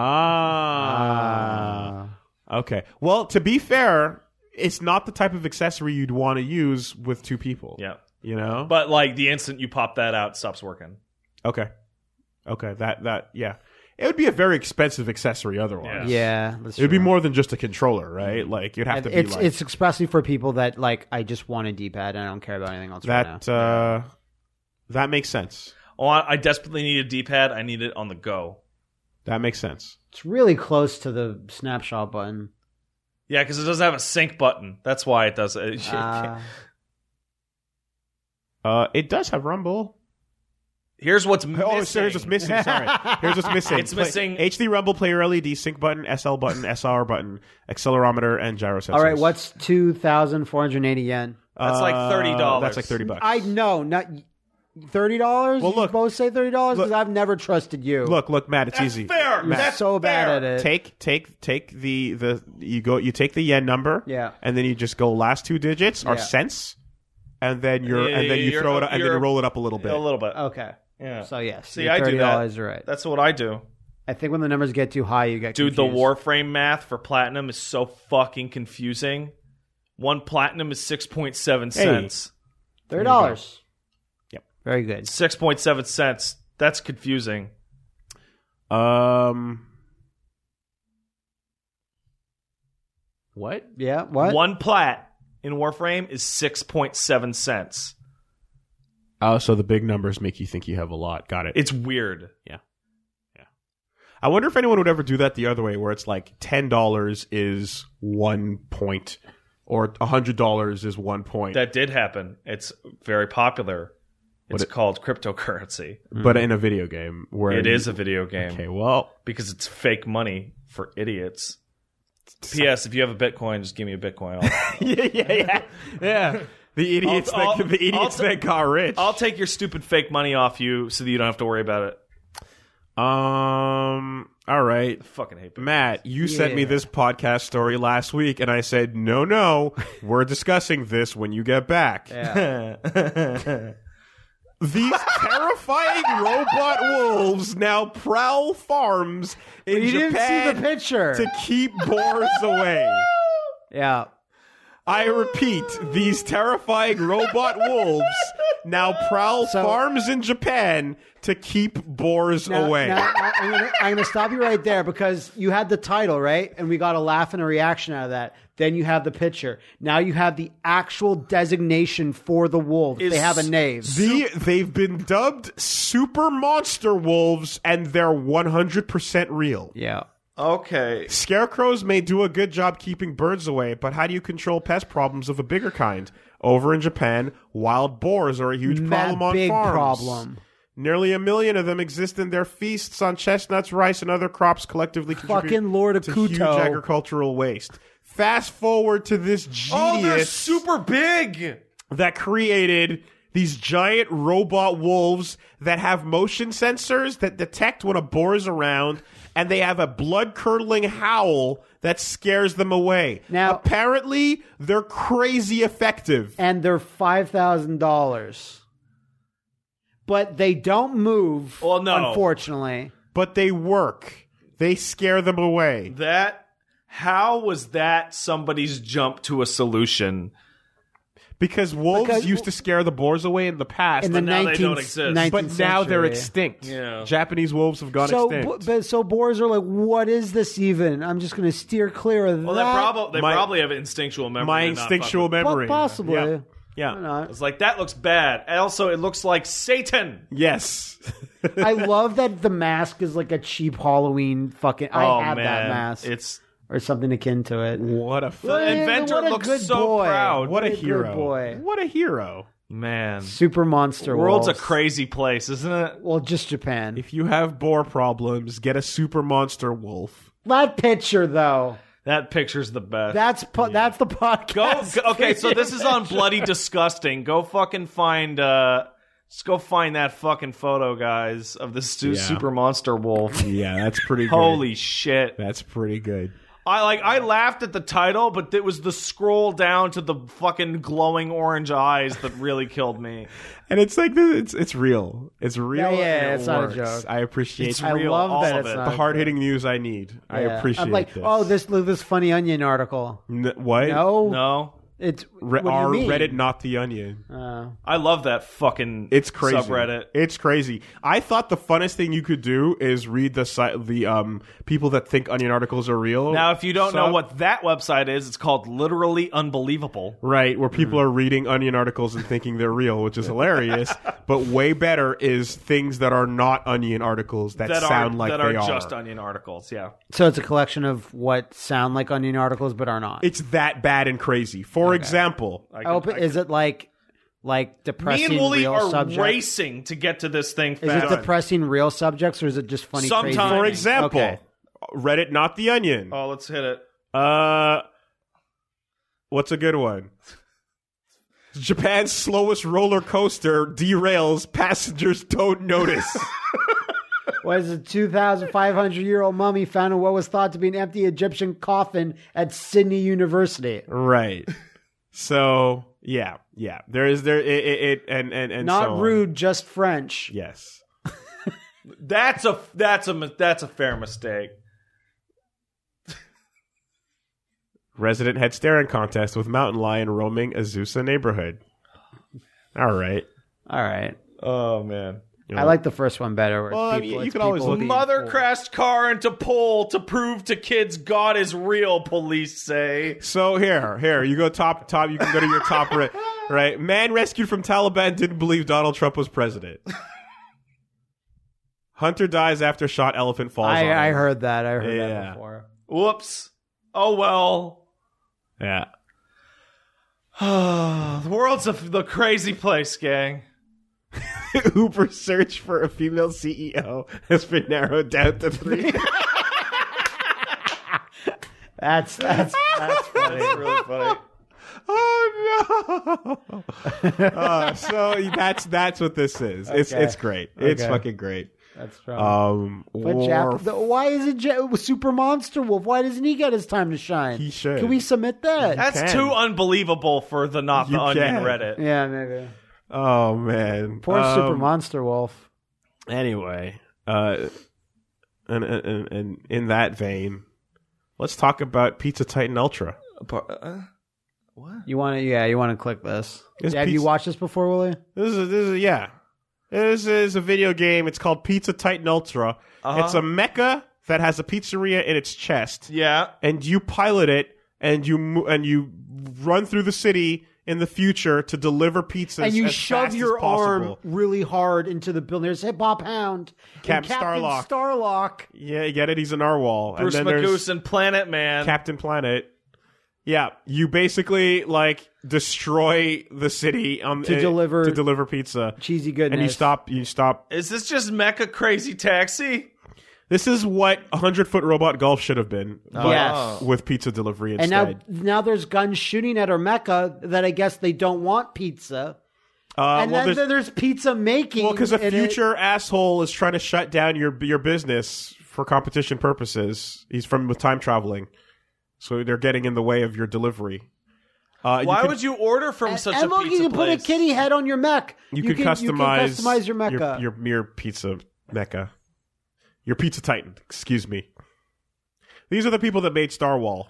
B: Okay. Well, to be fair, it's not the type of accessory you'd want to use with 2 people.
C: Yeah.
B: You know?
C: But like the instant you pop that out, it stops working.
B: Okay. That yeah. It would be a very expensive accessory otherwise.
A: Yeah.
B: It would be more than just a controller, right? Like you'd have to be
A: it's especially for people that like I just want a D-pad and I don't care about anything else right
B: now. That makes sense.
C: Oh, I desperately need a D-pad. I need it on the go.
B: That makes sense.
A: It's really close to the snapshot button.
C: Yeah, because it doesn't have a sync button. That's why it does it.
B: It does have rumble.
C: Here's what's missing.
B: Oh, here's what's missing. Sorry. Here's what's missing.
C: It's missing
B: HD rumble, player LED, sync button, SL button, SR button, accelerometer, and gyro sensors.
A: All right, what's 2,480 yen?
C: That's like $30.
B: That's like $30.
A: I know, not $30.
B: Well, look,
A: you both say $30 because I've never trusted you.
B: Look, Matt, it's easy.
C: Fair.
A: You're
C: That's
A: so bad at it.
B: Take the you take the yen number, and then you just go last 2 digits are cents, and then you throw it and then you roll it up a little bit.
C: A little bit.
A: Okay.
C: Yeah.
A: So yes,
C: see, I do that.
A: $30 are right.
C: That's what I do.
A: I think when the numbers get too high, you get
C: confused.
A: Dude,
C: the Warframe math for platinum is so fucking confusing. 1 platinum is 6.7 cents.
A: $30. Yep. Very good.
C: 6.7 cents. That's confusing.
B: What?
A: Yeah, what?
C: 1 plat in Warframe is 6.7 cents.
B: Oh, so the big numbers make you think you have a lot. Got it.
C: It's weird.
B: Yeah. I wonder if anyone would ever do that the other way, where it's like $10 is 1 point, or $100 is 1 point.
C: That did happen. It's very popular. It's called cryptocurrency.
B: But in a video game. Where
C: it is a video game.
B: Okay, well.
C: Because it's fake money for idiots. P.S. If you have a Bitcoin, just give me a Bitcoin.
B: Yeah. The idiots that got rich.
C: I'll take your stupid fake money off you so that you don't have to worry about it.
B: All right.
C: I fucking hate Bitcoin.
B: Matt, you sent me this podcast story last week, and I said, no, we're discussing this when you get back.
A: Yeah.
B: These terrifying robot wolves now prowl farms in
A: you
B: Japan
A: didn't see the picture.
B: to keep boars away.
A: Yeah.
B: I repeat, these terrifying robot wolves now prowl farms in Japan to keep boars away.
A: Now, I'm going to stop you right there because you had the title, right? And we got a laugh and a reaction out of that. Then you have the picture. Now you have the actual designation for the wolves. They have a name.
B: They've been dubbed super monster wolves, and they're 100% real.
A: Yeah.
C: Okay.
B: Scarecrows may do a good job keeping birds away, but how do you control pest problems of a bigger kind? Over in Japan, wild boars are a huge problem on
A: big
B: farms.
A: Problem.
B: Nearly 1 million of them exist in their feasts on chestnuts, rice, and other crops collectively contribute
A: Lord of
B: to
A: Kuto.
B: huge agricultural waste. Fast forward to this genius...
C: Oh, they're super big!
B: ...that created these giant robot wolves that have motion sensors that detect when a boar is around, and they have a blood-curdling howl that scares them away.
A: Now,
B: apparently, they're crazy effective.
A: And they're $5,000. But they don't move, unfortunately.
B: But they work. They scare them away.
C: How was that somebody's jump to a solution?
B: Because wolves used to scare the boars away in the past.
C: But now they don't exist.
B: But now they're extinct.
C: Yeah.
B: Japanese wolves have gone extinct.
A: So boars are like, what is this even? I'm just going to steer clear of that.
C: Well, they probably have instinctual memory.
B: My instinctual memory.
A: Possibly.
B: Yeah.
C: It's like, that looks bad. And also, it looks like Satan.
B: Yes.
A: I love that the mask is like a cheap Halloween fucking... I have that mask. Or something akin to it.
B: What a
C: The inventor looks so proud.
B: What a hero.
A: Boy.
B: What a hero.
C: Man.
A: Super monster
C: The world's
A: wolves.
C: a crazy place, isn't it?
A: Well, just Japan.
B: If you have boar problems, get a super monster wolf.
A: That picture, though.
C: That picture's the best.
A: That's the podcast.
C: Okay, so this is on Bloody Disgusting. Go fucking find just go find that fucking photo, guys, of this super monster wolf.
B: Yeah, that's pretty good.
C: Holy shit.
B: That's pretty good.
C: I laughed at the title, but it was the scroll down to the fucking glowing orange eyes that really killed me.
B: And it's like it's real. It's real.
A: Yeah,
B: and
A: it's not
B: works.
A: a joke.
B: I appreciate it.
A: I love that it's not
B: the hard hitting news I need. Yeah. I appreciate
A: I'm like,
B: this.
A: this Funny Onion article.
B: What?
C: No.
A: It's
B: what do you mean? Reddit, not the Onion.
C: I love that fucking
B: it's crazy.
C: subreddit.
B: It's crazy. I thought the funnest thing you could do is read the people that think Onion articles are real.
C: Now, if you don't know what that website is, it's called Literally Unbelievable.
B: Right, where people are reading Onion articles and thinking they're real, which is hilarious. But way better is things that are not Onion articles that sound like they are.
C: That are just Onion articles, yeah.
A: So it's a collection of what sound like Onion articles but are not.
B: It's that bad and crazy. For example,
A: is it like depressing
C: me and Wooly
A: real
C: are
A: subjects?
C: Racing to get to this thing fast.
A: Is it depressing real subjects or is it just funny?
C: Sometimes.
A: Crazy?
B: For example, Reddit, not the Onion.
C: Oh, let's hit it.
B: What's a good one? Japan's slowest roller coaster derails. Passengers don't notice.
A: Was a 2,500-year-old mummy found in what was thought to be an empty Egyptian coffin at Sydney University.
B: Right. So yeah. There and
A: not
B: so
A: rude, just French.
B: Yes.
C: That's a fair mistake.
B: Resident head staring contest with mountain lion roaming Azusa neighborhood. All right.
C: Oh man.
A: I like the first one better.
B: Well, you could always look.
C: Mother crashed car into pole to prove to kids God is real. Police say.
B: So here, you go top. You can go to your top right. Man rescued from Taliban didn't believe Donald Trump was president. Hunter dies after shot elephant falls.
A: I heard that. I heard that before.
C: Whoops. Oh well.
B: Yeah.
C: The world's the crazy place, gang.
B: Uber search for a female CEO has been narrowed down to 3.
A: That's funny.
C: That's really funny.
B: Oh no! So that's what this is. It's great. It's fucking great.
A: That's strong. Why is it Super Monster Wolf? Why doesn't he get his time to shine?
B: He should.
A: Can we submit that?
C: That's too unbelievable for the Not the Onion Reddit.
A: Yeah, maybe.
B: Oh man,
A: poor Super Monster Wolf.
B: Anyway, and in that vein, let's talk about Pizza Titan Ultra.
A: What? You want to click this. Have you watched this before, Willie?
B: This is a video game. It's called Pizza Titan Ultra. It's a mecha that has a pizzeria in its chest.
C: Yeah,
B: and you pilot it, and you run through the city in the future to deliver pizzas,
A: and you
B: as
A: shove
B: fast
A: your
B: as possible.
A: arm really hard into the building. There's Hip Hop Hound,
B: Captain
A: Starlock.
B: Yeah, you get it. He's a narwhal.
C: Bruce
B: and then
C: Magoose and Planet Man,
B: Captain Planet. Yeah, you basically destroy the city to deliver pizza,
A: cheesy goodness,
B: and you stop.
C: Is this just Mecha Crazy Taxi?
B: This is what 100-foot robot golf should have been,
A: yes,
B: with pizza delivery instead.
A: And now there's guns shooting at our mecha that I guess they don't want pizza. And then there's pizza making.
B: Well, because a future asshole is trying to shut down your business for competition purposes. He's with time traveling, so they're getting in the way of your delivery.
C: Why would you order from such a pizza place?
A: You can put a kitty head on your mech.
B: You can customize
A: your mecha.
B: Your pizza mecha. Your Pizza Titan, excuse me. These are the people that made Starwall.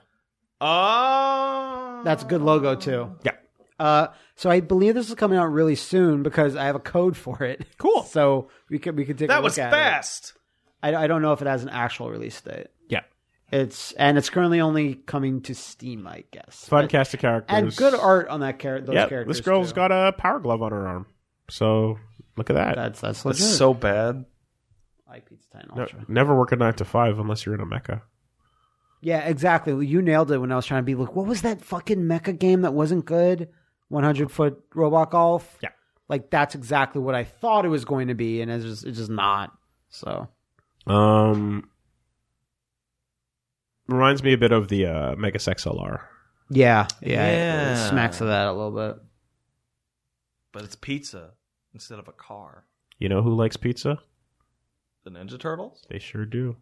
C: Oh.
A: That's a good logo, too.
B: Yeah.
A: So I believe this is coming out really soon because I have a code for it.
B: Cool.
A: So we could take a look at it.
C: That was fast.
A: I don't know if it has an actual release date.
B: Yeah.
A: It's currently only coming to Steam, I guess.
B: Fun cast of characters.
A: And good art on that those characters.
B: This girl's got a power glove on her arm. So look at that.
A: That's legit.
C: That's so bad.
A: Pizza Titan Ultra.
B: No, never work a 9 to 5 unless you're in a mecha.
A: Yeah, exactly. You nailed it when I was trying to be like, what was that fucking mecha game that wasn't good? 100-foot robot golf?
B: Yeah.
A: That's exactly what I thought it was going to be, and it's just not. So.
B: Reminds me a bit of the Megas XLR.
A: Yeah. It smacks of that a little bit.
C: But it's pizza instead of a car.
B: You know who likes pizza?
C: The Ninja Turtles?
B: They sure do.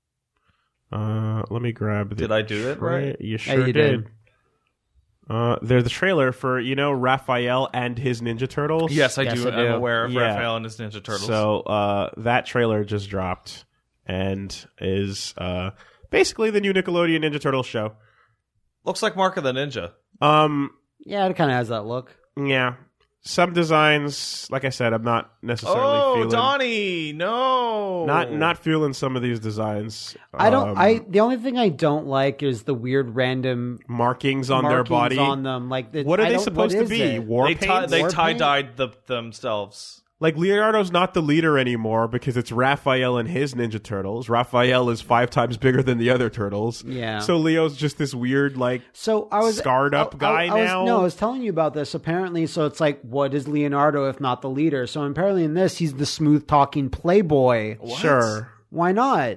B: Let me grab the...
C: Did I do it right?
B: You sure did. There's the trailer for, Raphael and his Ninja Turtles.
C: Yes, I do. I'm aware of Raphael and his Ninja Turtles.
B: So that trailer just dropped and is basically the new Nickelodeon Ninja Turtles show.
C: Looks like Mark of the Ninja.
A: Yeah, it kind of has that look.
B: Yeah. Some designs, like I said, I'm not necessarily feeling.
C: Oh, Donnie, no.
B: Not feeling some of these designs.
A: The only thing I don't like is the weird random
B: markings on their body.
A: On them. Like
B: what are they supposed to be? War paint?
C: They tie-dyed themselves.
B: Like, Leonardo's not the leader anymore because it's Raphael and his Ninja Turtles. Raphael is 5 times bigger than the other turtles.
A: Yeah.
B: So Leo's just this weird, scarred up guy now.
A: I was telling you about this. Apparently, so it's like, what is Leonardo if not the leader? So apparently in this, he's the smooth-talking playboy.
B: What? Sure.
A: Why not?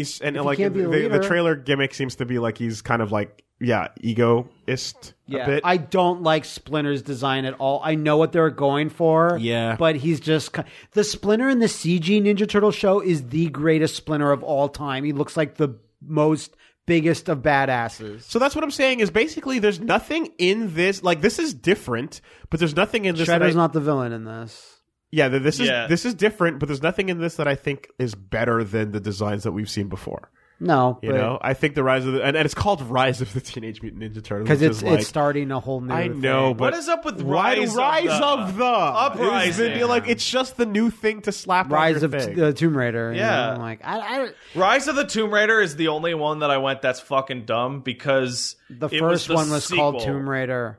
B: The trailer gimmick seems to be like he's kind of like, egoist a bit.
A: I don't like Splinter's design at all. I know what they're going for.
B: Yeah.
A: But he's just... The Splinter in the CG Ninja Turtle show is the greatest Splinter of all time. He looks like the biggest of badasses.
B: So that's what I'm saying is basically there's nothing in this... Like, this is different, but there's nothing in this...
A: Shredder's not the villain in this.
B: Yeah, this is different, but there's nothing in this that I think is better than the designs that we've seen before.
A: No,
B: I think the Rise of and it's called Rise of the Teenage Mutant Ninja Turtles
A: because it's starting a whole new.
B: I know,
A: thing.
B: but
C: what is up with Rise
B: of the
C: Uprising?
B: Like it's just the new thing to slap
A: Rise
B: on your
A: of
B: thing.
A: the Tomb Raider.
C: Yeah, Rise of the Tomb Raider is the only one that I went that's fucking dumb because
A: the first one was called Tomb Raider.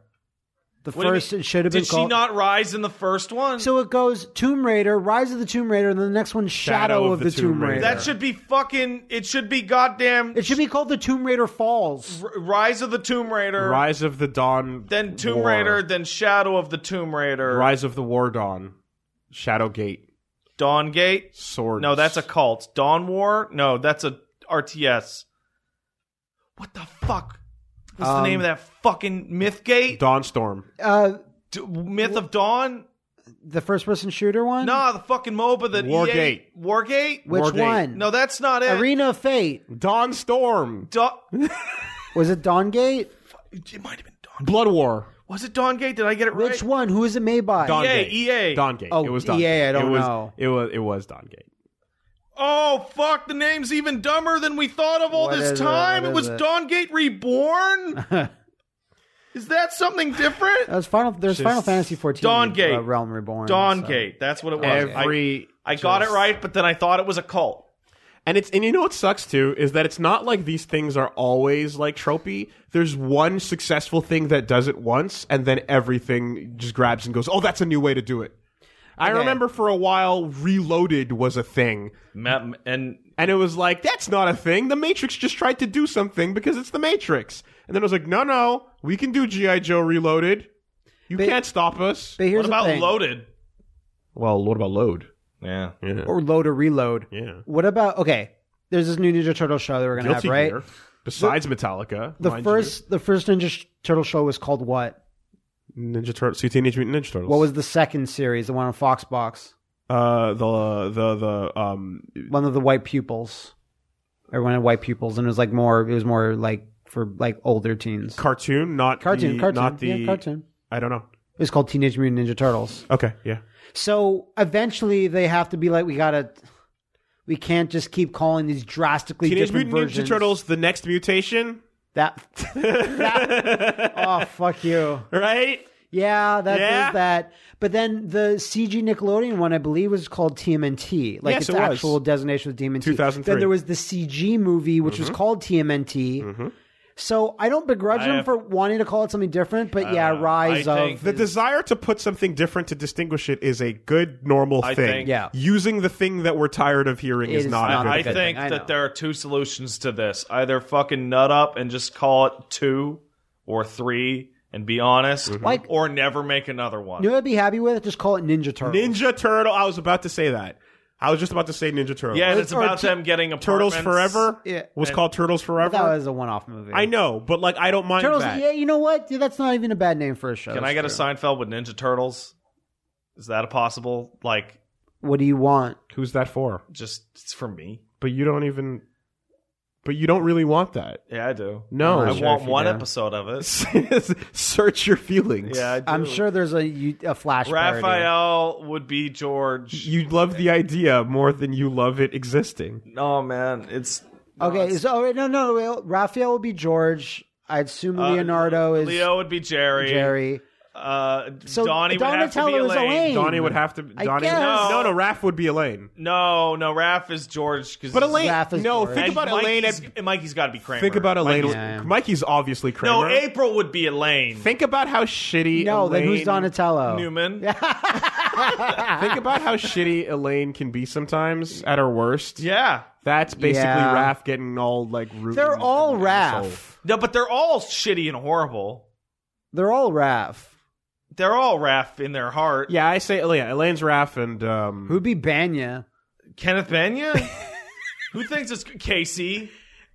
A: It should have been called...
C: Did she not rise in the first one?
A: So it goes Tomb Raider, Rise of the Tomb Raider, and then the next one, Shadow of the Tomb Raider.
C: That should be fucking... It should be goddamn...
A: It should be called the Tomb Raider Falls.
C: Rise of the Tomb Raider.
B: Rise of the Dawn.
C: Then Tomb Raider, then Shadow of the Tomb Raider.
B: Rise of the War Dawn. Shadowgate.
C: Dawngate?
B: Swords.
C: No, that's a cult. Dawn War? No, that's a RTS. What the fuck? What's the name of that fucking Mythgate?
B: Dawnstorm.
C: Myth of Dawn?
A: The first-person shooter one?
C: No, the fucking MOBA that
B: Wargate.
C: Wargate?
A: Which
B: Wargate.
A: one?
C: No, that's not it.
A: Arena of Fate.
B: Dawnstorm.
A: Was it Dawngate?
C: It might have been Dawngate.
B: Blood War.
C: Was it Dawngate? Did I get it right?
A: Which one? Who is it made by?
C: EA.
B: Dawngate.
A: Oh,
B: it was Dawngate.
A: EA, I don't know.
B: It was Dawngate.
C: Oh, fuck, the name's even dumber than we thought of all this time. It was Dawngate Reborn? Is that something different?
A: There's Final Fantasy XIV.
C: Dawngate.
A: Realm Reborn.
C: Dawngate. That's what it was. I got it right, but then I thought it was a cult.
B: And you know what sucks too is that it's not like these things are always like tropey. There's one successful thing that does it once, and then everything just grabs and goes, "Oh, that's a new way to do it." I remember for a while, Reloaded was a thing. And it was like, that's not a thing. The Matrix just tried to do something because it's the Matrix. And then it was like, no, we can do G.I. Joe Reloaded. You can't stop us.
A: But here's
C: what about Loaded?
B: Well, what about Load?
C: Yeah.
A: Or Load or Reload.
B: Yeah.
A: What about, there's this new Ninja Turtle show that we're going to have, right?
B: Gear, besides Metallica.
A: The first Ninja Turtle show was called what?
B: Ninja Turtles, Teenage Mutant Ninja Turtles.
A: What was the second series, the one on Foxbox?
B: One
A: of the white pupils. Everyone had white pupils, and it was more like for like older teens.
B: Cartoon.
A: Cartoon.
B: I don't know.
A: It was called Teenage Mutant Ninja Turtles.
B: Okay, yeah.
A: So eventually they have to be like, we can't just keep calling these drastically
B: Teenage
A: different
B: Mutant
A: versions.
B: Ninja Turtles: The Next Mutation.
A: Oh, fuck you.
B: Right?
A: Yeah, does that. But then the CG Nickelodeon one, I believe, was called TMNT. Like its actual designation was TMNT.
B: 2003.
A: Then there was the CG movie, which was called TMNT. Mm-hmm. So I don't begrudge them for wanting to call it something different, but Rise of...
B: The desire to put something different to distinguish it is a good, normal thing. Using the thing that we're tired of hearing is not a good thing.
C: I think that there are two solutions to this. Either fucking nut up and just call it 2 or 3 and be honest, or never make another one.
A: You know what I'd be happy with? Just call it Ninja Turtles.
B: Ninja Turtle. I was about to say that. I was just about to say Ninja Turtles.
C: Yeah, and it's about them getting apartments.
B: Turtles Forever was called Turtles Forever.
A: But that was a one-off movie.
B: I know, but like I don't mind
A: Turtles.
B: that.
A: Yeah, you know what? Yeah, that's not even a bad name for a show.
C: Can I get a Seinfeld with Ninja Turtles? Is that a possible? Like,
A: what do you want?
B: Who's that for?
C: Just it's for me.
B: But you don't even. But you don't really want that.
C: Yeah, I do.
B: No,
C: I want one episode of it.
B: Search your feelings.
C: Yeah, I do.
A: I'm sure there's a Flash
C: Raphael would be George.
B: You love the idea more than you love it existing.
C: No, man, it's
A: okay. So no. Raphael will be George. I'd assume Leonardo is
C: Leo would be Jerry.
A: So
C: Donnie would have to be
A: Elaine.
B: Donnie would have to. Donnie.
A: guess.
B: No. Raph would be Elaine.
C: No, Raph is George.
B: But Elaine.
A: Raph is
B: No,
A: George.
B: think about Elaine.
C: Mikey's got to be Kramer.
B: Think about Elaine.
A: Yeah.
B: Mikey's obviously Kramer.
C: No, April would be Elaine.
B: Think about how shitty.
A: No,
B: Elaine,
A: then who's Donatello?
C: Newman.
B: Think about how shitty Elaine can be sometimes at her worst.
C: Yeah.
B: That's basically
A: Yeah.
B: Raph getting all like rude.
A: They're all
B: and
A: Raph.
C: No, but they're all shitty and horrible.
A: They're all Raph.
C: They're all Raph in their heart.
B: Yeah, I say Elaine's Raph and
A: Who'd be Banya?
C: Kenneth Banya? Who thinks it's Casey?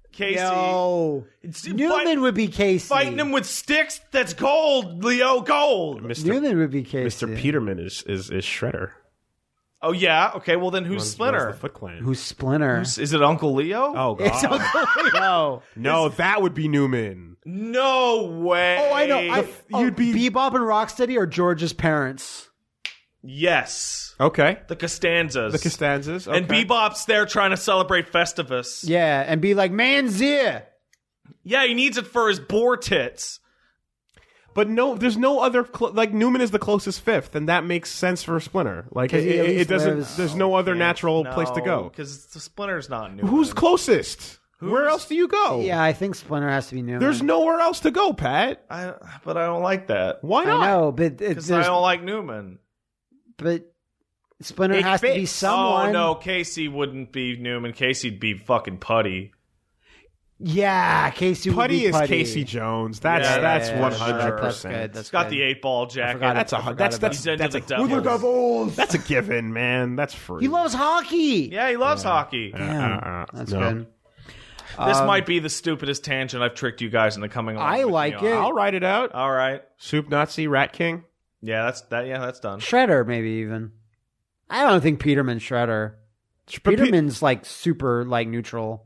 A: No.
C: It's-
A: Newman would be Casey.
C: Fighting him with sticks? That's gold, Leo, gold.
A: Newman would be Casey.
B: Mr. Peterman is Shredder.
C: Oh, yeah? Okay, well then who's
B: Runs
C: Splinter?
B: the Foot Clan.
A: Who's Splinter?
C: Is it Uncle Leo?
B: Oh
A: It's
B: God!
A: Uncle Leo.
B: No, that would be Newman.
C: No way.
A: Oh, I know. You'd be Bebop and Rocksteady or George's parents.
C: Yes.
B: Okay.
C: The Costanzas.
B: The Costanzas. Okay.
C: And Bebop's there trying to celebrate Festivus.
A: Yeah, and be like, man's ear.
C: Yeah, he needs it for his boar tits.
B: But no, there's no other like Newman is the closest fifth, and that makes sense for Splinter. Like
A: 'Cause he at
B: it
A: least
B: doesn't.
A: lives-
B: There's no other natural place to go.
C: Because the Splinter's not Newman.
B: Who's closest? Where else do you go?
A: Yeah, I think Splinter has to be Newman.
B: There's nowhere else to go, Pat.
C: But I don't like that.
B: Why not?
A: I know, but
C: Because I don't like Newman.
A: But Splinter
B: It
A: has to be
B: fits.
A: someone.
C: Oh, no, Casey wouldn't be Newman. Casey'd be fucking Putty.
A: Yeah, Casey would
B: Putty
A: be
B: is
A: Putty.
B: Casey Jones. That's
C: Yeah,
B: that's
C: yeah,
B: 100%.
A: That's good. That's
C: He's got
A: good.
C: the 8-ball jacket.
A: forgot
B: That's
A: I
B: a
A: forgot
B: that's
A: about
C: He's into
B: that's
C: the
B: a
C: Devils.
B: that's a given, man. That's free.
A: He loves hockey.
C: Yeah, he loves hockey.
A: Damn, that's
B: no.
A: good.
C: This might be the stupidest tangent I've tricked you guys into coming on.
A: I
C: with
A: like
C: me on.
A: it.
B: I'll write it out.
C: All right.
B: Soup Nazi Rat King.
C: Yeah, that's done.
A: Shredder, maybe even. I don't think Peterman's Shredder. Peterman's like super like neutral.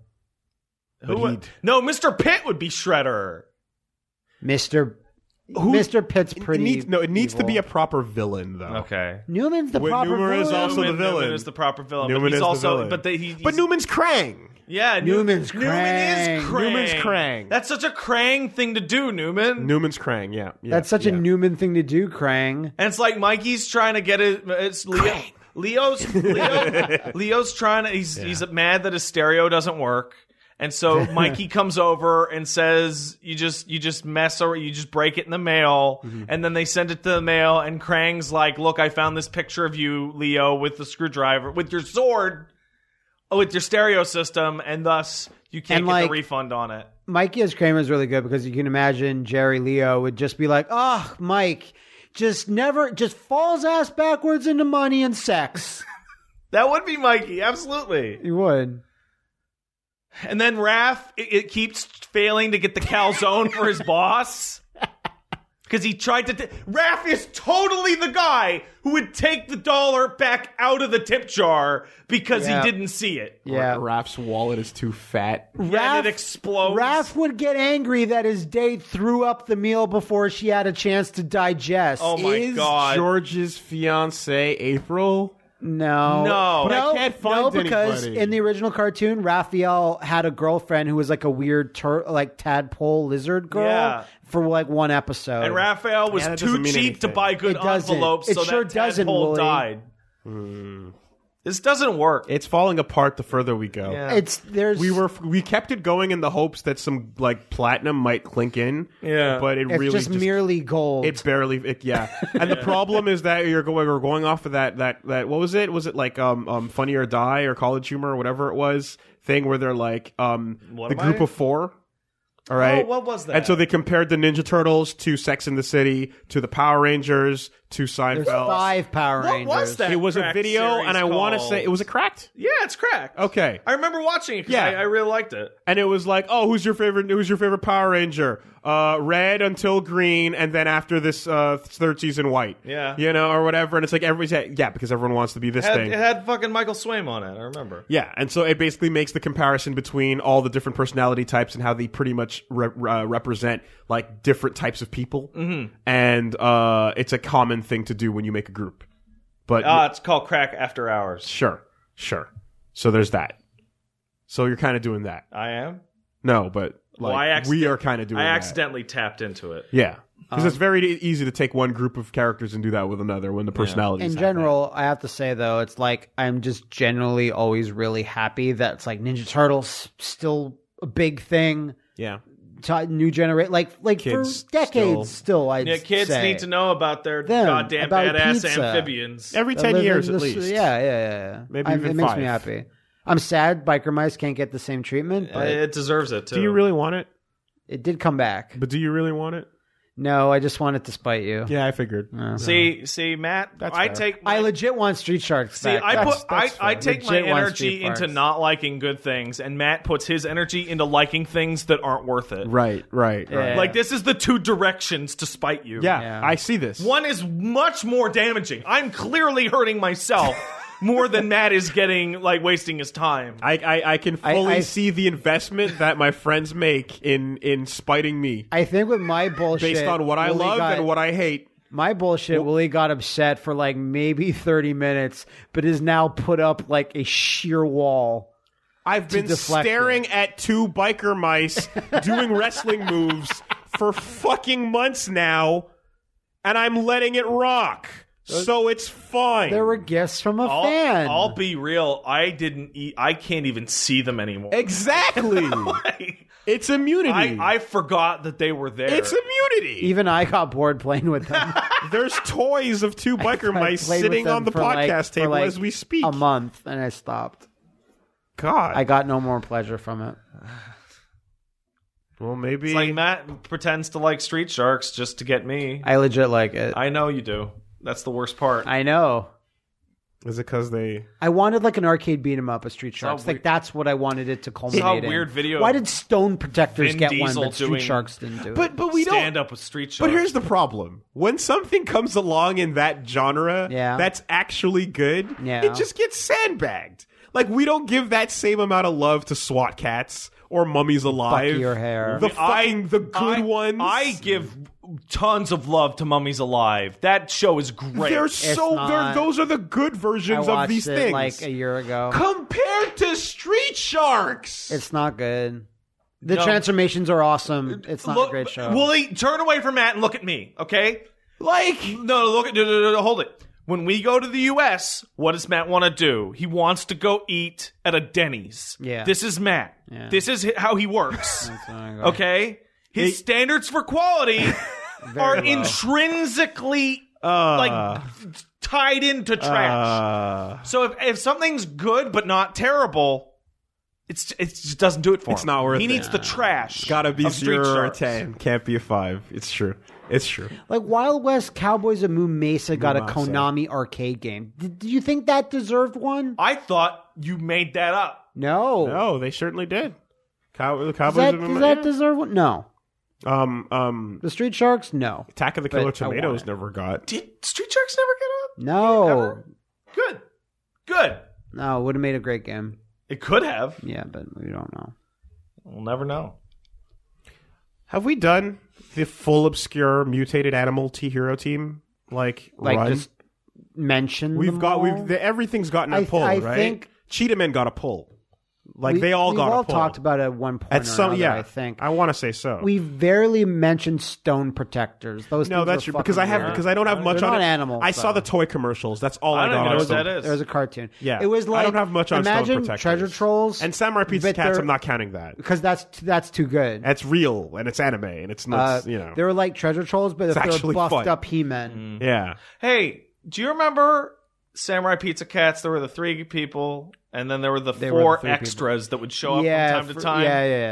C: No, Mr. Pitt would be Shredder.
A: Mr. Pitt's pretty.
B: It needs to
A: evil.
B: be a proper villain though.
C: Okay.
A: Newman's the
B: When
A: proper
B: Newman is
A: villain.
B: also the villain.
C: Newman is the proper villain.
B: Newman
C: but he's
B: is the
C: also,
B: villain.
C: But he's,
B: But Newman's Krang.
C: Yeah,
A: Newman's
C: Newman
A: Krang.
C: is Krang.
B: Newman's Krang.
C: That's such a Krang thing to do, Newman.
B: Newman's Krang. Yeah.
A: That's such a Newman thing to do, Krang.
C: And it's like Mikey's trying to get it's Leo. Leo's trying to. He's mad that his stereo doesn't work, and so Mikey comes over and says, "You just mess or you just break it in the mail." And then they send it to the mail, and Krang's like, "Look, I found this picture of you, Leo, with the screwdriver, with your sword, with your stereo system, and thus you can't get the refund on it."
A: Mikey as Kramer is really good because you can imagine Jerry Leo would just be like, "Oh, Mike, just falls ass backwards into money and sex."
C: That would be Mikey, absolutely.
A: He would.
C: And then Raph, it keeps failing to get the calzone for his boss. Because he tried to... Raph is totally the guy who would take the dollar back out of the tip jar because he didn't see it.
A: Yeah.
B: Raph's wallet is too fat.
C: And it explodes.
A: Raph would get angry that his date threw up the meal before she had a chance to digest.
C: Oh my
B: Is
C: God.
B: George's fiance April?
A: No.
B: But I can't find
A: because
B: anybody.
A: in the original cartoon, Raphael had a girlfriend who was like a weird tadpole lizard girl for like one episode.
C: And Raphael was
B: that
C: too
B: doesn't mean
C: cheap to
B: anything.
C: buy good
A: It doesn't.
C: envelopes,
A: It
C: so
A: sure
C: that
A: doesn't,
C: tadpole
A: Wooly.
C: died. This doesn't work.
B: It's falling apart the further we go.
C: Yeah.
B: We kept it going in the hopes that some like platinum might clink in.
C: Yeah.
B: But it's
A: really just merely gold.
B: It barely and the problem is that we're going off of that what was it? Was it like Funny or Die or College Humor or whatever it was thing where they're like the group of four? All right.
C: Oh, what was that?
B: And so they compared the Ninja Turtles to Sex and the City, to the Power Rangers, to Seinfeld.
A: There's 5 Power Rangers.
C: What was that?
B: It was a
C: cracked
B: video,
C: series
B: and I want to
C: called?
B: say, it was a cracked?
C: Yeah, it's cracked.
B: Okay.
C: I remember watching it because I really liked it.
B: And it was like, oh, who's your favorite Power Ranger? Red until green, and then after this third season, white.
C: Yeah.
B: You know, or whatever. And it's like, because everyone wants to be this thing.
C: It had fucking Michael Swaim on it, I remember.
B: Yeah, and so it basically makes the comparison between all the different personality types and how they pretty much represent like different types of people. Mm-hmm. And it's a common thing to do when you make a group. But
C: It's called Crack After Hours.
B: Sure. So there's that. So you're kind of doing that.
C: I am?
B: No, but we are kind of doing that.
C: I accidentally tapped into it.
B: Yeah. Because it's very easy to take one group of characters and do that with another when the personalities
A: In general, I have to say, though, it's like I'm just generally always really happy that it's like Ninja Turtles still a big thing.
B: Yeah.
A: New generation, like
B: Kids
A: for decades still.
C: Kids
A: say.
C: need to know about their
A: Them,
C: goddamn
A: about
C: badass
A: pizza.
C: amphibians.
B: Every
A: that
B: 10
A: live
B: years
A: in
B: at
A: this-
B: least.
A: Yeah.
B: Maybe even
A: it makes
B: 5.
A: me happy. I'm sad Biker Mice can't get the same treatment, but
C: It deserves it, too.
B: Do you really want it?
A: it did come back.
B: But do you really want it?
A: No, I just wanted to spite you.
B: Yeah, I figured.
C: See, Matt,
B: That's
C: I
B: fair.
C: take
A: I legit want Street Sharks
C: See,
A: back.
C: I take my
A: Legit want
C: energy
A: Street
C: into
A: Sharks.
C: not liking good things, and Matt puts his energy into liking things that aren't worth it.
B: Right.
A: Yeah.
C: Like, this is the two directions to spite you.
B: Yeah, I see this.
C: One is much more damaging. I'm clearly hurting myself more than Matt is getting, like, wasting his time.
B: I can fully see the investment that my friends make in spiting me
A: I think with my bullshit,
B: based on what I
A: Willie
B: love
A: got-
B: and what I hate.
A: My bullshit, Willie got upset for like maybe 30 minutes, but is now put up like a sheer wall.
B: I've been
A: deflect
B: staring at 2 biker mice doing wrestling moves for fucking months now, and I'm letting it rock. So it's fine.
A: There were gifts from a fan.
C: I'll be real. I can't even see them anymore.
B: Exactly. It's immunity.
C: I forgot that they were there.
B: It's immunity.
A: Even I got bored playing with them.
B: There's toys of 2 biker
A: I
B: mice
A: played
B: sitting
A: with them
B: on the
A: for
B: podcast
A: for
B: table as we speak.
A: A month, and I stopped.
B: God.
A: I got no more pleasure from it.
B: Well, maybe.
C: It's like Matt pretends to like Street Sharks just to get me.
A: I legit like it.
C: I know you do. That's the worst part.
A: I know.
B: Is it because they...
A: I wanted like an arcade beat 'em up of Street Sharks.
C: weird.
A: Like that's what I wanted it to culminate
C: Saw a
A: in.
C: weird video
A: Why
C: of
A: did Stone Protectors
C: Vin
A: get
C: Diesel
A: one, but Street
C: doing-
A: Sharks didn't do it?
B: But we
C: Stand
B: don't...
C: up with Street Sharks.
B: But here's the problem. When something comes along in that genre
A: Yeah.
B: that's actually good,
A: Yeah.
B: it just gets sandbagged. Like, we don't give that same amount of love to SWAT Cats or Mummies Alive.
A: Bucky O'Hare.
B: The good ones.
C: I give tons of love to Mummies Alive. That show is great.
B: Those are the good
A: I
B: versions
A: watched
B: of these
A: it
B: things.
A: like a year ago.
B: Compared to Street Sharks.
A: It's not good. The
C: No.
A: transformations are awesome. It's not a great show.
C: Willie, turn away from Matt and look at me, okay?
B: Like,
C: No, hold it. When we go to the U.S., what does Matt want to do? He wants to go eat at a Denny's.
A: Yeah.
C: This is Matt.
A: Yeah.
C: This is how he works.
A: how I go.
C: Okay? His standards for quality are
A: low.
C: intrinsically tied into trash. So if something's good but not terrible, it just doesn't do it for him.
B: It's not worth
C: He
B: it.
C: needs the trash.
B: gotta be
C: of Street
B: 0 or
C: Sharks.
B: 10. Can't be a 5. It's true. It's true.
A: Like Wild West Cowboys of Moon Mesa got a
B: Mesa.
A: Konami arcade game. Do you think that deserved one?
C: I thought you made that up.
A: No.
B: No, they certainly did. The
A: Does
B: Cowboys
A: that,
B: of
A: does that deserve one? No. The Street Sharks? No.
B: Attack of the
A: But
B: Killer
A: I
B: Tomatoes
A: want it.
B: never got.
C: Did Street Sharks never get up?
A: No.
C: Ever? Good.
A: No, it would have made a great game.
C: It could have.
A: Yeah, but we don't know.
C: We'll never know.
B: Have we done the full obscure mutated animal T-Hero team? Like run?
A: Just mention them all?
B: Everything's gotten a
A: I
B: pull, right?
A: think-
B: Cheetah Men got a pull. Like they all got a
A: We've
B: pull.
A: all talked about it at one point
B: At
A: or
B: some,
A: another,
B: yeah,
A: I think.
B: I want to say so.
A: We barely mentioned Stone Protectors. Those
B: No,
A: things
B: that's
A: are
B: true because
A: fucking
B: I
A: weird.
B: don't have much
A: They're
B: on
A: not
B: it.
A: animals,
B: I saw
A: though.
B: the toy commercials. That's all I
C: I don't
B: got
C: even
B: on
C: know what
B: Stone.
C: that is.
A: There's a cartoon.
B: Yeah,
A: It was like
B: I don't have much on Stone
A: imagine
B: Protectors.
A: Treasure Trolls
B: And Samurai Pizza
A: but
B: Cats.
A: they're-
B: I'm not counting that.
A: because that's too good.
B: That's real and it's anime and it's not.
A: They were like Treasure Trolls, but if they're
B: actually
A: buffed
B: fun.
A: up He-Men.
B: Yeah.
C: Hey, do you remember Samurai Pizza Cats? There were the 3 people, and then there were the
A: were
C: 4
A: the 3
C: extras that would show up
A: Yeah,
C: from time to time.
A: Yeah.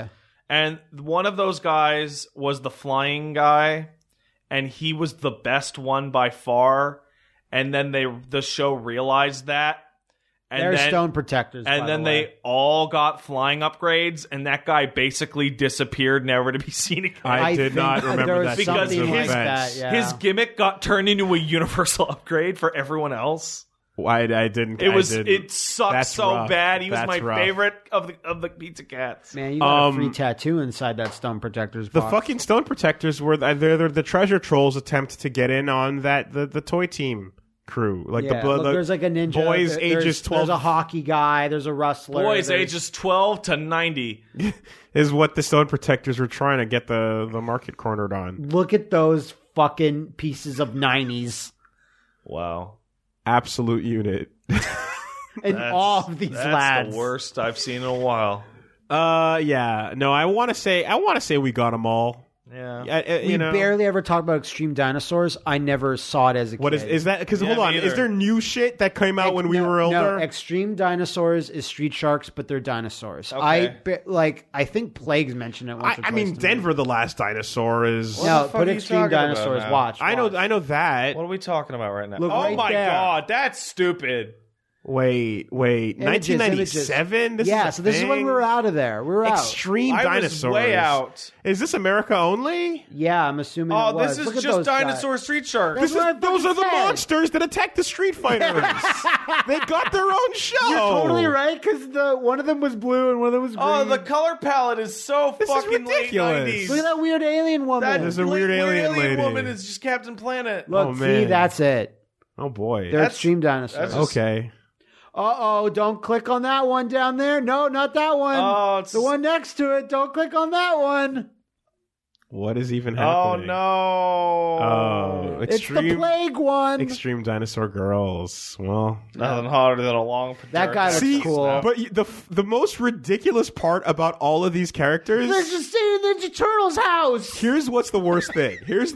C: And one of those guys was the flying guy, and he was the best one by far. And then the show realized that. And
A: They're stone protectors.
C: And then they all got flying upgrades, and that guy basically disappeared, never to be seen again.
B: I did not remember that
C: because his gimmick got turned into a universal upgrade for everyone else.
B: I didn't.
C: It sucked so bad. He was my favorite of the Pizza Cats.
A: Man, you got a free tattoo inside that Stone Protectors box.
B: The fucking Stone Protectors were they're the Treasure Trolls attempt to get in on that the toy team crew. Like
A: there's like a ninja.
B: Boys ages 12.
A: There's a hockey guy. There's a wrestler.
C: Boys ages 12 to 90
B: is what the Stone Protectors were trying to get the market cornered on.
A: Look at those fucking pieces of 90s.
C: Wow.
B: Absolute unit.
A: And all of these lads.
C: That's the worst I've seen in a while.
B: Yeah. No, I want to say we got them all.
C: Yeah.
A: We barely ever talk about Extreme Dinosaurs. I never saw it as a kid.
B: What is that? Because hold on, is there new shit that came out when we were older?
A: No, Extreme Dinosaurs is Street Sharks, but they're dinosaurs.
C: Okay.
A: I think Plagues mentioned it once or twice.
B: I mean, Denver the Last Dinosaur is...
A: No, put Extreme Dinosaurs. Watch.
B: I know that.
C: What are we talking about right now?
A: Look
C: oh
A: right
C: my
A: there.
C: God, that's stupid.
B: Wait. 1997?
A: This is when we were out of there. We were out.
B: Extreme Dinosaurs.
C: I was way out.
B: Is this America only?
A: Yeah, I'm assuming it was.
C: This is just Dinosaur Street Sharks.
B: Those are the monsters that attack the Street Fighters. They got their own show.
A: You're totally right, because one of them was blue and one of them was green.
C: Oh, the color palette is so fucking
B: ridiculous.
C: late 90s.
A: Look at that weird alien woman.
B: There's a weird alien lady.
C: woman is just Captain Planet.
A: Look, see, that's it.
B: Oh, boy.
A: They're Extreme Dinosaurs.
B: Okay.
A: Don't click on that one down there. No, not that one.
C: Oh, it's
A: the one next to it. Don't click on that one.
B: What is even happening?
C: Oh, no.
A: It's the Plague one.
B: Extreme Dinosaur Girls. Well,
C: nothing hotter than a long...
A: That guy looks cool.
B: But the most ridiculous part about all of these characters...
A: They're just staying in Ninja Turtles' house.
B: Here's what's the worst thing.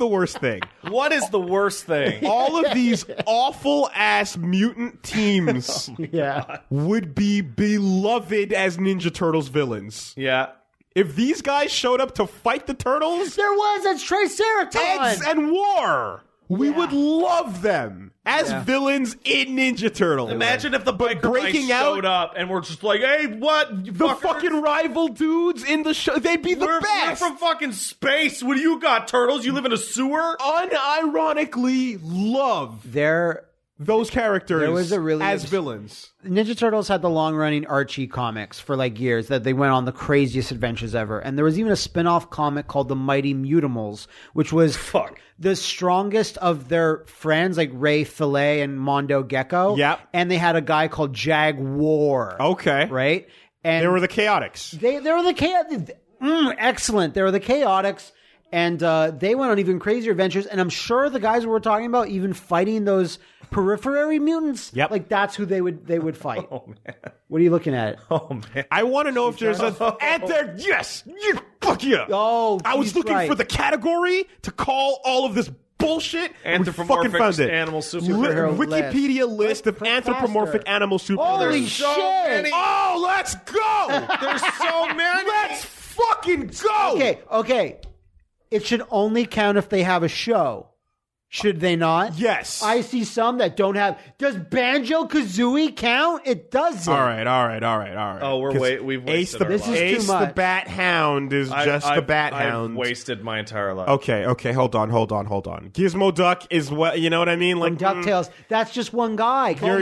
C: What is the worst thing?
B: All of these awful-ass mutant teams would be beloved as Ninja Turtles villains.
C: Yeah.
B: If these guys showed up to fight the Turtles...
A: There was! That's Triceratops!
B: Eggs and War! We would love them as villains in Ninja Turtles.
C: Imagine if the biker breaking showed up and we're just like, hey, what?
B: The fucking rival dudes in the show. They'd be the best.
C: We're from fucking space. What do you got, Turtles? You live in a sewer?
B: Unironically love those characters as villains.
A: Ninja Turtles had the long-running Archie comics for like years that they went on the craziest adventures ever. And there was even a spin-off comic called The Mighty Mutimals, which was the strongest of their friends, like Ray Fillet and Mondo Gecko.
B: Yep.
A: And they had a guy called Jaguar.
B: Okay.
A: Right? And
B: they were the Chaotix.
A: They were the Chaotix. Excellent. They were the Chaotix. And they went on even crazier adventures. And I'm sure the guys we were talking about, even fighting those periphery mutants, like that's who they would fight.
C: Oh, man.
A: What are you looking at?
C: Oh, man.
B: I want to know if there's yes! Fuck yeah!
A: Oh,
B: I was looking for the category to call all of this bullshit.
C: Anthropomorphic animal superhero
B: Wikipedia list of anthropomorphic animal superheroes.
A: Holy shit!
B: Oh, let's go!
C: There's so many!
B: Let's fucking go!
A: Okay. It should only count if they have a show. Should they not?
B: Yes.
A: I see some that don't have. Does Banjo-Kazooie count? It doesn't.
B: All right.
C: Oh, we've wasted our lives.
B: Ace the Bat Hound is just the Bat Hound.
C: I've wasted my entire life.
B: Okay, hold on. Gizmo Duck is what, you know what I mean? Like
A: DuckTales, that's just one guy.
B: No.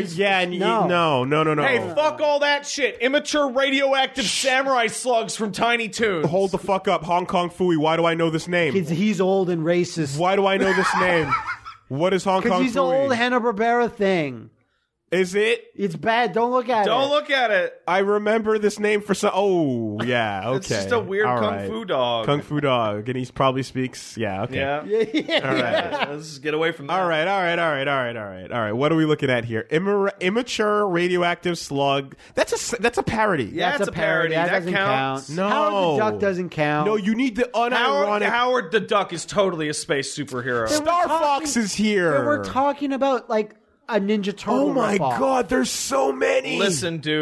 C: Hey, fuck all that shit. Immature radioactive samurai slugs from Tiny Toons.
B: Hold the fuck up. Hong Kong Phooey. Why do I know this name?
A: He's old and racist.
B: Why do I know this name? What is Hong Kong Phooey?
A: Because he's an old Hanna-Barbera thing.
B: Is it?
A: It's bad. Don't look at it.
C: Don't look at it.
B: I remember this name for some... Oh, yeah, okay.
C: It's just a weird Kung Fu dog.
B: Kung Fu dog. And he probably speaks... Yeah, okay.
C: Yeah.
B: All right.
C: Let's just get away from that.
B: All right. What are we looking at here? Immature radioactive slug. That's a parody.
C: Yeah, it's a parody.
A: That doesn't count.
B: No.
A: Howard the Duck doesn't count.
B: No, you need the unironic...
C: Howard the Duck is totally a space superhero.
B: Star Fox is here.
A: We're talking about, like... a Ninja Turtle.
B: Oh my God, there's so many.
C: Listen, dude.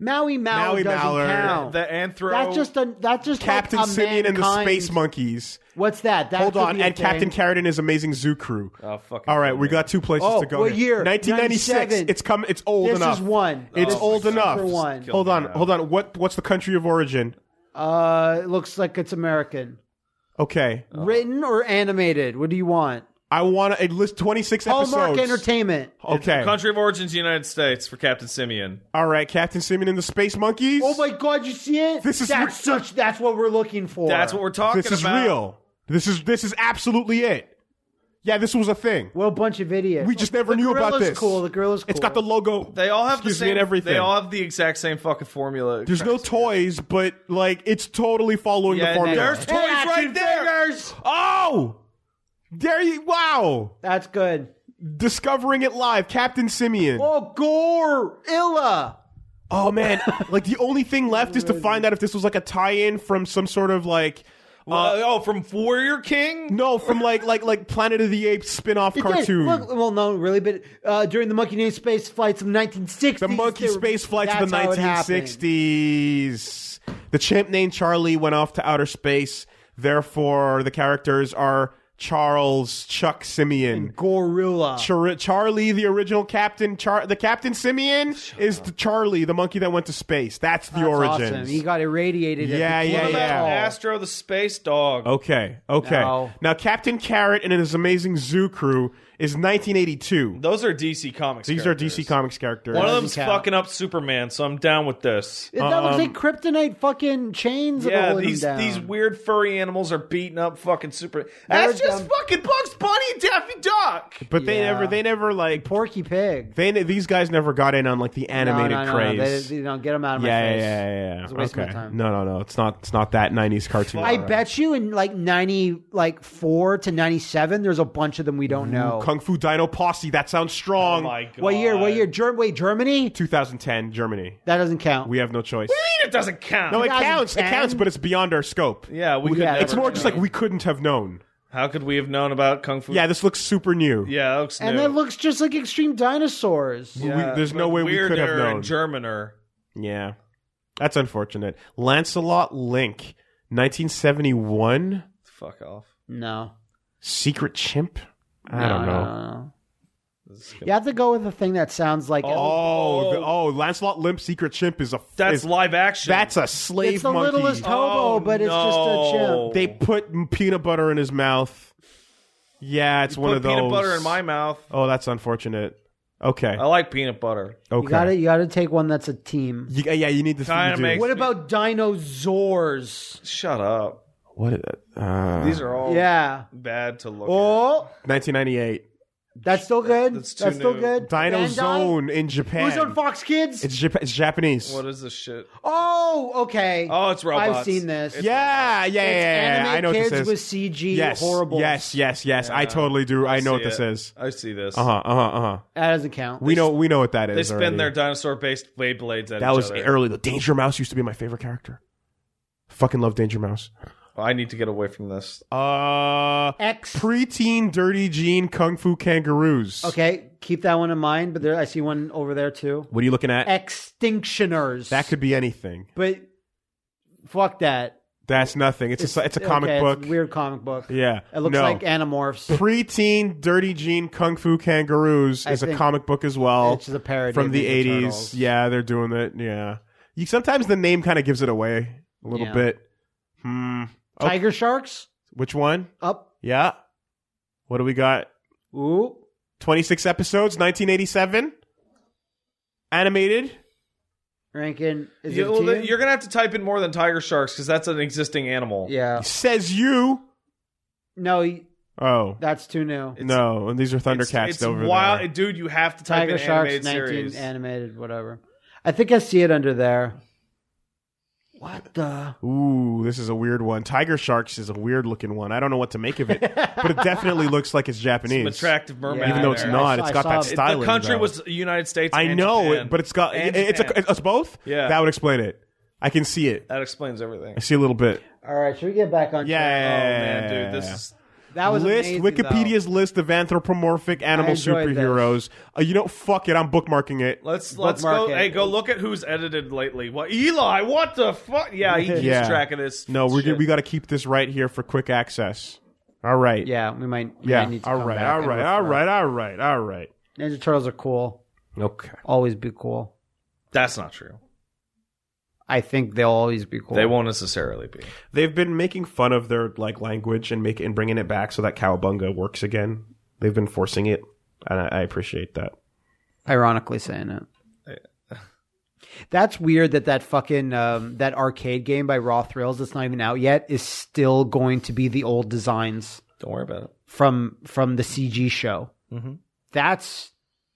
A: Maui doesn't
B: Mallard.
A: count.
C: The Anthro.
A: That's just
B: Captain
A: like
B: Simeon and the
A: mankind-
B: Space Monkeys.
A: What's that? That
B: Hold
A: could
B: on,
A: be a
B: and
A: thing.
B: Captain Carrot and his amazing zoo crew.
C: Oh, fucking
B: All right, we got 2 places to go.
A: what
B: here.
A: year?
B: 1996.
A: 97.
B: It's old
A: This
B: enough.
A: is one.
B: It's
A: Oh,
B: old enough.
A: super one.
B: Hold on. What's the country of origin?
A: It looks like it's American.
B: Okay,
A: Written or animated? What do you want?
B: I want to list 26
A: Hallmark
B: episodes.
A: Entertainment.
B: Okay.
C: Country of Origins, United States for Captain Simeon.
B: All right, Captain Simeon and the Space Monkeys.
A: Oh my God! You see it? That's what we're looking for.
C: That's what we're talking about.
B: This is real. This is absolutely it. Yeah, this was a thing.
A: Well, a bunch of idiots.
B: We just never knew about this.
A: The gorilla's cool.
B: It's got the logo.
C: They all have the
B: excuse me,
C: same.
B: and everything.
C: They all have the exact same fucking formula.
B: There's no toys, but like it's totally following the formula.
C: There's toys right there.
A: Figures.
B: Oh, there you! Wow,
A: That's good.
B: discovering it live, Captain Simeon.
A: Oh, Gorilla.
B: Oh man, like the only thing left is to find out if this was like a tie-in from some sort of like.
C: From Warrior King?
B: No, from like Planet of the Apes spin-off cartoon.
A: Look, well, no, really, but during the monkey named space flights of the 1960s.
B: The monkey space flights of the
A: that's how it
B: 1960s. The chimp named Charlie went off to outer space. Therefore, the characters are Charles Chuck Simeon.
A: Gorilla.
B: Charlie, the original captain. The Captain Simeon is the Charlie, the monkey that went to space. That's the origins.
A: Awesome. He got irradiated.
B: Yeah,
A: at the
B: yeah,
C: What
A: beginning.
C: about
B: yeah.
C: Astro the Space Dog?
B: Okay.
A: No.
B: Now, Captain Carrot and his amazing zoo crew is 1982.
C: Those are DC Comics
B: These
C: characters.
B: are DC Comics characters.
C: One of
A: Doesn't
C: them's
A: count.
C: fucking up Superman, so I'm down with this.
A: That looks like kryptonite fucking chains that are
C: Yeah,
A: holding
C: these
A: him down.
C: these weird furry animals are beating up fucking Super.
A: They're
C: That's just
A: dumb.
C: fucking Bugs Bunny and Daffy Duck.
B: But they
A: Yeah.
B: never like
A: Porky Pig.
B: these guys never got in on like the animated
A: no,
B: craze.
A: They don't get him out of my
B: Yeah,
A: face.
B: yeah.
A: It's a waste of
B: Okay.
A: my time.
B: No. It's not that 90s cartoon.
A: I bet you in like 94 to 97, there's a bunch of them we don't know.
B: Kung Fu Dino Posse. That sounds strong.
C: Oh my god!
A: What year? Germany?
B: 2010, Germany.
A: That doesn't count.
B: We have no choice.
C: What do you mean it doesn't count?
B: No, it counts. It
A: 2010?
B: counts, but it's beyond our scope.
C: Yeah, we could.
A: Yeah,
C: Never
B: It's more just like we couldn't have known.
C: How could we have known about Kung Fu?
B: Yeah, this looks super new.
C: yeah, that looks
A: And
C: new.
A: that looks just like Extreme Dinosaurs.
B: There's no way we could have
C: Weirder
B: known.
C: and Germaner.
B: Yeah, that's unfortunate. Lancelot Link, 1971.
C: Fuck off.
A: No.
B: Secret Chimp. I don't know.
A: No. You have to go with a thing that sounds like
B: Lancelot Limp Secret Chimp is
C: That's live action.
B: That's a slave
A: it's the
B: monkey.
A: littlest hobo, but it's just a chimp.
B: They put peanut butter in his mouth. Yeah, it's one
C: Put
B: of those.
C: peanut butter in my mouth.
B: Oh, that's unfortunate. Okay.
C: I like peanut butter.
B: Okay.
A: You gotta take one that's a team.
B: You need to
C: Kinda makes-
A: What about dinosaurs?
C: Shut up.
B: What?
C: These are all
A: Yeah.
C: bad to look
A: Oh,
B: 1998.
A: that's still good.
C: That's
A: That's,
C: too
A: still
C: new.
A: good.
B: Dino
A: Bandai?
B: Zone in Japan.
A: Who's on Fox Kids?
B: It's Japanese.
C: at. What is this shit?
A: Oh, okay.
C: Oh, it's robots.
A: I've seen this.
B: Yeah.
A: It's
B: I
A: anime
B: know what
A: kids
B: this is.
A: with CG
B: yes.
A: horrible.
B: Yes. I totally do. I know what
C: see
B: this
C: it.
B: is.
C: I see this.
A: That doesn't count.
B: We know what that is.
C: They spin
B: already.
C: their dinosaur-based Beyblades at
B: That
C: each
B: was
C: other.
B: early. The Danger Mouse used to be my favorite character. Fucking love Danger Mouse.
C: I need to get away from this.
A: X.
B: Preteen Dirty Jean Kung Fu Kangaroos.
A: Okay, keep that one in mind. But I see one over there too.
B: What are you looking at?
A: Extinctioners.
B: That could be anything.
A: But fuck that.
B: That's nothing. It's a comic book.
A: It's a weird comic book.
B: Yeah.
A: It looks
B: No.
A: like Animorphs.
B: Preteen Dirty Jean Kung Fu Kangaroos is a
A: think
B: comic book as well.
A: It's just a parody
B: from
A: of
B: the
A: Ninja
B: 80s.
A: Turtles.
B: Yeah, they're doing it. Yeah. Sometimes the name kind of gives it away a little
A: Yeah.
B: bit.
A: Tiger Sharks.
B: Which one?
A: Up.
B: Yeah. What do we got?
A: Ooh.
B: 26 episodes, 1987. Animated.
A: Rankin. Is
C: Yeah,
A: it a
C: well,
A: team?
C: you're gonna have to type in more than tiger sharks because that's an existing animal.
A: Yeah.
B: Says you.
A: No,
B: Oh.
A: that's too new.
B: No, and these are Thundercats
C: It's
B: over
C: wild,
B: there.
C: dude. You have to type
A: Tiger
C: in
A: Sharks,
C: animated
A: 19
C: series.
A: animated, whatever. I think I see it under there. What the?
B: Ooh, this is a weird one. Tiger Sharks is a weird looking one. I don't know what to make of it, but it definitely looks like it's Japanese.
C: Some attractive mermaid.
A: Yeah.
B: Even though it's
C: there.
B: not,
A: I
B: it's got
A: saw
B: that
A: it.
B: styling.
C: The country
B: though.
C: was the United States.
B: I
C: and
B: know
C: Japan.
B: it, but it's got
C: And
B: it's
C: Japan.
B: both.
C: Yeah.
B: That would explain it. I can see it.
C: That explains everything.
B: I see a little bit.
A: All right, should we get back on track?
B: Yeah.
C: Oh man, dude, this is
A: That was amazing,
B: Wikipedia's list of anthropomorphic animal superheroes. Fuck it. I'm bookmarking it.
C: Let's go. Hey, go look at who's edited lately. What, Eli? What the fuck? Yeah, he keeps track of this.
B: No, we got to keep this right here for quick access. All right.
A: Yeah, we might need to come back.
B: All right.
A: Ninja Turtles are cool.
B: Okay.
A: Always be cool.
C: That's not true.
A: I think they'll always be cool.
C: They won't necessarily be.
B: They've been making fun of their language and bringing it back so that cowabunga works again. They've been forcing it, and I appreciate that.
A: Ironically saying it. That's weird that fucking that arcade game by Raw Thrills that's not even out yet is still going to be the old designs.
C: Don't worry about it.
A: From the CG show. Mm-hmm. That's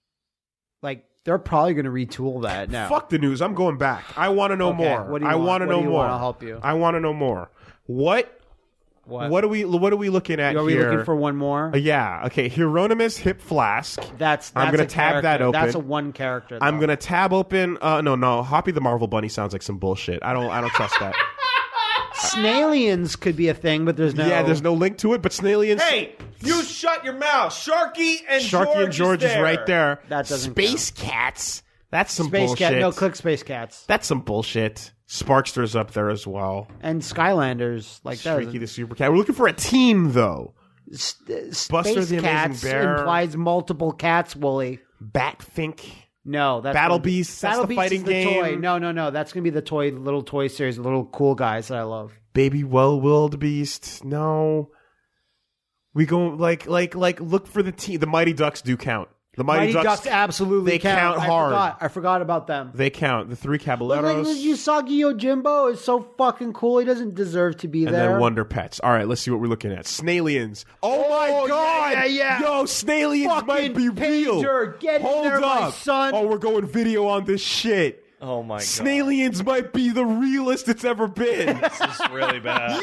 A: they're probably going to retool that now.
B: Fuck the news. I'm going back. I want to know more.
A: What do you want to know more? I'll help you.
B: I want to know more. What are we looking at here?
A: Are we looking for one more?
B: Yeah. Okay. Hieronymus Hip Flask.
A: That's
B: I'm going to tab that open.
A: That's a one character. Though.
B: I'm going to tab open. No. Hoppy the Marvel Bunny sounds like some bullshit. I don't trust that.
A: Snailians could be a thing, but there's no
B: link to it. But Snailians.
C: Hey, you shut your mouth. Sharky and
B: George is right there.
A: That doesn't
B: Space
A: count.
B: Cats. That's some
A: Space
B: bullshit.
A: Cat. No, click Space Cats.
B: That's some bullshit. Sparkster's up there as well.
A: And Skylanders like that.
B: Streaky the Super Cat. We're looking for a team though.
A: Space
B: Buster the
A: Cats
B: Amazing Bear
A: implies multiple cats, Wooly.
B: Batfink.
A: No, that's
B: Battle Beasts. That's the fighting game.
A: Toy. No. That's gonna be the little toy series, the little cool guys that I love.
B: Baby Wildebeest. No. We go look for the team. The Mighty Ducks do count. The Mighty Ducks
A: absolutely
B: they count hard.
A: I forgot about them.
B: They count. The three Caballeros.
A: Look, Usagi Yojimbo is so fucking cool. He doesn't deserve to be there.
B: And then Wonder Pets. All right, let's see what we're looking at. Snailians. Oh my God!
A: Yeah.
B: Yo, Snailians
A: fucking
B: might be real.
A: Pager, get
B: Hold
A: in there,
B: up.
A: my son.
B: Oh, we're going video on this shit.
C: Oh my God.
B: Snailians might be the realest it's ever been.
C: This is really bad.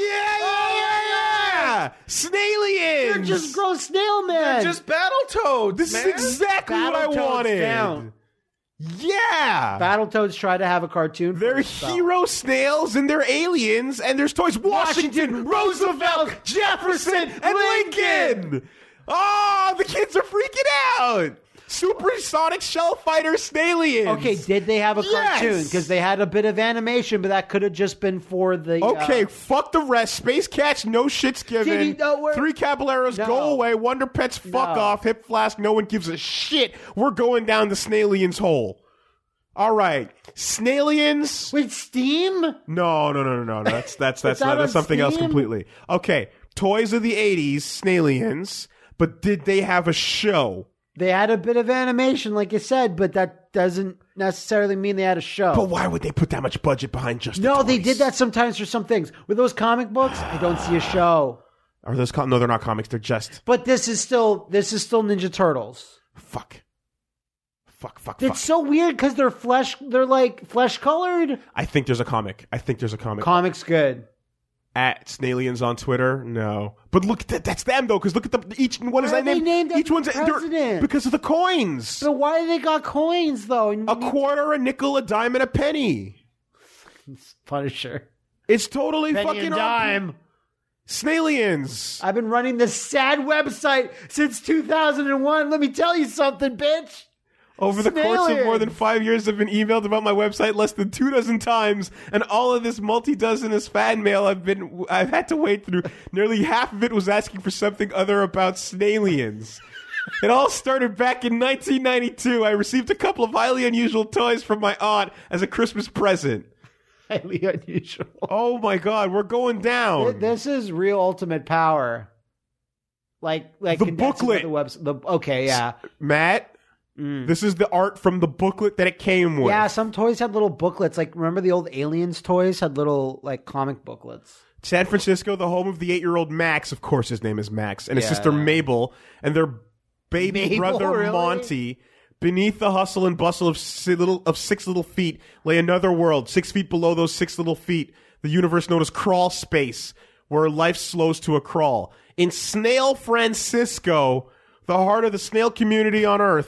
B: Yeah! Snailians!
A: They're just gross snail men.
C: They're just Battletoads.
B: This is exactly what I wanted.
A: Down.
B: Yeah!
A: Battletoads try to have a cartoon.
B: They're hero snails and they're aliens and there's toys. Washington, Roosevelt, Jefferson, and Lincoln! Oh, the kids are freaking out! Supersonic Shell Fighter Snailians.
A: Okay, did they have a cartoon? Because they had a bit of animation, but that could have just been for the...
B: Okay, fuck the rest. Space Cats, no shit's given. Three Caballeros, go away. Wonder Pets, fuck off. Hip Flask, no one gives a shit. We're going down the Snailians hole. All right. Snailians...
A: Wait, Steam?
B: No. That's something else completely. Okay, toys of the 80s, Snailians, but did they have a show?
A: They had a bit of animation, like you said, but that doesn't necessarily mean they had a show.
B: But why would they put that much budget behind just the
A: No,
B: toys?
A: they did that sometimes for some things. With those comic books, I don't see a show.
B: Are those no, they're not comics, they're just...
A: But this is still Ninja Turtles.
B: Fuck.
A: It's so weird because they're flesh colored.
B: I think there's a comic.
A: Comic's good.
B: At Snailians on Twitter, no. But look, that's them though, because look at each one is that name. Each one's
A: president
B: because of the coins.
A: So why do they got coins though?
B: A quarter, a nickel, a dime, and a penny.
A: Punisher.
B: It's totally
A: penny
B: fucking
A: and dime.
B: Snailians.
A: I've been running this sad website since 2001. Let me tell you something, bitch.
B: Over the course of more than 5 years, I've been emailed about my website less than 24 times, and all of this multi-dozenous fan mail I've had to wade through. Nearly half of it was asking for something other about Snailians. It all started back in 1992. I received a couple of highly unusual toys from my aunt as a Christmas present.
A: Highly unusual.
B: Oh my God, we're going down.
A: This is real Ultimate Power. Like
B: the booklet.
A: The website. Okay, yeah.
B: Matt. This is the art from the booklet that it came with.
A: Yeah, some toys had little booklets. Like, remember the old Aliens toys had little, comic booklets.
B: San Francisco, the home of the 8-year-old Max. Of course, his name is Max. And his sister Mabel. And their baby brother Monty. Beneath the hustle and bustle of 6 little feet lay another world. 6 feet below those 6 little feet. The universe known as crawl space, where life slows to a crawl. In Snail Francisco, the heart of the snail community on Earth,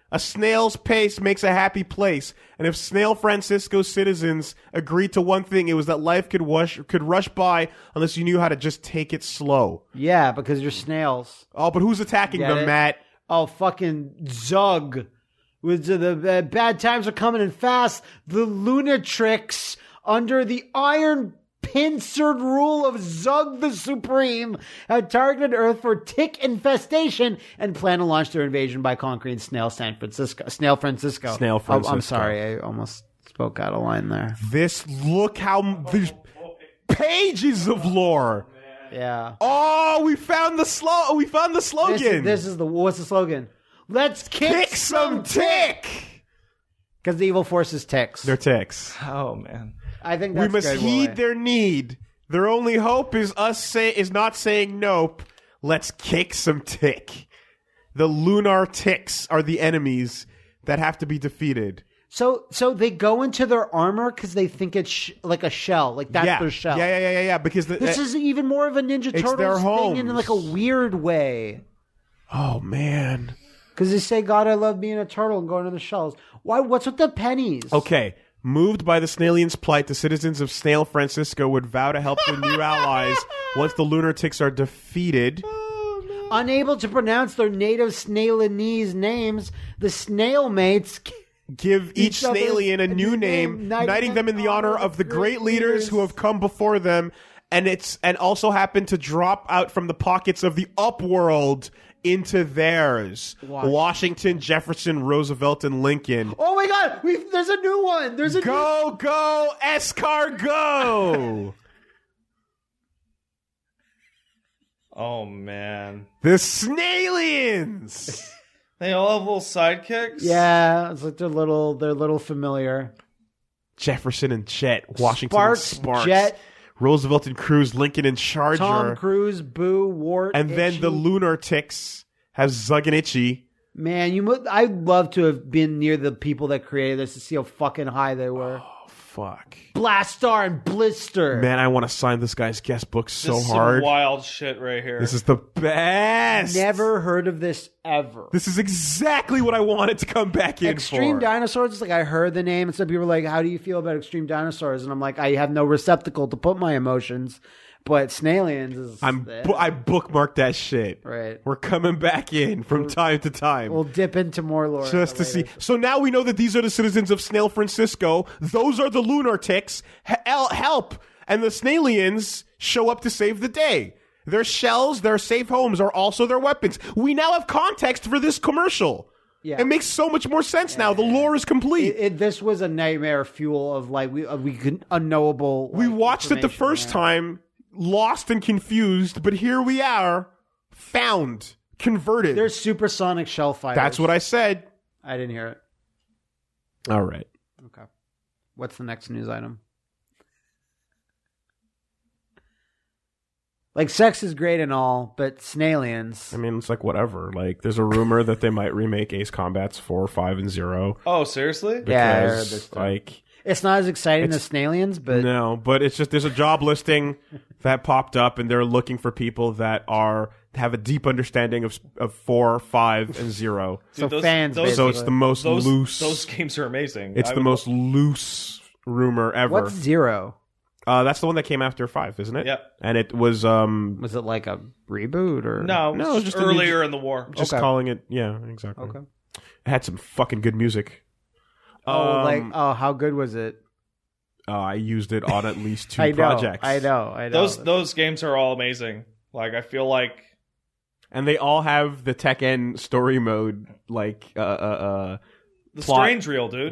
B: A snail's pace makes a happy place. And if Snail Francisco citizens agreed to one thing, it was that life could rush by unless you knew how to just take it slow.
A: Yeah, because you're snails.
B: Oh, but who's attacking them, Matt?
A: Oh, fucking Zug. The bad times are coming in fast. The Lunatrix, under the iron pincered rule of Zug the Supreme, had targeted Earth for tick infestation and plan to launch their invasion by conquering Snail Francisco. I'm sorry, I almost spoke out of line there.
B: Look how there's pages of lore.
A: Yeah.
B: Oh, we found the slogan.
A: What's the slogan? Let's kick some tick. Because the evil force is ticks.
B: They're ticks.
C: Oh man.
A: I think that's
B: we must heed their need. Their only hope is not saying nope. Let's kick some tick. The lunar ticks are the enemies that have to be defeated.
A: So they go into their armor because they think it's like a shell, like that's their shell.
B: Yeah. Because
A: this is even more of a Ninja Turtles thing in like a weird way.
B: Oh man.
A: Because they say, God, I love being a turtle and going to the shells. Why? What's with the pennies?
B: Okay. Moved by the Snailians' plight, the citizens of Snail Francisco would vow to help their new allies once the lunar ticks are defeated.
A: Unable to pronounce their native Snailinese names, the snail mates
B: give each Snailian a new name, knighting them in the honor of the great leaders who have come before them, and also happen to drop out from the pockets of the upworld into theirs. Washington, Jefferson, Roosevelt, and Lincoln.
A: Oh my God! There's a new one.
B: Go, escargot!
C: Oh man,
B: the Snailians.
C: They all have little sidekicks.
A: Yeah, it's like they're little familiar.
B: Jefferson and Chet, Washington and Sparks,
A: Jet,
B: Roosevelt and Cruz, Lincoln and Charger,
A: Tom Cruise, Boo, Wart,
B: and then
A: Itchy.
B: the lunar ticks have Zug and Itchy.
A: Man, I'd love to have been near the people that created this to see how fucking high they were.
B: Oh, fuck.
A: Blastar and Blister.
B: Man, I want to sign this guy's guest book so
C: this is
B: hard.
C: Some wild shit right here.
B: This is the best.
A: Never heard of this ever.
B: This is exactly what I wanted to come back in
A: Extreme Dinosaurs is like, I heard the name and some people were like, how do you feel about Extreme Dinosaurs? And I'm like, I have no receptacle to put my emotions. But Snailians is...
B: I bookmarked that shit.
A: Right.
B: We're coming back in from time to time.
A: We'll dip into more lore.
B: Just to see. So now we know that these are the citizens of Snail Francisco. Those are the lunar ticks. Help! And the Snailians show up to save the day. Their shells, their safe homes are also their weapons. We now have context for this commercial. Yeah. It makes so much more sense now. The lore is complete.
A: This was a nightmare fuel of like we could unknowable.
B: We watched it the first time, lost and confused, but here we are, found, converted.
A: They're supersonic shell fighters.
B: That's what I said.
A: I didn't hear it.
B: All right.
A: Okay. What's the next news item? Like, sex is great and all, but Snailians...
B: I mean, it's like whatever. Like, there's a rumor that they might remake Ace Combat's 4, 5, and 0.
C: Oh, seriously?
B: Because,
A: yeah, I heard this too.
B: Like...
A: It's not as exciting as Snailians, but...
B: No, but it's just, there's a job listing that popped up, and they're looking for people that have a deep understanding of 4, 5, and 0.
A: So dude, fans, basically.
B: So it's the most loose...
C: Those games are amazing.
B: It's the most loose rumor ever.
A: What's 0?
B: That's the one that came after 5, isn't it?
C: Yep.
B: And it was...
A: Was it like a reboot, or...?
C: No, it was just earlier in the war.
B: Just calling it... Yeah, exactly.
A: Okay.
B: It had some fucking good music.
A: How good was it?
B: I used it on at least 2 projects.
A: I know.
C: Those games are all amazing. Like, I feel like...
B: And they all have the Tekken story mode, like,
C: the Strange Reel, dude.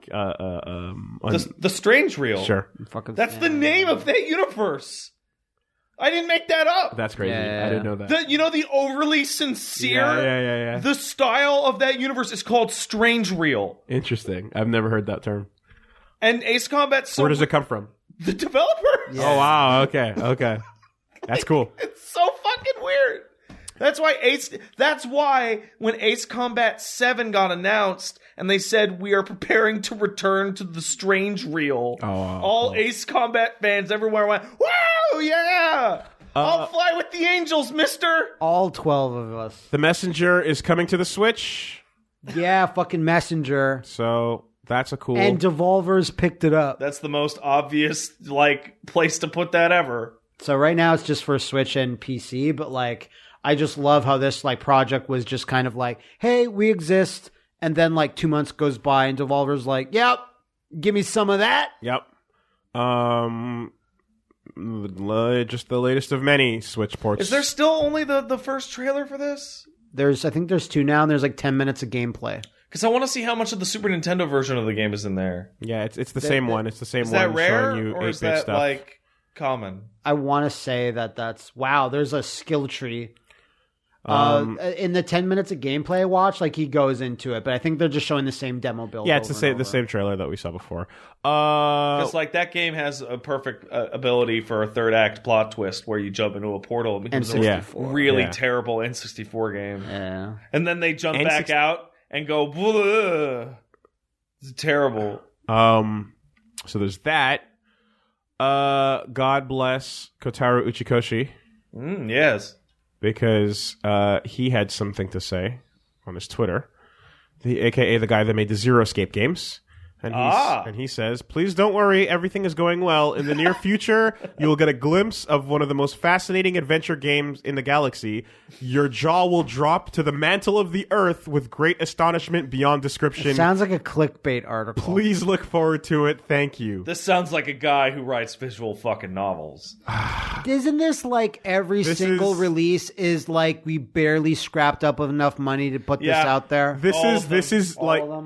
B: The
C: Strange Reel.
B: Sure.
C: That's the name of that universe. I didn't make that up.
B: That's crazy. Yeah. I didn't know that.
C: The overly sincere...
B: Yeah.
C: The style of that universe is called Strange Reel.
B: Interesting. I've never heard that term.
C: And Ace Combat...
B: Where does it come from?
C: The developer.
B: Yeah. Oh, wow. Okay. That's cool.
C: It's so fucking weird. That's why when Ace Combat 7 got announced and they said we are preparing to return to the Strange Reel, all Ace Combat fans everywhere went, "Wow, yeah! I'll fly with the angels, mister!"
A: All 12 of us.
B: The Messenger is coming to the Switch.
A: Yeah, fucking Messenger.
B: So that's a cool.
A: And Devolver's picked it up.
C: That's the most obvious place to put that ever.
A: So right now it's just for Switch and PC, but I just love how this project was just kind of hey, we exist, and then 2 months goes by and Devolver's yep, give me some of that.
B: Yep. Just the latest of many Switch ports.
C: Is there still only the first trailer for this?
A: I think there's 2 now, and there's 10 minutes of gameplay.
C: Because I want to see how much of the Super Nintendo version of the game is in there.
B: Yeah, it's the same one. It's the same one.
C: Is that rare,
B: showing you
C: or is
B: 8-bit
C: that
B: stuff.
C: Common?
A: I want to say that's wow. There's a skill tree. In the 10 minutes of gameplay I watched, he goes into it, but I think they're just showing the same demo build.
B: Yeah, it's the same trailer that we saw before.
C: Because that game has a perfect ability for a third act plot twist where you jump into a portal and becomes a really terrible N64 game.
A: Yeah,
C: and then they jump back out and go. Bleh. It's terrible.
B: So there's that. God bless Kotaro Uchikoshi.
C: Yes.
B: Because he had something to say on his Twitter, aka the guy that made the Zero Escape games. And he says, please don't worry, everything is going well. In the near future, you will get a glimpse of one of the most fascinating adventure games in the galaxy. Your jaw will drop to the mantle of the earth with great astonishment beyond description.
A: It sounds like a clickbait article.
B: Please look forward to it. Thank you.
C: This sounds like a guy who writes visual fucking novels.
A: Isn't this every single release is we barely scrapped up enough money to put this out there?
B: This is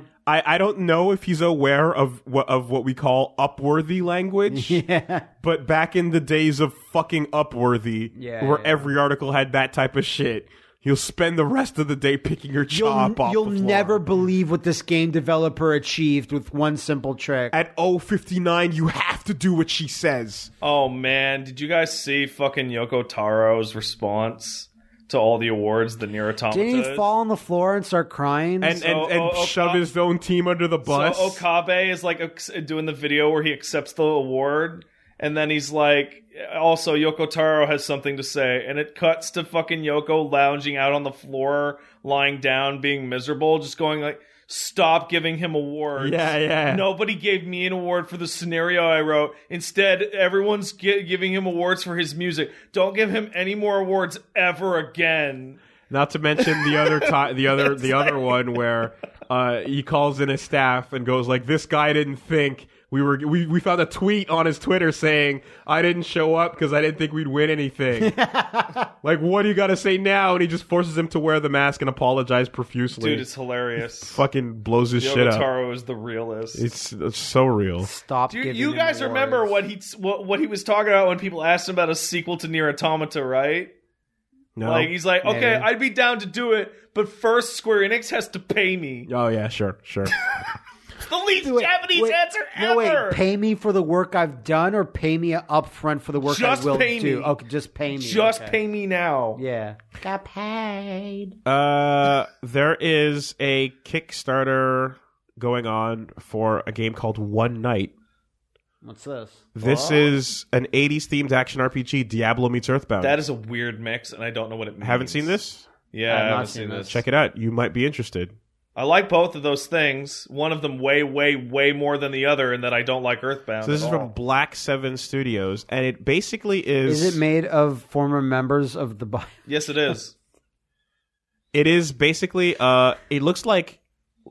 B: I don't know if he's aware of what we call Upworthy language.
A: Yeah.
B: But back in the days of fucking Upworthy, where every article had that type of shit, you'll spend the rest of the day picking your jaw up off the floor.
A: You'll never believe what this game developer achieved with one simple trick.
B: At 0:59, you have to do what she says.
C: Oh, man. Did you guys see fucking Yoko Taro's response to all the awards the Nier Automata?
A: Didn't he fall on the floor and start crying?
B: And shove his own team under the bus?
C: So Okabe is doing the video where he accepts the award, and then he's also Yoko Taro has something to say, and it cuts to fucking Yoko lounging out on the floor, lying down, being miserable, just going stop giving him awards.
B: Yeah.
C: Nobody gave me an award for the scenario I wrote. Instead, everyone's giving him awards for his music. Don't give him any more awards ever again.
B: Not to mention the other one where he calls in his staff and goes this guy didn't think we found a tweet on his Twitter saying I didn't show up because I didn't think we'd win anything. What do you got to say now? And he just forces him to wear the mask and apologize profusely.
C: Dude, it's hilarious.
B: Fucking blows his shit up.
C: Yoko Taro is the realist.
B: It's so real.
A: Stop.
C: You guys remember what he was talking about when people asked him about a sequel to Nier Automata, right?
B: No.
C: He's okay, I'd be down to do it, but first Square Enix has to pay me.
B: Oh yeah, sure.
C: The least Japanese answer ever.
A: Wait, pay me for the work I've done, or pay me up front for the work I will do? Okay, just pay me.
C: Just pay me now.
A: Yeah. Got paid.
B: There is a Kickstarter going on for a game called One Night.
A: What's this?
B: This is an 80s themed action RPG, Diablo meets Earthbound.
C: That is a weird mix, and I don't know what it means.
B: Haven't seen this?
C: Yeah, I haven't seen this.
B: Check it out. You might be interested.
C: I like both of those things. One of them way, way, way more than the other, and that I don't like Earthbound.
B: So this is from Black 7 Studios, and it basically is...
A: Is it made of former members of the...
C: Yes, it is.
B: It is basically... it looks like...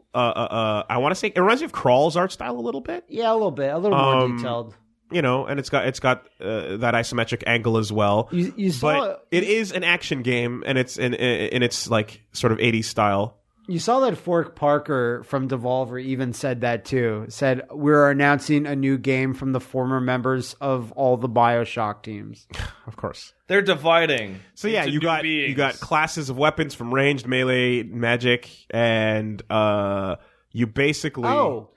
B: I want to say... It reminds me of Crawl's art style a little bit.
A: Yeah, a little bit. A little more detailed.
B: And it's got that isometric angle as well.
A: You saw...
B: But it is an action game, and it's in its sort of 80s style.
A: You saw that Fork Parker from Devolver even said that too. Said, we're announcing a new game from the former members of all the BioShock teams.
B: Of course.
C: They're dividing.
B: So yeah, you got classes of weapons from ranged, melee, magic, and you basically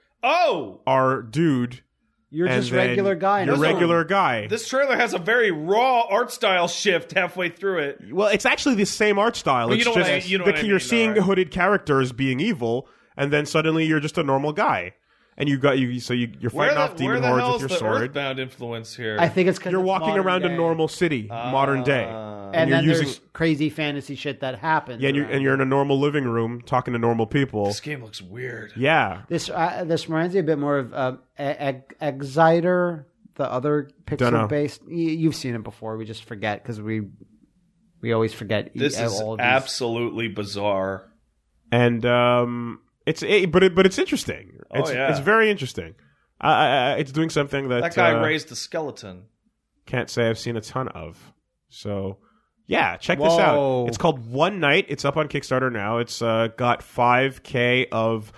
B: are dude.
A: You're just regular guy.
B: You're regular guy.
C: This trailer has a very raw art style shift halfway through it.
B: Well, it's actually the same art style.
C: But
B: you're seeing hooded characters being evil, and then suddenly you're just a normal guy. and you're fighting off demon hordes with your sword.
C: Where the hell is the Earthbound influence here?
A: I think it's because
B: you're walking around a normal city, modern day,
A: and then there's crazy fantasy shit that happens.
B: Yeah, and you're in a normal living room talking to normal people.
C: This game looks weird.
B: Yeah,
A: this reminds me a bit more of Exciter, the other pixel-based. You've seen it before. We just forget because we always forget.
C: This is absolutely bizarre.
B: And it's interesting. It's very interesting. It's doing something that
C: guy raised a skeleton.
B: Can't say I've seen a ton of. So yeah, check this out. It's called One Night. It's up on Kickstarter now. It's got 5K of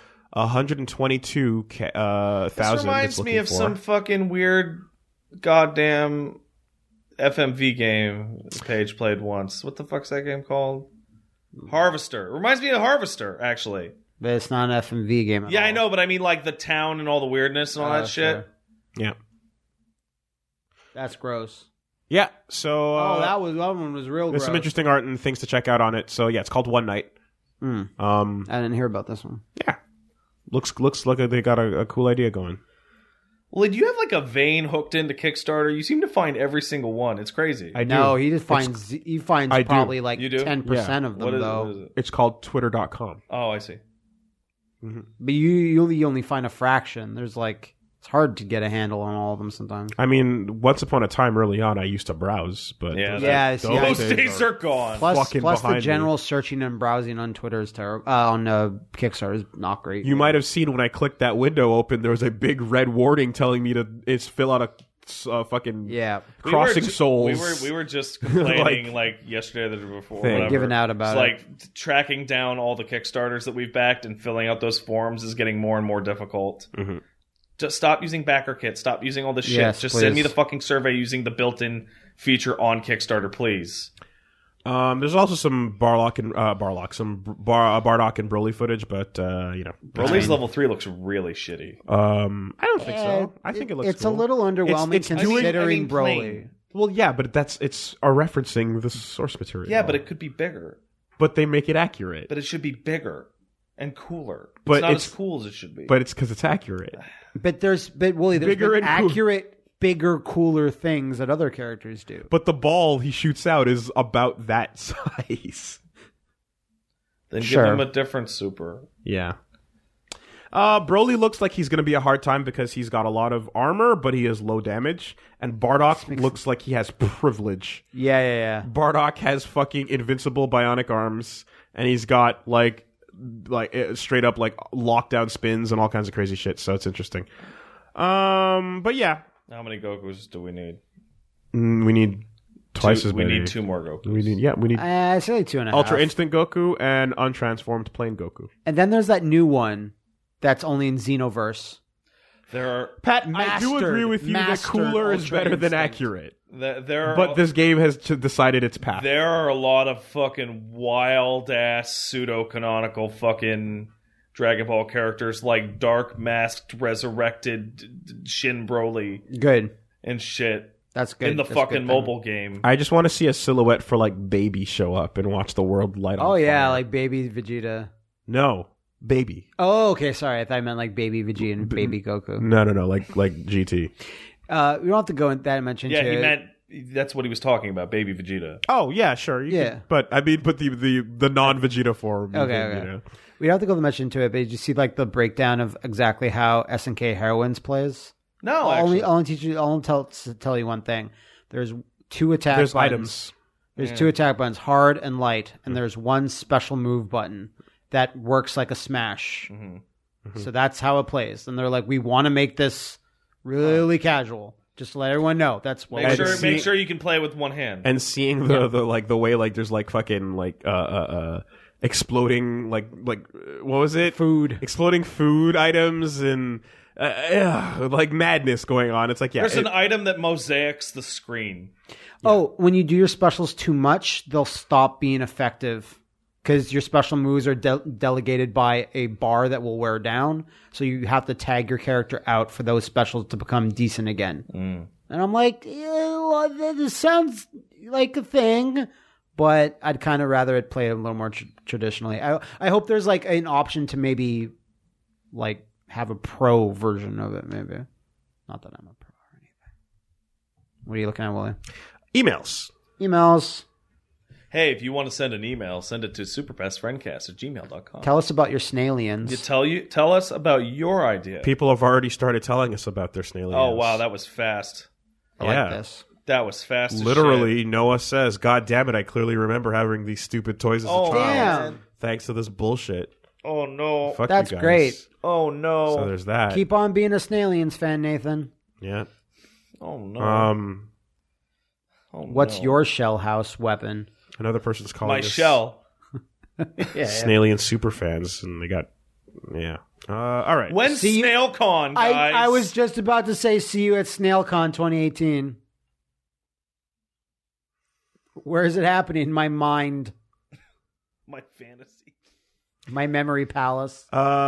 B: 122,000.
C: This reminds me of some fucking weird goddamn FMV game Paige played once. What the fuck's that game called? Harvester. It reminds me of Harvester, actually.
A: But it's not an FMV game at all.
C: I know, but I mean like the town and all the weirdness and all that shit.
A: Sure.
B: Yeah.
A: That's gross.
B: Yeah, so...
A: that one was real gross.
B: There's some interesting art and things to check out on it. So yeah, it's called One Night.
A: I didn't hear about this one.
B: Yeah. Looks like they got a cool idea going.
C: Well, do you have like a vein hooked into Kickstarter? You seem to find every single one. It's crazy.
A: I do. No, he just finds probably like 10% of them, though.
C: What is it?
B: It's called Twitter.com.
C: Oh, I see.
A: Mm-hmm. But you only find a fraction. There's like... It's hard to get a handle on all of them sometimes.
B: I mean, once upon a time early on, I used to browse, but
C: those days are gone.
A: Plus the general searching and browsing on Twitter is terrible. On Kickstarter is not great.
B: You might have seen when I clicked that window open, there was a big red warning telling me to fill out a fucking crossing souls.
C: We were just complaining like yesterday or the day before.
A: Giving out about
C: it. Like tracking down all the Kickstarters that we've backed and filling out those forms is getting more and more difficult.
B: Mm-hmm.
C: Just stop using BackerKit. Stop using all this shit.
A: Yes,
C: just
A: please.
C: send me the fucking survey using the built-in feature on Kickstarter, please.
B: There's also some Bardock and Broly footage, but
C: Broly's level 3 looks really shitty.
B: I don't think so. I think it looks.
A: It's
B: cool.
A: a little underwhelming considering Broly.
B: Well, yeah, but it's referencing the source material.
C: Yeah, but it could be bigger.
B: But they make it accurate.
C: But it should be bigger and cooler.
B: But
C: it's not as cool as it should be.
B: But it's because it's accurate.
A: But Wooly, there's
B: Bigger and
A: accurate, bigger, cooler things that other characters do.
B: But the ball he shoots out is about that size.
C: Then give him a different super.
B: Yeah. Broly looks like he's going to be a hard time because he's got a lot of armor, but he has low damage. And Bardock looks like he has privilege.
A: Yeah.
B: Bardock has fucking invincible bionic arms, and he's got like straight up like lockdown spins and all kinds of crazy shit. So it's interesting. But yeah,
C: how many Gokus do we need?
B: We need twice as many.
C: We need 2 more Gokus.
B: We need.
A: I say like 2.5.
B: Ultra Instant Goku and untransformed plain Goku.
A: And then there's that new one that's only in Xenoverse.
C: There are
B: I do agree with you that cooler is better than accurate.
C: But
B: this game has decided its path.
C: There are a lot of fucking wild ass pseudo canonical fucking Dragon Ball characters like Dark Masked Resurrected Shin Broly.
A: Good.
C: And shit.
A: That's good.
C: In the fucking mobile game.
B: I just want to see a silhouette for like Baby show up and watch the world light on fire.
A: Oh yeah, like Baby Vegeta.
B: No. Baby.
A: Oh, okay. Sorry, I thought I meant like Baby Vegeta and Baby Goku.
B: No. Like GT.
A: We don't have to go in that dimension.
C: Yeah, he meant that's what he was talking about, Baby Vegeta.
B: Oh yeah, sure. But I mean, the non-Vegeta form.
A: Okay. We don't have to go much into it, but did you see like the breakdown of exactly how SNK Heroines plays?
C: No,
A: I'll tell you one thing. There's 2 attack buttons.
B: Items.
A: There's 2 attack buttons, hard and light, and there's 1 special move button that works like a smash. Mm-hmm. So that's how it plays. And they're like, we want to make this really casual. Just to let everyone know. That's what
C: make sure you can play with 1 hand.
B: And seeing the way like there's like fucking like exploding like what was it?
A: Food.
B: Exploding food items and like madness going on. It's like
C: there's an item that mosaics the screen.
A: Oh, when you do your specials too much, they'll stop being effective. Because your special moves are delegated by a bar that will wear down. So you have to tag your character out for those specials to become decent again. And I'm like, this sounds like a thing. But I'd kind of rather it play a little more traditionally. I hope there's like an option to maybe like have a pro version of it, maybe. Not that I'm a pro or anything. What are you looking at, Willie? Emails.
C: Hey, if you want to send an email, send it to superbestfriendcast@gmail.com.
A: Tell us about your Snailians.
C: Tell us about your idea.
B: People have already started telling us about their Snailians.
C: Oh, wow, that was fast.
A: I like this.
C: That was fast as
B: Literally,
C: shit.
B: Noah says, God damn it, I clearly remember having these stupid toys as a child.
A: Damn.
B: Thanks to this bullshit.
C: Oh, no.
B: Fuck
A: That's
B: you guys.
A: great.
C: Oh, no.
B: So there's that.
A: Keep on being a Snailians fan, Nathan.
B: Yeah.
C: Oh, no.
A: What's your shell house weapon?
B: Another person's calling
C: My
B: us
C: shell.
B: Snailian super fans, and they got all right.
C: When's SnailCon, guys?
A: I was just about to say, see you at SnailCon 2018. Where is it happening? My mind.
C: My fantasy.
A: My memory palace.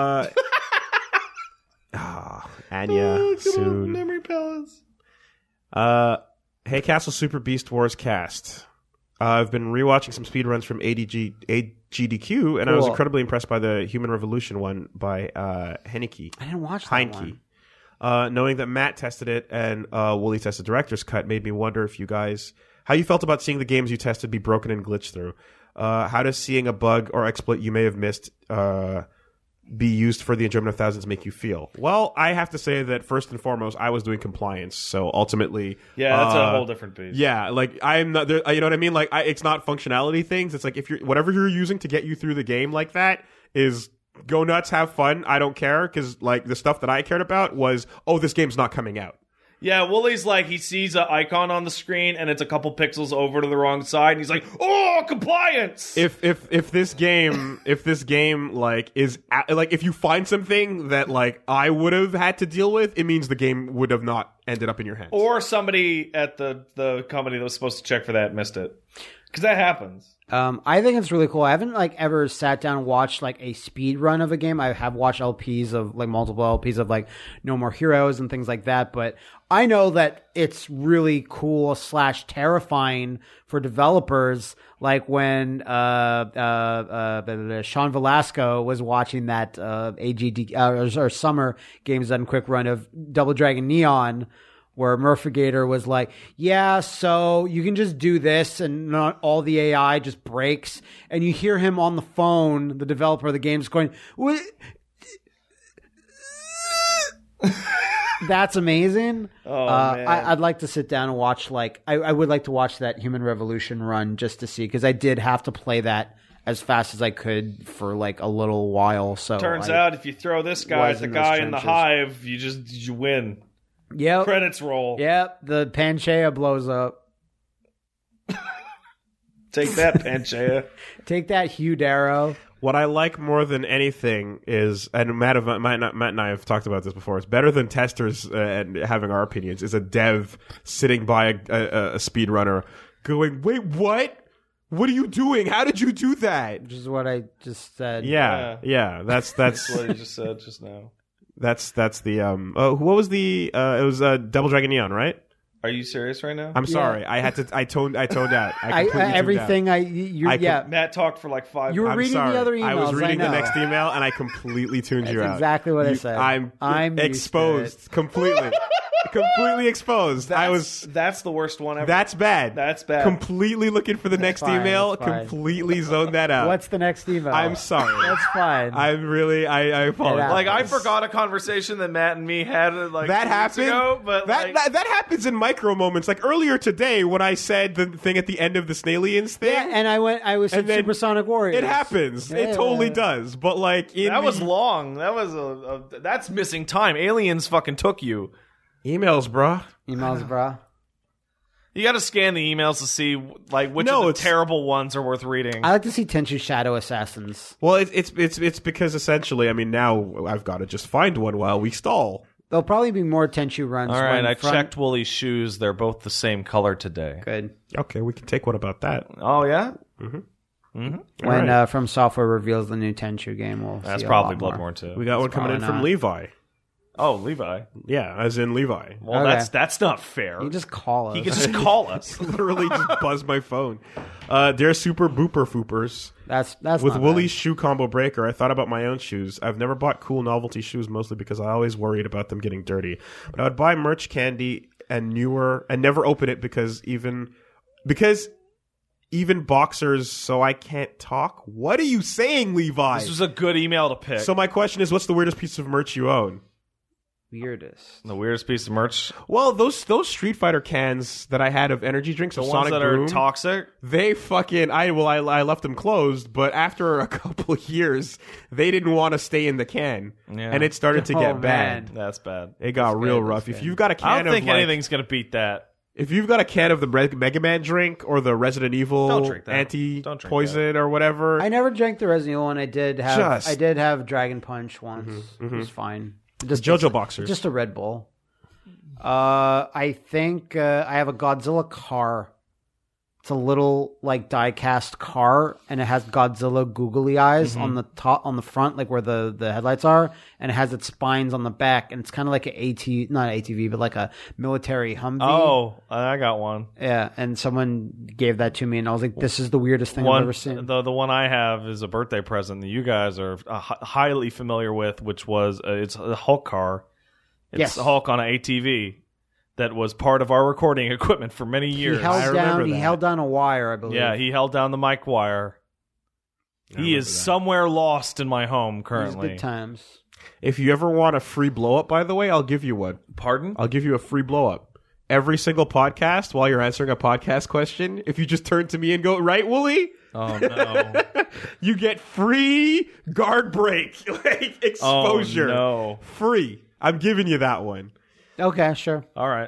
B: Anya, soon.
C: Memory palace.
B: Hey, Castle Super Beast Wars cast. I've been rewatching some speedruns from AGDQ, and I was incredibly impressed by the Human Revolution one by Heineke.
A: I didn't watch that one.
B: Knowing that Matt tested it and Wooly tested Director's Cut made me wonder if you guys... how you felt about seeing the games you tested be broken and glitched through. How does seeing a bug or exploit you may have missed be used for the enjoyment of thousands make you feel? Well, I have to say that first and foremost, I was doing compliance, so ultimately...
C: yeah, that's a whole different beast.
B: Yeah, like, I'm not... you know what I mean? Like, it's not functionality things. It's like, if you're... whatever you're using to get you through the game like that is... go nuts, have fun. I don't care, because, like, the stuff that I cared about was, oh, this game's not coming out.
C: Yeah, Wooly's like, he sees an icon on the screen and it's a couple pixels over to the wrong side, and he's like, "Oh, compliance!"
B: If this game like is like, if you find something that like I would have had to deal with, it means the game would have not ended up in your hands.
C: Or somebody at the company that was supposed to check for that missed it, because that happens.
A: I think it's really cool. I haven't like ever sat down and watched like a speed run of a game. I have watched LPs of like multiple LPs of like No More Heroes and things like that. But I know that it's really cool / terrifying for developers. Like when Sean Velasco was watching that AGD or Summer Games Done Quick run of Double Dragon Neon, where Murphigator was like, yeah, so you can just do this and not all the AI just breaks. And you hear him on the phone, the developer of the game, just going, what? That's amazing.
C: Oh, man.
A: I'd like to sit down and watch, like, I would like to watch that Human Revolution run just to see, because I did have to play that as fast as I could for like a little while. So
C: turns out if you throw this guy at the guy in the hive, you win.
A: Yep.
C: Credits roll.
A: Yep. The Panchaea blows up.
C: Take that, Panchaea.
A: Take that, Hugh Darrow.
B: What I like more than anything is, and Matt and I have talked about this before, it's better than testers and having our opinions, is a dev sitting by a speedrunner going, wait, what? What are you doing? How did you do that?
A: Which is what I just said.
B: Yeah. That's
C: what you just said just now.
B: That's the what was the it was Double Dragon Neon, right?
C: Are you serious right now?
B: I'm sorry. I toned out.
A: Everything
C: Matt talked for like 5 minutes.
A: You were reading the other emails.
B: I was reading the next email and I completely tuned you out.
A: That's exactly what I said.
B: I'm exposed completely. Completely exposed.
C: That's the worst one ever.
B: That's bad.
C: That's bad.
B: Completely looking for the next email. Completely zoned that out.
A: What's the next email?
B: I'm sorry.
A: That's fine.
B: I'm really. I apologize.
C: Like, I forgot a conversation that Matt and me had like
B: that
C: 2
B: happened.
C: weeks ago, but
B: that happens in micro moments. Like earlier today when I said the thing at the end of the Snailians thing.
A: Yeah, and I was in Supersonic Warriors.
B: It happens. Yeah, it totally does. But like
C: that was long. That was that's missing time. Aliens fucking took you.
B: Emails, bruh.
C: You got to scan the emails to see like which of the terrible ones are worth reading.
A: I like to see Tenchu Shadow Assassins.
B: Well, it's because essentially, I mean, now I've got to just find one while we stall.
A: There'll probably be more Tenchu runs.
C: All right, I checked Wooly's shoes. They're both the same color today.
A: Good.
B: Okay, we can take one about that.
C: Oh yeah.
A: When From Software reveals the new Tenchu game, we'll
C: that's
A: see
C: probably Bloodborne 2.
B: We got one coming in from Levi.
C: Oh, Levi.
B: Yeah, as in Levi.
C: Well, that's not fair.
A: You just call us.
C: He can just call us.
B: Literally just buzz my phone. Dear Super Booper Foopers.
A: That's
B: with Woolie's shoe combo breaker. I thought about my own shoes. I've never bought cool novelty shoes, mostly because I always worried about them getting dirty. But I would buy merch candy and never open it because even boxers, so I can't talk. What are you saying, Levi?
C: This was a good email to pick.
B: So my question is, what's the weirdest piece of merch you own?
C: The weirdest piece of merch?
B: Well, those Street Fighter cans that I had of energy drinks,
C: the
B: of
C: ones
B: Sonic
C: that
B: Boom,
C: are toxic.
B: They fucking I left them closed, but after a couple of years, they didn't want to stay in the can, and it started to get bad.
C: That's bad.
B: It got real rough. If you've got a can,
C: I don't think anything's gonna beat that.
B: If you've got a can of the Mega Man drink or the Resident Evil anti-poison or whatever,
A: I never drank the Resident Evil, and I did have Dragon Punch once. It was fine.
B: Just JoJo Boxers.
A: Just a Red Bull. I think I have a Godzilla car. It's a little like die-cast car, and it has Godzilla googly eyes on the top, on the front, like where the headlights are, and it has its spines on the back, and it's kind of like not ATV, but like a military Humvee.
C: Oh, I got one.
A: Yeah, and someone gave that to me, and I was like, "This is the weirdest thing I've ever seen."
C: The one I have is a birthday present that you guys are highly familiar with, which was it's a Hulk car. It's Hulk on an ATV. That was part of our recording equipment for many years.
A: He held down a wire, I believe.
C: Yeah, he held down the mic wire. He is somewhere lost in my home currently.
A: Good times.
B: If you ever want a free blow up, by the way, I'll give you one.
C: Pardon?
B: I'll give you a free blow up. Every single podcast, while you're answering a podcast question, if you just turn to me and go, "Right, Wooly?"
C: Oh no!
B: You get free guard break, like exposure.
C: Oh no!
B: Free. I'm giving you that one.
A: Okay, sure.
C: All right.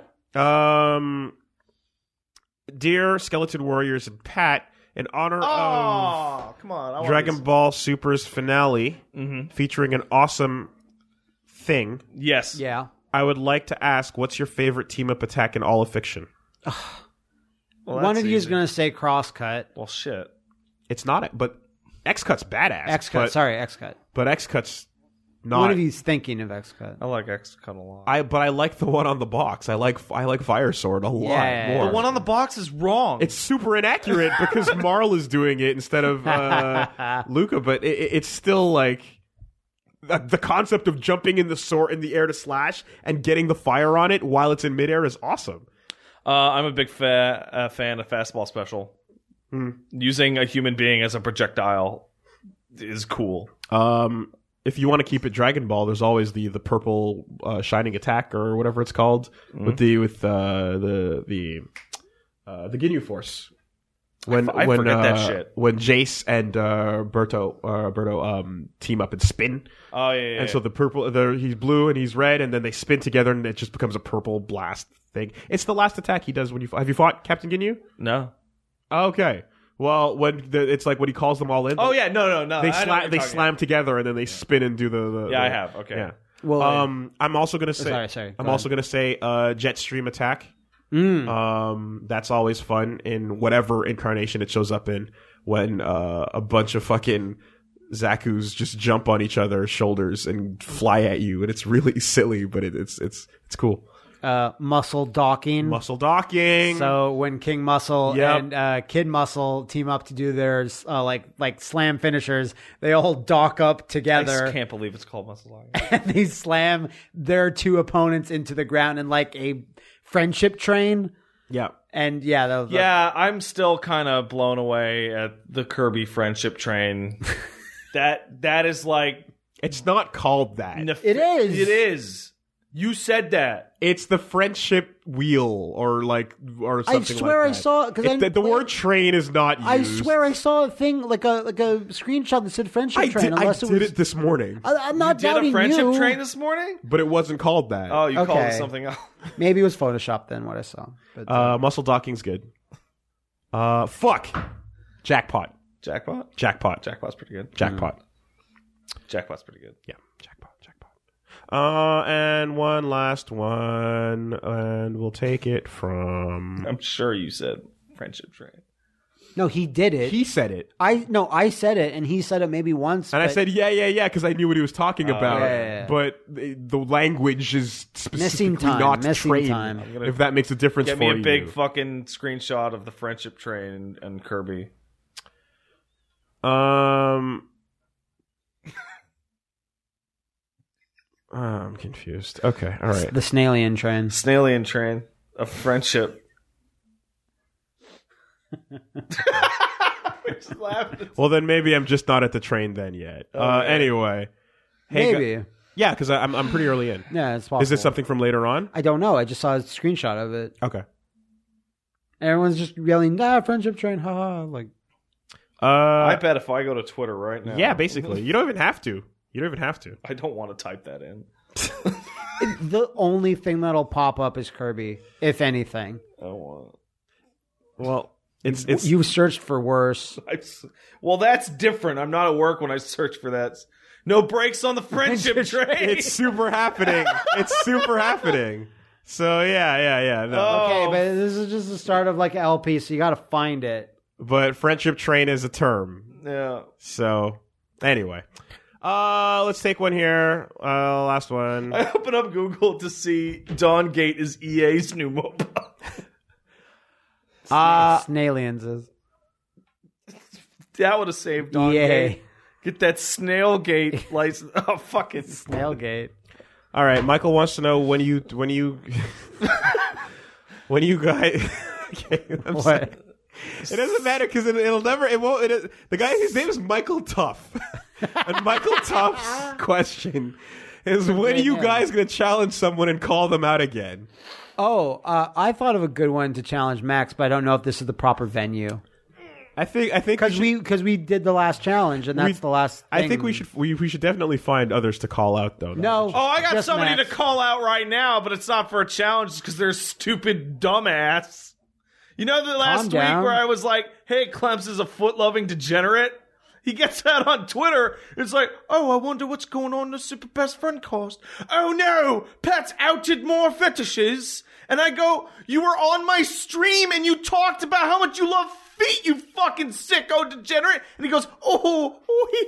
B: Dear Skeleton Warriors and Pat, in honor of
C: come on.
B: Dragon Ball Super's finale, featuring an awesome thing.
C: Yes.
A: Yeah.
B: I would like to ask, what's your favorite team-up attack in all of fiction?
A: Well, one of you is going to say Crosscut.
C: Well, shit.
B: It's not, but X-Cut's badass.
A: X-Cut.
B: But X-Cut's not.
A: One of you's thinking of X-Cut.
C: I like X-Cut a lot.
B: But I like the one on the box. I like Fire Sword a lot more.
C: The one on the box is wrong.
B: It's super inaccurate because Marl is doing it instead of Luca, but it's still like the concept of jumping in the air to slash and getting the fire on it while it's in midair is awesome.
C: I'm a big fan of Fastball Special. Using a human being as a projectile is cool. If you want to keep it Dragon Ball, there's always the purple shining attack or whatever it's called with the Ginyu Force. I forget that shit.
B: When Jace and Berto team up and spin.
C: Oh yeah.
B: And so the purple, he's blue and he's red, and then they spin together, and it just becomes a purple blast thing. It's the last attack he does when you have you fought Captain Ginyu?
C: No.
B: Okay. Well, it's like when he calls them all in.
C: Oh yeah, no.
B: They slam together and then they spin and do the
C: I have. Okay.
B: Yeah.
A: Well,
B: I'm also gonna say.
A: Sorry.
B: I'm also gonna say Jetstream attack. That's always fun in whatever incarnation it shows up in. When a bunch of fucking Zaku's just jump on each other's shoulders and fly at you, and it's really silly, but it's cool.
A: Muscle docking.
B: So
A: when King Muscle and Kid Muscle team up to do their like slam finishers, they all dock up together.
C: I can't believe it's called muscle docking.
A: And they slam their two opponents into the ground in like a friendship train.
B: Yeah.
A: And
C: I'm still kind of blown away at the Kirby friendship train. that is like,
B: it's not called that.
A: It is.
C: It is. You said that.
B: It's the friendship wheel or something like that.
A: I swear I saw it.
B: The word train is not used.
A: I swear I saw a thing like a screenshot that said friendship train.
B: I did it this morning.
A: I'm not doubting you.
C: Did a friendship train this morning?
B: But it wasn't called that.
C: Oh, you called it something else.
A: Maybe it was Photoshop then, what I saw. But,
B: muscle docking's good. Fuck. Jackpot.
C: Jackpot's pretty good. Jackpot's pretty good.
B: Yeah, jackpot. And one last one, and we'll take it from...
C: I'm sure you said friendship train.
A: No, he did it.
B: He said it.
A: I said it, and he said it maybe once.
B: And I said, yeah, because I knew what he was talking about.
A: Yeah.
B: But the language is specifically
A: Missing time.
B: not
A: Missing
B: trained.
A: time.
B: If that makes a difference
C: Get
B: for you.
C: me a big fucking screenshot of the friendship train and Kirby.
B: I'm confused. Okay, all right.
A: The Snailian train.
C: Snailian train of friendship.
B: Well, then maybe I'm just not at the train then yet. Anyway. Hey,
A: Maybe.
B: yeah, because I'm pretty early in.
A: Yeah, it's possible.
B: Is this something from later on?
A: I don't know. I just saw a screenshot of it.
B: Okay.
A: Everyone's just yelling, friendship train, haha. Like,
C: I bet if I go to Twitter right now.
B: Yeah, basically. You don't even have to.
C: I don't want to type that in.
A: the only thing that'll pop up is Kirby, if anything.
C: I don't want it.
B: Well, it's
A: You searched for worse.
C: Well, that's different. I'm not at work when I search for that. No brakes on the friendship train.
B: it's super happening. It's super happening. So yeah. No.
A: Okay, but this is just the start of like an LP, so you got to find it.
B: But friendship train is a term.
C: Yeah.
B: So anyway, let's take one here. Last one.
C: I open up Google to see Dawn Gate is EA's new mobile.
A: Snailians is.
C: That would have saved Dawn Gate. Get that Snail Gate license. Oh, fucking
A: Snailgate.
B: All right, Michael wants to know when you when you guys. Okay,
A: What?
B: It doesn't matter because it'll never. It won't. The guy, his name is Michael Tuff, and Michael Tuff's question is: when are you guys going to challenge someone and call them out again?
A: Oh, I thought of a good one to challenge Max, but I don't know if this is the proper venue.
B: I think
A: Because we did the last challenge, and that's the last thing.
B: I think we should definitely find others to call out though.
A: No.
C: Oh, I got
A: just
C: somebody
A: Max.
C: to call out right now, but it's not for a challenge because they're stupid dumbass. You know the last week
A: down.
C: where I was like, hey, Clemps is a foot-loving degenerate? He gets that on Twitter. It's like, oh, I wonder what's going on in the Super Best Friend cast. Oh, no, Pat's outed more fetishes. And I go, you were on my stream and you talked about how much you love feet, you fucking sicko degenerate. And he goes, oh,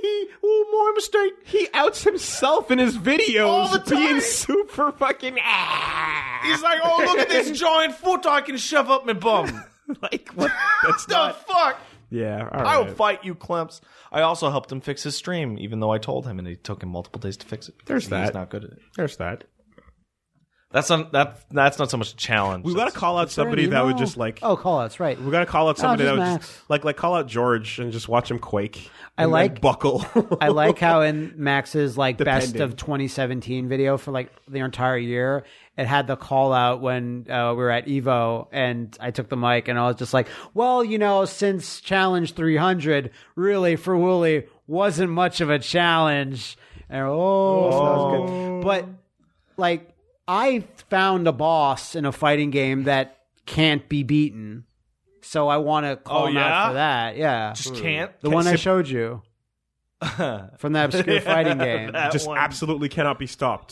C: my mistake.
B: He outs himself in his videos
C: All the time.
B: being super fucking.
C: He's like, oh, look at this giant foot I can shove up my bum.
B: Like what? That's
C: The
B: not.
C: fuck?
B: Yeah, all right.
C: I will fight you, Clemps. I also helped him fix his stream, even though I told him, and it took him multiple days to fix it.
B: There's
C: He's
B: that.
C: not good at it.
B: There's that.
C: That's not so much a challenge.
B: We got to call out somebody that would just like.
A: Oh, call outs, right.
B: We got to call out somebody
A: just
B: that would
A: Max.
B: just like call out George and just watch him quake.
A: I
B: and
A: like-
B: then buckle.
A: I like how in Max's like best
B: Depending.
A: of 2017 video for like the entire year, it had the call out when we were at Evo, and I took the mic and I was just like, well, since Challenge 300, really for Wooly wasn't much of a challenge. And that was good. But like, I found a boss in a fighting game that can't be beaten. So I want to call him out for that. Yeah.
C: Just can't.
A: The one I showed you from that obscure fighting game.
C: That
B: just
C: one.
B: absolutely cannot be stopped.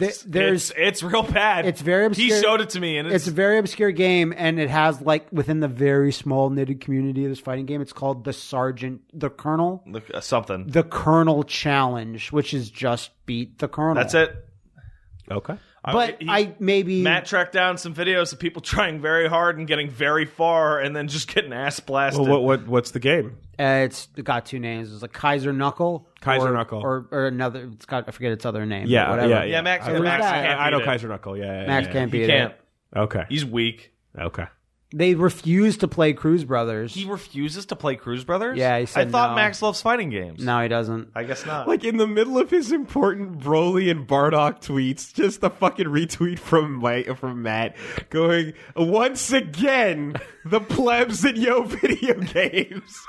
C: It's real bad.
A: It's very obscure.
C: He showed it to me, and
A: It's a very obscure game, and it has like within the very small knitted community of this fighting game, it's called the Colonel
C: something.
A: the Colonel Challenge, which is just beat the Colonel.
C: That's it.
B: Okay.
A: But
C: Matt tracked down some videos of people trying very hard and getting very far, and then just getting ass blasted.
B: Well, what's the game?
A: It got two names. It's like Kaiser Knuckle,
B: Knuckle.
A: or another. It's got I forget its other name.
B: Yeah,
A: but whatever.
C: Yeah, Max.
A: I
C: Max
A: that.
C: can't
B: I know
C: beat it.
B: Kaiser Knuckle. Yeah,
A: Max can't
C: He
A: beat
C: can't.
A: it.
B: Okay.
C: He's weak.
B: Okay.
A: They refuse to play Cruz Brothers.
C: He refuses to play Cruz Brothers?
A: Yeah, he said
C: I thought
A: no.
C: Max loves fighting games.
A: No, he doesn't.
C: I guess not.
B: Like in the middle of his important Broly and Bardock tweets, just a fucking retweet from Matt going, once again, the plebs in Yo video games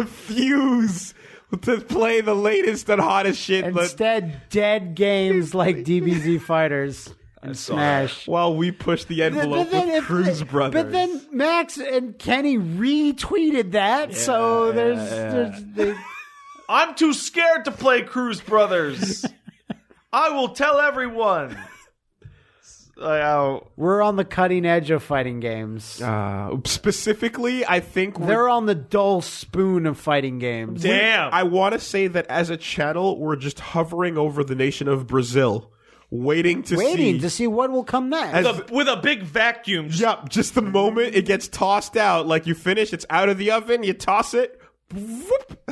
B: refuse to play the latest and hottest shit.
A: Instead, dead games like DBZ Fighters and Smash.
B: While we push the envelope with Cruz Brothers.
A: But then Max and Kenny retweeted that, so there's
C: I'm too scared to play Cruz Brothers. I will tell everyone.
A: We're on the cutting edge of fighting games.
B: Specifically, I think
A: they're on the dull spoon of fighting games.
C: Damn.
B: I want to say that as a channel, we're just hovering over the nation of Brazil, waiting to see what will come next.
C: With a big vacuum.
B: Yep, just the moment it gets tossed out, like you finish, it's out of the oven, you toss it. Whoop.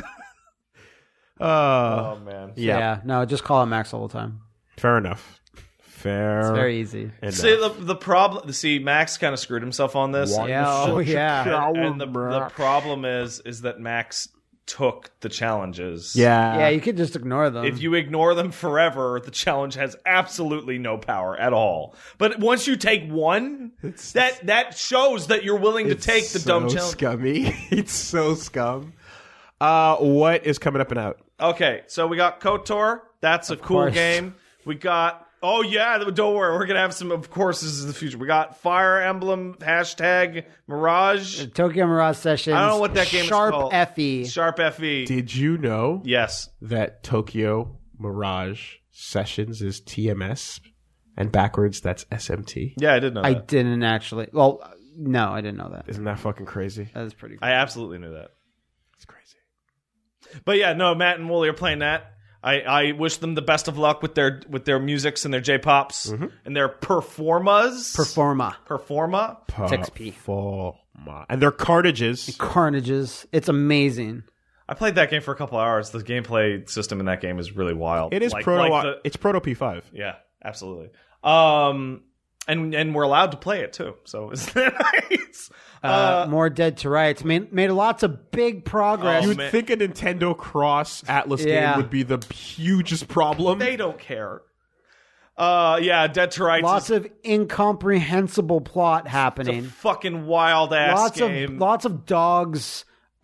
C: Oh man.
A: Yeah. No, just call it Max all the time.
B: Fair enough.
A: It's very easy.
C: See the problem. See, Max kind of screwed himself on this.
A: Yeah.
C: And the problem is that Max took the challenges.
A: Yeah, you could just ignore them.
C: If you ignore them forever, the challenge has absolutely no power at all. But once you take one, that shows that you're willing to take the dumb challenge.
B: Scummy. It's so scum. What is coming up and out?
C: Okay, so we got KOTOR. That's a cool game. We got... Oh, yeah, don't worry. We're going to have some, of course, this is the future. We got Fire Emblem, #Mirage.
A: Tokyo Mirage Sessions.
C: I don't know what that game is called.
A: Sharp FE.
B: Did you know
C: Yes.
B: that Tokyo Mirage Sessions is TMS and backwards that's SMT?
C: Yeah, I did know that.
A: I didn't actually. Well, no, I didn't know that.
B: Isn't that fucking crazy?
A: That is pretty cool.
C: I absolutely knew that.
B: It's crazy.
C: But yeah, no, Matt and Wooly are playing that. I wish them the best of luck with their musics and their J-pops and their performas.
A: Performa.
B: 6P. Performa. And their carnages.
A: It's amazing.
C: I played that game for a couple hours. The gameplay system in that game is really wild.
B: It is it's Proto P5.
C: Yeah, absolutely. And we're allowed to play it too. So isn't that nice?
A: More Dead to Rights made lots of big progress.
B: You would think a Nintendo Cross Atlas game would be the hugest problem.
C: They don't care. Dead to Rights.
A: Lots of incomprehensible plot happening.
C: It's a fucking wild ass game.
A: Lots of dogs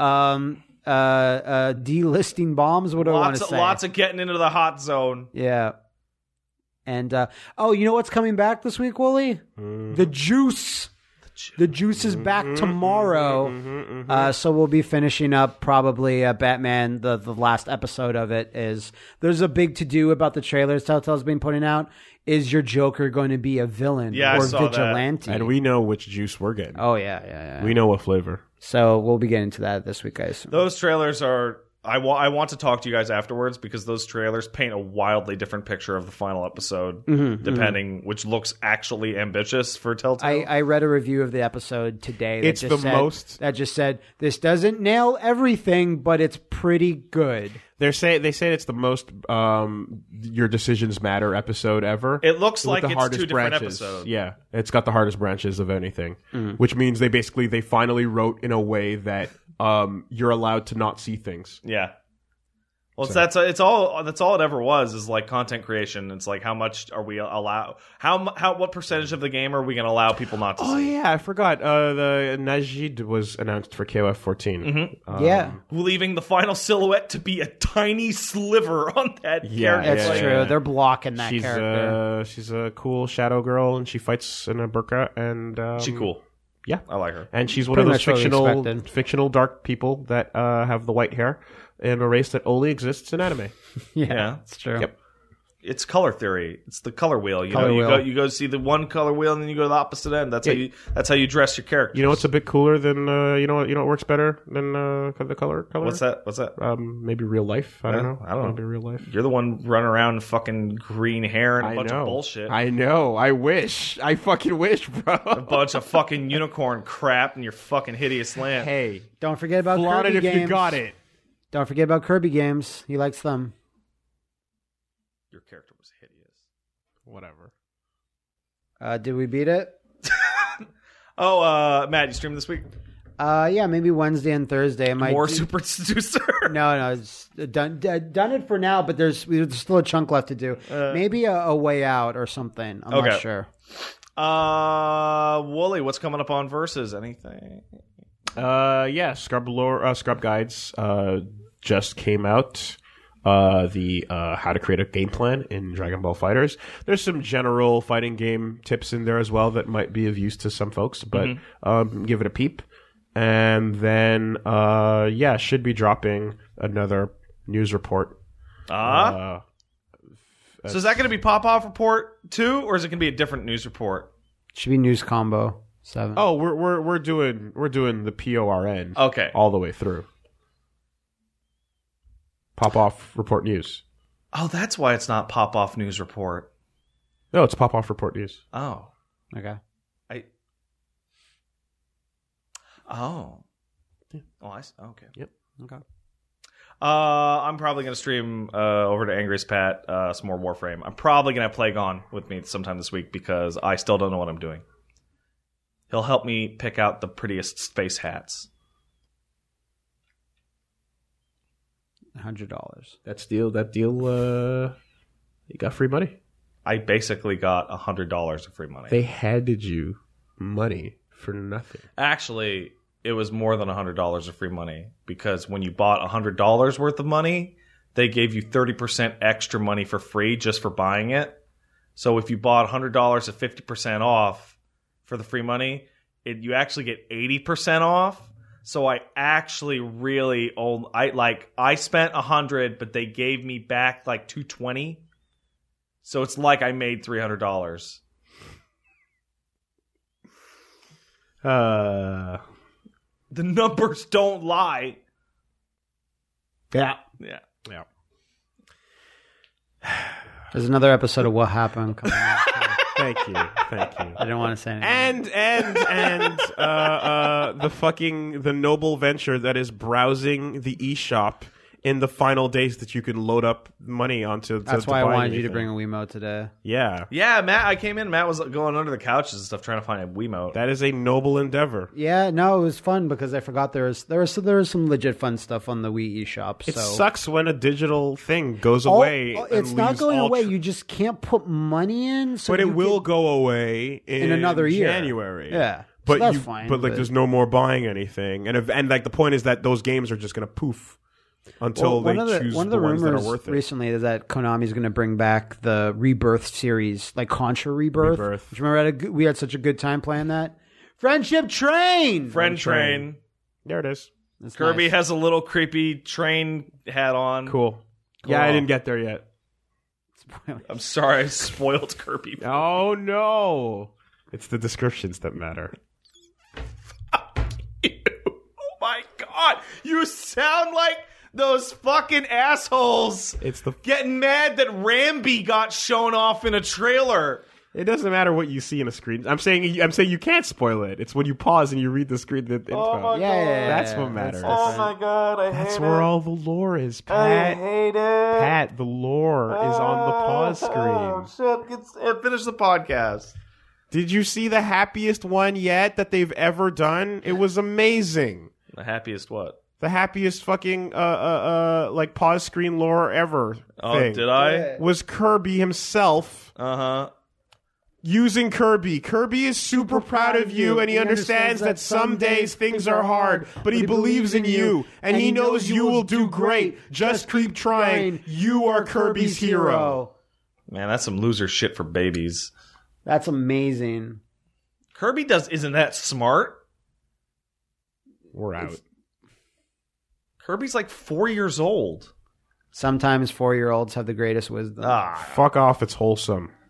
A: delisting bombs. What do I want to say?
C: Lots of getting into the hot zone.
A: Yeah. And you know what's coming back this week, Wooly? The Juice. The Juice is back tomorrow. So we'll be finishing up probably Batman. The last episode of it is there's a big to do about the trailers Telltale's been putting out. Is your Joker going to be a villain or vigilante?
B: That. And we know which Juice we're getting.
A: Oh yeah.
B: We know what flavor.
A: So we'll be getting to that this week, guys.
C: Those trailers are. I want to talk to you guys afterwards because those trailers paint a wildly different picture of the final episode, which looks actually ambitious for Telltale.
A: I read a review of the episode today.
B: That
A: just said this doesn't nail everything, but it's pretty good.
B: They say it's the most Your Decisions Matter episode ever.
C: It looks like it's two different episodes.
B: Yeah, it's got the hardest branches of anything, which means they finally wrote in a way that you're allowed to not see things.
C: Yeah. Well, that's all it ever was is like content creation. It's like how much are we allow? What percentage of the game are we going to allow people not to see?
B: Oh yeah, I forgot. The Najid was announced for KOF 14.
C: Leaving the final silhouette to be a tiny sliver on that character.
A: That's true. Yeah. They're blocking that character.
B: She's a cool shadow girl, and she fights in a burqa, and
C: she's cool.
B: Yeah,
C: I like her.
B: And she's one of those fictional dark people that have the white hair in a race that only exists in anime.
A: Yeah, it's true.
B: Yep.
C: It's color theory. It's the color wheel. You go see the one color wheel, and then you go to the opposite end. That's how you dress your character.
B: You know what's a bit cooler than you know what works better than the color?
C: What's that?
B: Maybe real life. I don't know.
C: Maybe
B: real life.
C: You're the one running around fucking green hair and a bunch of bullshit.
B: I know. I wish. I fucking wish, bro.
C: A bunch of fucking unicorn crap in your fucking hideous land.
B: Hey,
A: don't forget about Kirby games.
B: If you got it.
A: Don't forget about Kirby games. He likes them.
C: Your character was hideous.
B: Whatever.
A: Did we beat it?
C: Matt, you stream this week?
A: Yeah, maybe Wednesday and Thursday.
C: More Super Seducer?
A: No, it's done it for now, but there's still a chunk left to do. Maybe a way out or something. I'm not sure.
C: Wooly, what's coming up on Versus? Anything?
B: Scrub Guides just came out. The how to create a game plan in Dragon Ball FighterZ. There's some general fighting game tips in there as well that might be of use to some folks, but give it a peep. And then should be dropping another news report.
C: So is that going to be Pop-Off Report 2, or is it going to be a different news report?
A: Should be News Combo 7.
B: Oh, we're doing the PORN.
C: Okay.
B: All the way through. Pop-Off Report News.
C: Oh, that's why it's not Pop-Off News Report.
B: No, it's Pop-Off Report News.
C: Oh.
A: Okay.
C: Oh. Okay.
B: Yep.
A: Okay.
C: I'm probably going to stream over to Angriest Pat some more Warframe. I'm probably going to have Plague on with me sometime this week because I still don't know what I'm doing. He'll help me pick out the prettiest space hats.
A: $100.
B: That deal. You got free money.
C: I basically got $100 of free money.
B: They handed you money for nothing.
C: Actually, it was more than $100 of free money because when you bought $100 worth of money, they gave you 30% extra money for free just for buying it. So if you bought $100 at 50% off for the free money, you actually get 80% off. So I actually really I spent $100, but they gave me back like $220. So it's like I made $300. The numbers don't lie.
A: Yeah.
C: Yeah.
A: There's another episode of What Happened coming up.
B: Thank you.
A: I didn't want to say anything.
B: And the noble venture that is browsing the eShop in the final days that you can load up money onto.
A: That's why I wanted you to bring a Wiimote today.
B: Yeah.
C: Yeah, Matt, I came in. Matt was going under the couches and stuff trying to find a Wiimote.
B: That is a noble endeavor.
A: Yeah, no, it was fun because I forgot there was some legit fun stuff on the Wii eShop.
B: It sucks when a digital thing goes away.
A: It's not going away. You just can't put money in. So
B: but it will go away in
A: another year.
B: January.
A: Yeah.
B: But
A: so that's fine.
B: But there's no more buying anything, and like the point is that those games are just going to poof. Until they choose
A: one of the
B: ones that are
A: rumors
B: worth it.
A: Recently is that Konami's going to bring back the Rebirth series, like Contra Rebirth. Do you remember we had such a good time playing that? Friendship Train!
C: Friend Train.
B: There it is.
A: That's
C: Kirby
A: nice.
C: has a little creepy train hat on.
B: Cool. Yeah, I didn't get there yet.
C: I'm sorry, I spoiled Kirby.
B: Oh, no. It's the descriptions that matter.
C: Oh, my God. You sound like those fucking assholes getting mad that Rambi got shown off in a trailer.
B: It doesn't matter what you see in a screen. I'm saying you can't spoil it. It's when you pause and you read the screen. The info.
C: Oh my God.
B: That's what matters.
C: Oh my God, I hate it.
B: That's where all the lore is, Pat.
C: I hate it.
B: Pat, the lore is on the pause screen.
C: Oh, shit. Finish the podcast.
B: Did you see the happiest one yet that they've ever done? It was amazing.
C: The happiest what?
B: The happiest fucking like pause screen lore ever.
C: Oh,
B: thing
C: did I?
B: was Kirby himself. Using Kirby. Kirby is super proud of you, and he understands that some days things are hard, but he believes in you, and he knows you will do great. Just keep trying. You are Kirby's hero.
C: Man, that's some loser shit for babies.
A: That's amazing.
C: Kirby isn't that smart.
B: We're out.
C: Kirby's like 4 years old.
A: Sometimes 4-year-olds have the greatest wisdom.
B: Fuck off, it's wholesome.